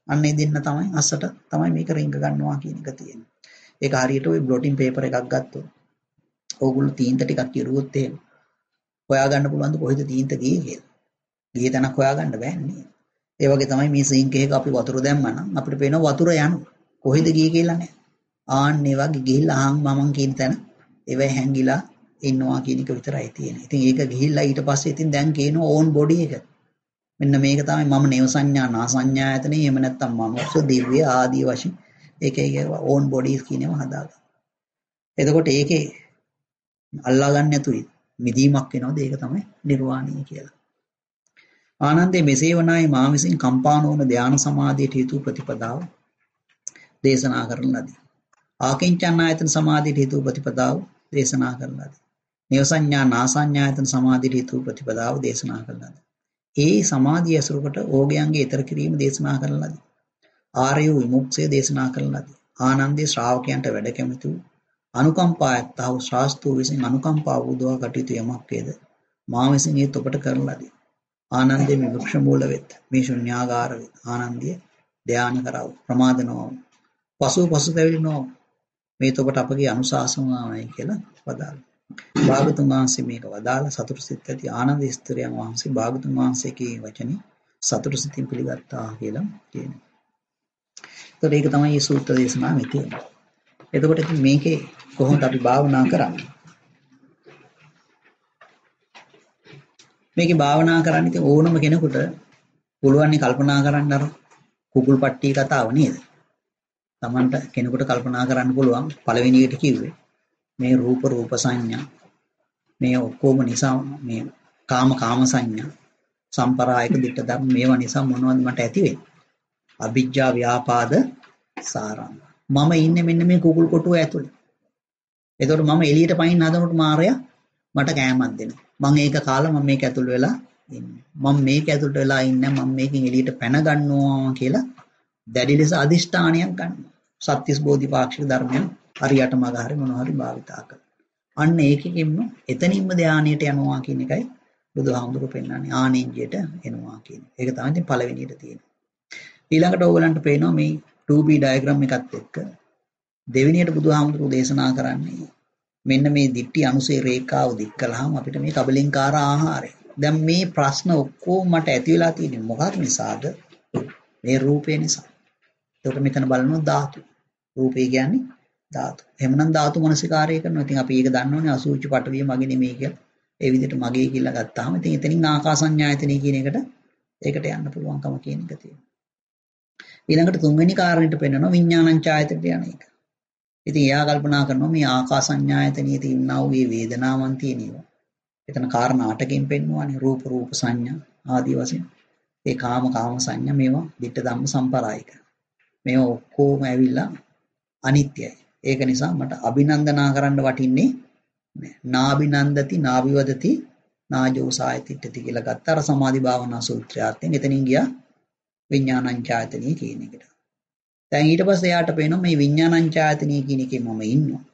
අන්න ඒ දෙන්න තමයි අස්සට තමයි මේක රිංග ගන්නවා කියන එක තියෙන්නේ. ඒක හරියට ওই බ්ලොටින් පේපර් එකක් ගත්තොත් ඕගොල්ලෝ තීන්ත ටිකක් කිරුවොත් එහෙම හොයාගන්න පුළුවන්ද කොහෙද තීන්ත ගියේ කියලා. ගියේ තැනක් හොයාගන්න බෑනේ. ඒ වගේ තමයි මේ සිංක් එකක අපි වතුර දැම්මා නම් අපිට පේනවා වතුර යනවා. කොහෙද ගියේ කියලා නෑ. ආන්න ඒ වගේ ගිහිල්ලා අහන් මමන් කියන තැන ඒවයි හැංගිලා ඉන්නවා කියන එක විතරයි තියෙන්නේ. ඉතින් ඒක ගිහිල්ලා ඊට පස්සේ ඉතින් දැන් කියනවා ඕන් බොඩි එක. මෙන්න මේක තමයි මම නේව සංඥා නා සංඥායතනෙ එහෙම නැත්නම් මනුස්ස දිව්‍ය ආදී වශයෙන් ඒකේ ඕන් බොඩිස් කියනවා හදාගන්න. එතකොට ඒකේ අල්ලා ගන්න නැතුයි මිදීමක් වෙනවද ඒක තමයි නිර්වාණය කියලා. ආනන්දේ මෙසේ වනායි මා විසින් කම්පා නොවන ධානා සමාධියට හේතු ප්‍රතිපදාව දේශනා කරන ලදී. ආකින්චන්නායතන සමාධියට හේතු ප්‍රතිපදාව දේශනා කරන ලදී. නේව සංඥා නා සංඥායතන සමාධියට හේතු ප්‍රතිපදාව දේශනා කරන ලදී. ඒ සමාධිය ඇසුරකට ඕගයන්ගේ ඊතර කිරීම දේශනා කරන ලදී. ආර්ය විමුක්තිය දේශනා කරන ලදී. ආනන්දේ ශ්‍රාවකයන්ට වැඩ කැමති වූ අනුකම්පා ඇත්තව ශාස්ත්‍රෝ විසින් අනුකම්පා වූදවා කටයුතු යමක් වේද මා විසින් ඒ තොපට කරන ලදී. ආනන්දේ මේ වෘක්ෂ මූල වෙත් මේ ශුන්‍යාගාර වෙත් ආනන්දිය ධානය කරව ප්‍රමාද නොව පසු පසු පැවිදි නොව මේ තොපට අපගේ අනුශාසනාවයි කියලා වදාළා. භාගතුන් වහන්සේ මේක වදාළ සතුටු සිත් ඇති ආනන්ද ස්ත්‍රයන් වහන්සේ භාගතුන් වහන්සේගේ වචනේ සතුටු සිතින් පිළිගත්තා කියලා කියනවා. ඒතකොට ඒක තමයි මේ සූත්‍ර දේශනාවේ තියෙන්නේ. එතකොට ඉතින් මේකේ කොහොමද අපි භාවනා කරන්නේ? මේකේ භාවනා කරන්න ඉතින් ඕනම කෙනෙකුට පුළුවන් කල්පනා කරන්න අර කුකුල් පට්ටිය කතාව නේද? Tamanට කෙනෙකුට කල්පනා කරන්න පුළුවන් පළවෙනි එකට කිව්වේ මේ රූප රූප සංඥා මේ ඔක්කොම නිසා මේ කාම කාම සංඥා සම්පරායක දිට්ඨ ධර්ම මේවා නිසා මොනවද මට ඇති වෙන්නේ? අවිජ්ජා ව්‍යාපාද සාරංග. මම ඉන්නේ මෙන්න මේ කුකුල් කොටුව ඇතුලේ. එතකොට මම එළියට පයින් හදනකොට මාරයා මට කෑමක් දෙනවා. මම ඒක කාලා මම මේක ඇතුල් වෙලා ඉන්නේ. මම මේක ඇතුළට වෙලා ඉන්නේ මම මේකෙන් එළියට පැන ගන්නවා කියලා දැඩි ලෙස අදිෂ්ඨානයක් ගන්නවා. සත්‍තිස් බෝධිපාක්ෂික ධර්මයන් හරියට මග හරි මොනවා හරි භාවිතා කරනවා. අන්න ඒකෙකින්ම එතනින්ම ධානයට යනවා කියන එකයි බුදුහාමුදුරු පෙන්නන්නේ ආනෙන්ජයට එනවා කියන. ඒක තමයි ඉතින් පළවෙනියට තියෙන්නේ. ඊළඟට ඕගලන්ට පේනවා මේ two B diagram එකත් එක්ක දෙවෙනියට බුදුහාමුදුරු දේශනා කරන්නේ මෙන්න මේ දිට්ටි අනුසේ රේඛාව දික් කළාම අපිට මේ කබලින්කාර ආහාරය. දැන් මේ ප්‍රශ්න ඔක්කොම මට ඇති වෙලා තියෙන්නේ මොකක් නිසාද? මේ රූපේ නිසා. ඒක මෙතන බලනවා ධාතු. රූපේ කියන්නේ ධාතු. එහෙමනම් ධාතු මනසිකාරය කරනවා. ඉතින් අපි ඒක දන්නෝනේ අසුචි පටවිය මගේ නෙමෙයි කියලා. ඒ විදිහට මගේ කියලා ගත්තාම ඉතින් එතනින් ආකාසඤ්ඤායතනෙ කියන එකට ඒකට යන්න පුළුවන්කම කියන එක තියෙනවා. ඊළඟට තුන්වෙනි කාරණේට පෙන්නනවා විඥානංචායතනට යන එක. ඉතින් එයා කල්පනා කරනවා මේ ආකාසඤ්ඤායතනියේ තියෙනා වූ මේ වේදනාවන් තියෙනවා. එතන කාරණා අටකින් පෙන්වන්නේ රූප රූප සංඥා ආදී වශයෙන්. ඒ කාම කාම සංඥා මේවා ditta ධම්ම සම්පරායික. මේවා ඔක්කොම ඇවිල්ලා අනිත්‍යයි. ඒක නිසා මට අභිනන්දනා කරන්න වටින්නේ නාබිනන්දති නාවිවදති නාජෝසායතිට්ඨති කියලා ගත්ත අර සමාධි භාවනා සූත්‍රයෙන් එතනින් ගියා විඥානංචායතනිය කියන එකට. දැන් ඊට පස්සේ යාට පේනවා මේ විඥානංචායතනිය කියන එකේ මම ඉන්නවා.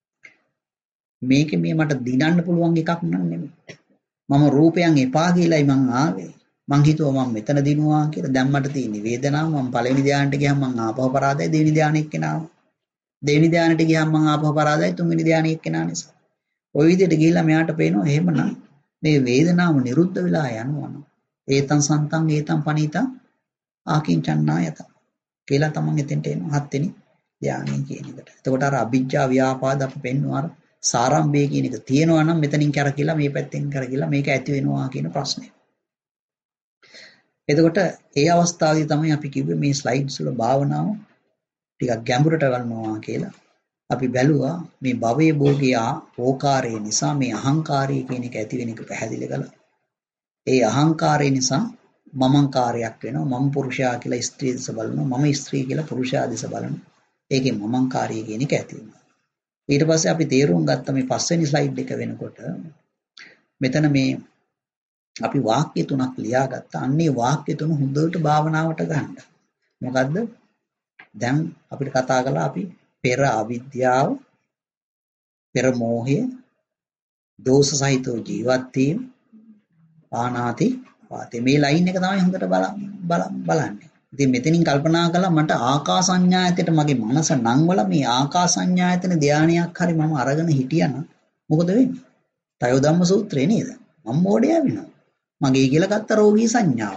මේක මේ මට දිනන්න පුළුවන් එකක් නෙමෙයි. මම රූපයන් එපා කියලායි මං ආවේ. මං හිතුවා මම මෙතන දිනුවා කියලා. දැන් මට තියෙන වේදනාව මම පළවෙනි ධානයට ගියාම මං ආපහු පරාදයි දෙවෙනි ධානය එක්කෙනාව. දෙවෙනි ධානයට ගියාම මං ආපහු පරාදයි තුන්වෙනි ධානය එක්කෙනා නිසා. ওই විදිහට ගිහිල්ලා මෙයාට පේනවා එහෙමනම් මේ වේදනාව නිරුද්ධ වෙලා යනවා. ඒතං සන්තං ඒතං පනීතං ආකින්චන්නායත කියලා තමන් එතෙන්ට එනවා හත්වෙනි ධානය කියන එකට. එතකොට අර අභිජ්ජා ව්‍යාපාද අපි පෙන්වනවා සාරම්භය කියන එක තියෙනවා නම් මෙතනින් කරකිලා මේ පැත්තෙන් කරකිලා මේක ඇති වෙනවා කියන ප්‍රශ්නේ. එතකොට ඒ අවස්ථාවේදී තමයි අපි කිව්වේ මේ ස්ලයිඩ්ස් වල භාවනාව ටිකක් ගැඹුරට ගන්නවා කියලා. අපි බැලුවා මේ භවයේ භෝගී ආකාරය නිසා මේ අහංකාරය කියන එක ඇති වෙන එක පැහැදිලි කළා. ඒ අහංකාරය නිසා මමංකාරයක් වෙනවා. මම පුරුෂයා කියලා ස්ත්‍රී දිස බලනවා. මම ස්ත්‍රී කියලා පුරුෂයා දිස බලනවා. ඒකේ මමංකාරය කියන එක ඇති වෙනවා. ඊට පස්සේ අපි තේරුම් ගත්ත මේ පස්වෙනි ස්ලයිඩ් එක වෙනකොට මෙතන මේ අපි වාක්‍ය තුනක් ලියාගත්තා. අන්නේ වාක්‍ය තුන හොඳට භාවනාවට ගන්න. මොකද්ද? දැන් අපිට කතා කළා අපි පෙර අවිද්‍යාව, පෙර මෝහය, දෝෂ සහිතව ජීවත් වීම, ආනාති වාතේ මේ ලයින් එක තමයි හොඳට බලන්නේ. ඉතින් මෙතනින් කල්පනා කළා මට ආකාසඤ්ඤායතයට මගේ මනස නංවල මේ ආකාසඤ්ඤායතන ධානයක් හරි මම අරගෙන හිටියනම් මොකද වෙන්නේ? තයෝ ධම්ම සූත්‍රේ නේද? මම මොඩයා වෙනවා. මගේ කියලා ගත්ත රෝගී සංඥාව.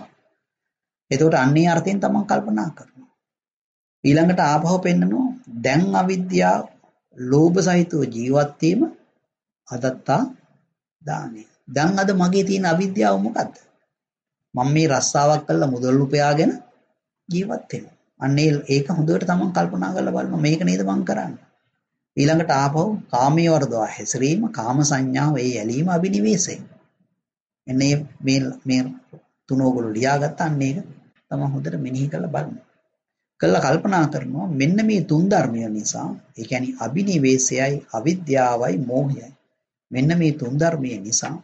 එතකොට අන්නේ අර්ථයෙන් තමන් කල්පනා කරනවා. ඊළඟට ආපහු පෙන්නනවා දැන් අවිද්‍යාව ලෝභ සහිතව ජීවත් වීම අදත්තා දානය. දැන් අද මගේ තියෙන අවිද්‍යාව මොකද්ද? මම මේ රස්සාවක් කළා මුදල් උපයාගෙන ජීවත් වෙනවා. අන්නේ ඒක හොඳට තමන් කල්පනා කරලා බලන්න මේක නේද මං කරන්නේ. ඊළඟට ආපහු කාමයේ වර්ධව හැසිරීම කාම සංඥාව ඒ ඇලීම අභිනිවේෂය. එන්නේ මේ මේ තුන ඕගොල්ලෝ ලියාගත්ත අන්නේ ඒක තමන් හොඳට මෙනෙහි කරලා බලන්න. කළා කල්පනා කරනවා මෙන්න මේ තුන් ධර්මය නිසා ඒ කියන්නේ අභිනිවේෂයයි අවිද්‍යාවයි මෝහයයි මෙන්න මේ තුන් ධර්මය නිසා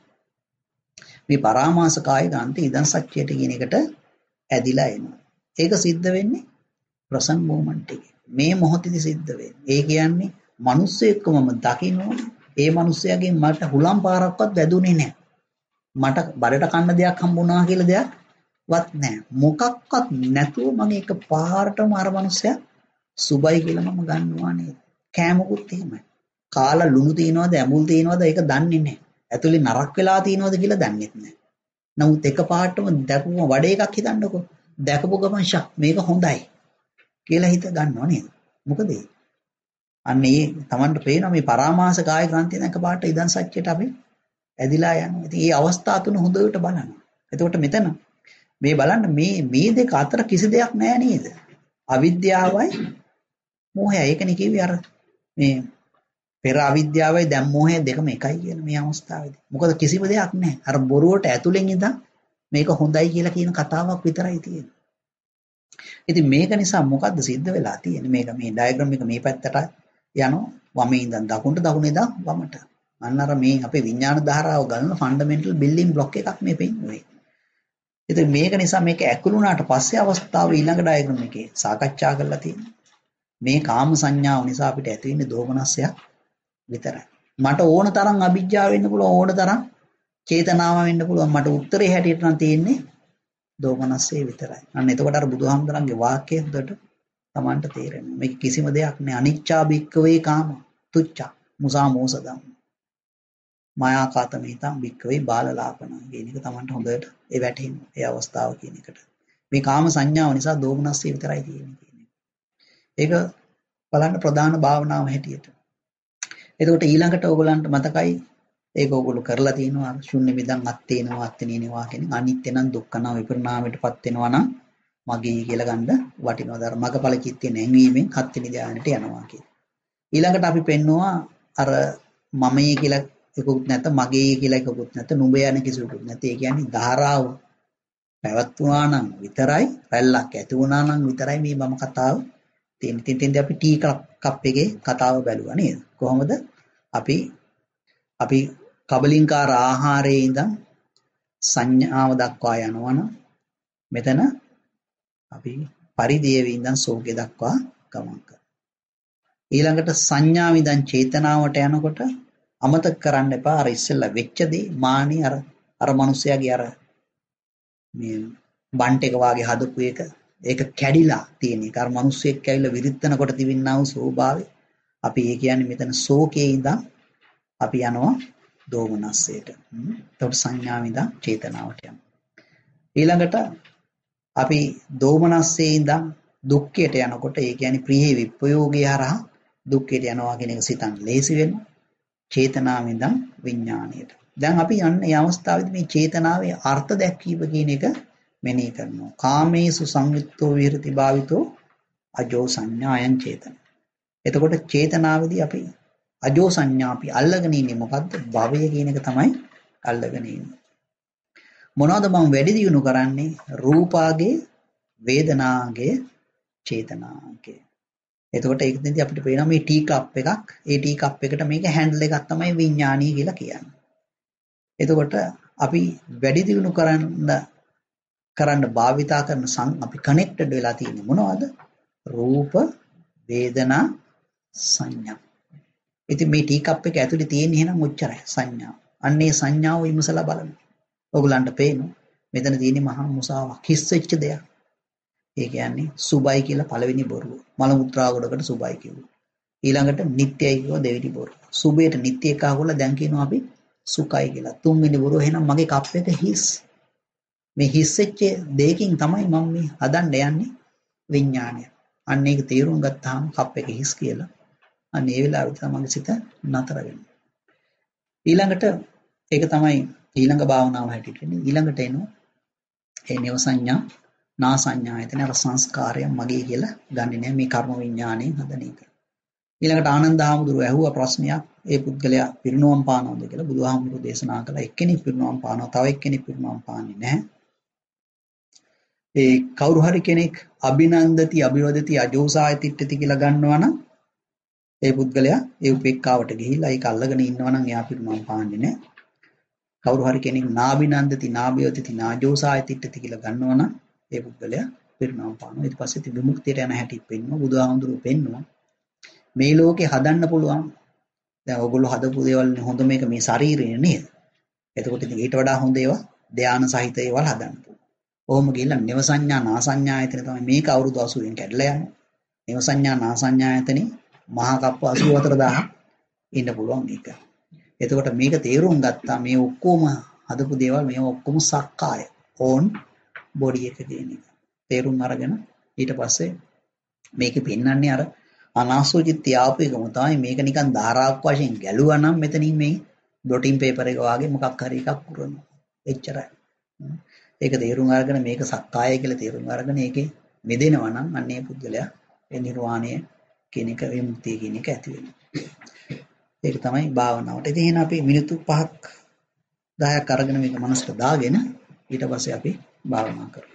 මේ පරාමාස කාය ගාන්ත ඉදන් සත්‍යයට කියන එකට ඇදිලා එනවා. ඒක සිද්ධ වෙන්නේ ප්‍රසන් මොමන්ට් එකේ. මේ මොහොතේදී සිද්ධ වෙන්නේ. ඒ කියන්නේ මිනිස්සෙක්ව මම දකිනවා. ඒ මිනිස්සයාගෙන් මට හුලම් පාරක්වත් වැදුනේ නැහැ. මට බඩට කන්න දෙයක් හම්බුණා කියලා දෙයක්වත් නැහැ. මොකක්වත් නැතුව මම එක පාරටම අර මිනිස්සයා සුබයි කියලා මම ගන්නවා නේද? කෑමකුත් එහෙමයි. කාලා ලුණු තියනවද ඇඹුල් තියනවද ඒක දන්නේ නැහැ. ඇතුලේ නරක් වෙලා තියනවද කියලා දන්නේත් නැහැ. නමුත් එක පාටම දැකපුම වඩේ එකක් හිතන්නකෝ. දැකපු ගමන් ෂක් මේක හොඳයි කියලා හිත ගන්නව නේද? මොකද ඒ අන්න ඒ Tamanට පේනවා මේ පරාමාස කාය ග්‍රන්ථියෙන් එක පාට ඉදන් සත්‍යයට අපි ඇදිලා යනවා. ඉතින් මේ අවස්ථා තුන හොඳට බලන්න. එතකොට මෙතන මේ බලන්න මේ මේ දෙක අතර කිසි දෙයක් නැහැ නේද? අවිද්‍යාවයි මෝහයයි. ඒකනේ කිව්වේ අර මේ පෙර අවිද්‍යාවයි දැන් මෝහය දෙකම එකයි කියන මේ අවස්ථාවේදී. මොකද කිසිම දෙයක් නැහැ. අර බොරුවට ඇතුලෙන් ඉඳන් මේක හොඳයි කියලා කියන කතාවක් විතරයි තියෙන්නේ. ඉතින් මේක නිසා මොකද්ද සිද්ධ වෙලා තියෙන්නේ? මේක මේ ඩයග්‍රෑම් එක මේ පැත්තට යනවා. වමේ ඉඳන් දකුණට දකුණේ ඉඳන් වමට. අන්න අර මේ අපේ විඥාන ධාරාව ගන්න ෆන්ඩමෙන්ටල් බිල්ඩින් බ්ලොක් එකක් මේ පෙන්වන්නේ. ඉතින් මේක නිසා මේක ඇකුළුනාට පස්සේ අවස්ථාව ඊළඟ ඩයග්‍රෑම් එකේ සාකච්ඡා කරලා තියෙනවා. මේ කාම සංඥාව නිසා අපිට ඇති වෙන්නේ දෝමනස්සයක් විතරයි. මට ඕන තරම් අවිජ්ජාව වෙන්න පුළුවන් ඕන තරම් චේතනාව වෙන්න පුළුවන්. මට උත්තරේ හැටියට නම් තියෙන්නේ දෝමනස්සේ විතරයි. අන්න එතකොට අර බුදුහාමුදුරන්ගේ වාක්‍යය හොඳට Tamanට තේරෙනවා. මේක කිසිම දෙයක් නෑ. අනිච්චා භික්කවේ කාම තුච්චා මුසා මෝස ධම්ම. මායාකාතමේතම් භික්කවේ බාලලාපන කියන එක Tamanට හොඳට ඒ වැටහෙනවා. ඒ අවස්ථාව කියන එකට. මේ කාම සංඥාව නිසා දෝමනස්සේ විතරයි තියෙන්නේ කියන්නේ. ඒක බලන්න ප්‍රධාන භාවනාව හැටියට. එතකොට ඊළඟට ඕගොල්ලන්ට මතකයි ඒක ඕගොල්ලෝ කරලා තියෙනවා ශුන්‍ය මිදන් අත්තේනවා අත්තේනවා කියන අනිත්‍ය නම් දුක්ඛ නම් විපරිණාමයටපත් වෙනවා නම් මගේ කියලා ගන්න වටිනවා. ධර්ම මගපල චිත්තේ නැංවීමෙන් හත්වෙනි ධානයට යනවා කියන. ඊළඟට අපි පෙන්නවා අර මමයේ කියලා එකකුත් නැත මගේ කියලා එකකුත් නැත නුඹ යන කිසිවකුත් නැත. ඒ කියන්නේ ධාරාව පැවතුනා නම් විතරයි රැල්ලක් ඇති වුණා නම් විතරයි මේ මම කතාව තියෙන්නේ. ඉතින් තින්ද අපි ටී කප් එකේ කතාව බැලුවා නේද? කොහොමද අපි අපි කබලින්කාර ආහාරයේ ඉඳන් සංඥාව දක්වා යනවනම් මෙතන අපි පරිදේවේ ඉඳන් සෝකේ දක්වා ගමන් කරනවා. ඊළඟට සංඥාව ඉඳන් චේතනාවට යනකොට අමතක කරන්න එපා අර ඉස්සෙල්ලා වෙච්ච දේ මානි අර අර මිනිස්යාගේ අර මේ බන්ට් එක වාගේ හදපු එක ඒක කැඩිලා තියෙන එක. අර මිනිස්සෙක් කැවිලා විරිත්තනකොට තිබින්නා වූ ස්වභාවය අපි ඒ කියන්නේ මෙතන සෝකේ ඉඳන් අපි යනවා දෝමනස්සයට. එතකොට සංඥාව ඉඳන් චේතනාවට යනවා. ඊළඟට අපි දෝමනස්සේ ඉඳන් දුක්ඛයට යනකොට ඒ කියන්නේ ප්‍රිය විප්‍රයෝගය හරහා දුක්ඛයට යනවා කියන එක සිතන් ලේසි වෙනවා. චේතනාව ඉඳන් විඥාණයට. දැන් අපි යන්නේ මේ අවස්ථාවේදී මේ චේතනාවේ අර්ථ දැක්වීම කියන එක මෙනෙහි කරනවා. කාමේසු සංයුක්තෝ විහෙරති භාවිතෝ අජෝ සංඥායන් චේතන. එතකොට චේතනාවේදී අපි අජෝ සංඥා අපි අල්ලගෙන ඉන්නේ මොකද්ද? භවය කියන එක තමයි අල්ලගෙන ඉන්නේ. මොනවද මම වැඩි දියුණු කරන්නේ? රූපාගේ, වේදනාගේ, චේතනාගේ. එතකොට ඒකෙන්දී අපිට පේනවා මේ ටී කප් එකක්. ඒ ටී කප් එකට මේක හැන්ඩල් එකක් තමයි විඥානීය කියලා කියන්නේ. එතකොට අපි වැඩි දියුණු කරන්න කරන්න භාවිතා කරන සං අපි කනෙක්ටඩ් වෙලා තියෙන්නේ මොනවද? රූප, වේදනා, සංඥා. ඉතින් මේ ටී කප් එක ඇතුලේ තියෙන එහෙනම් ඔච්චරයි සංඥාව. අන්නේ සංඥාව විමසලා බලන්න. ඔයගලන්ට පේනවා මෙතන තියෙන මහා මුසාවක් හිස් වෙච්ච දෙයක්. ඒ කියන්නේ සුබයි කියලා පළවෙනි බොරුව. මල මුත්‍රා ගොඩකට සුබයි කිව්වා. ඊළඟට නිට්ටයයි කිව්වා දෙවෙනි බොරුව. සුබේට නිට්ටය එක අහුවලා දැන් කියනවා අපි සුඛයි කියලා. තුන්වෙනි බොරුව එහෙනම් මගේ කප් එක හිස්. මේ හිස් වෙච්ච දෙයකින් තමයි මම මේ හදන්න යන්නේ විඥානය. අන්න ඒක තේරුම් ගත්තාම කප් එක හිස් කියලා. අන්න ඒ වෙලාවට තමයි සිත නතර වෙන්නේ. ඊළඟට ඒක තමයි ඊළඟ භාවනාව හැටියට ඉන්නේ. ඊළඟට එනවා ඒ නව සංඥා නා සංඥා ආයතන අර සංස්කාරය මගේ කියලා ගන්නෙ නෑ මේ කර්ම විඥාණයෙන් හදන එක. ඊළඟට ආනන්ද හාමුදුරුවෝ ඇහුවා ප්‍රශ්නයක් ඒ පුද්ගලයා පිරිනොම් පානවද කියලා. බුදුහාමුදුරුවෝ දේශනා කළා එක්කෙනෙක් පිරිනොම් පානවා තව එක්කෙනෙක් පිරිනොම් පාන්නේ නැහැ. ඒ කවුරු හරි කෙනෙක් අභිනන්දති අභිවදති අජෝසායතිට්ඨති කියලා ගන්නවා නම් ඒ පුද්ගලයා ඒ උපේක්ඛාවට ගිහිල්ලා ඒක අල්ලගෙන ඉන්නවා නම් එයා පිරිනොම් පාන්නේ නැහැ. කවුරු හරි කෙනෙක් නාබිනන්දති නාබියෝතිති නාජෝසායතිට්ඨති කියලා ගන්නවා නම් ඒ පුද්ගලයා පිරිනොම් පානවා. ඊට පස්සේ ඉතින් විමුක්තියට යන හැටි පෙන්වනවා බුදුහාමුදුරුවෝ පෙන්වනවා. මේ ලෝකේ හදන්න පුළුවන්. දැන් ඔයගොල්ලෝ හදපු දේවල් හොඳ මේක මේ ශරීරය නේද? එතකොට ඉතින් ඊට වඩා හොඳ ඒවා ධානා සහිත ඒවා හදන්න පුළුවන්. ඔහොම ගිහිල්ලා නව සංඥා නා සංඥා ආයතන තමයි මේක අවුරුදු අසූවෙන් කැඩලා යන්නේ. නව සංඥා නා සංඥා ආයතනේ මහා කප්ප අසූ හතර දාහක් ඉන්න පුළුවන් මේක. එතකොට මේක තේරුම් ගත්තා මේ ඔක්කොම හදපු දේවල් මේ ඔක්කොම සක්කාය ඕන් බොඩි එක කියන එක. තේරුම් අරගෙන ඊට පස්සේ මේකෙ පෙන්වන්නේ අර අනාසෝචිත යාපු එකම තමයි මේක නිකන් ධාරාවක් වශයෙන් ගැලුවා නම් මෙතනින් මේ ඩොටින් පේපර් එක වගේ මොකක් හරි එකක් පුරනවා. එච්චරයි. ඒක තේරුම් අරගෙන මේක සක්කාය කියලා තේරුම් අරගෙන ඒකේ මෙදෙනවා නම් අන්නේ පුද්ගලයා ඒ නිර්වාණය කියන එක විමුක්තිය කියන එක ඇති වෙනවා. ඒක තමයි භාවනාවට. ඉතින් එහෙනම් අපි මිනිත්තු පහක් දහයක් අරගෙන මේක මනසට දාගෙන ඊට පස්සේ අපි භාවනා කරමු.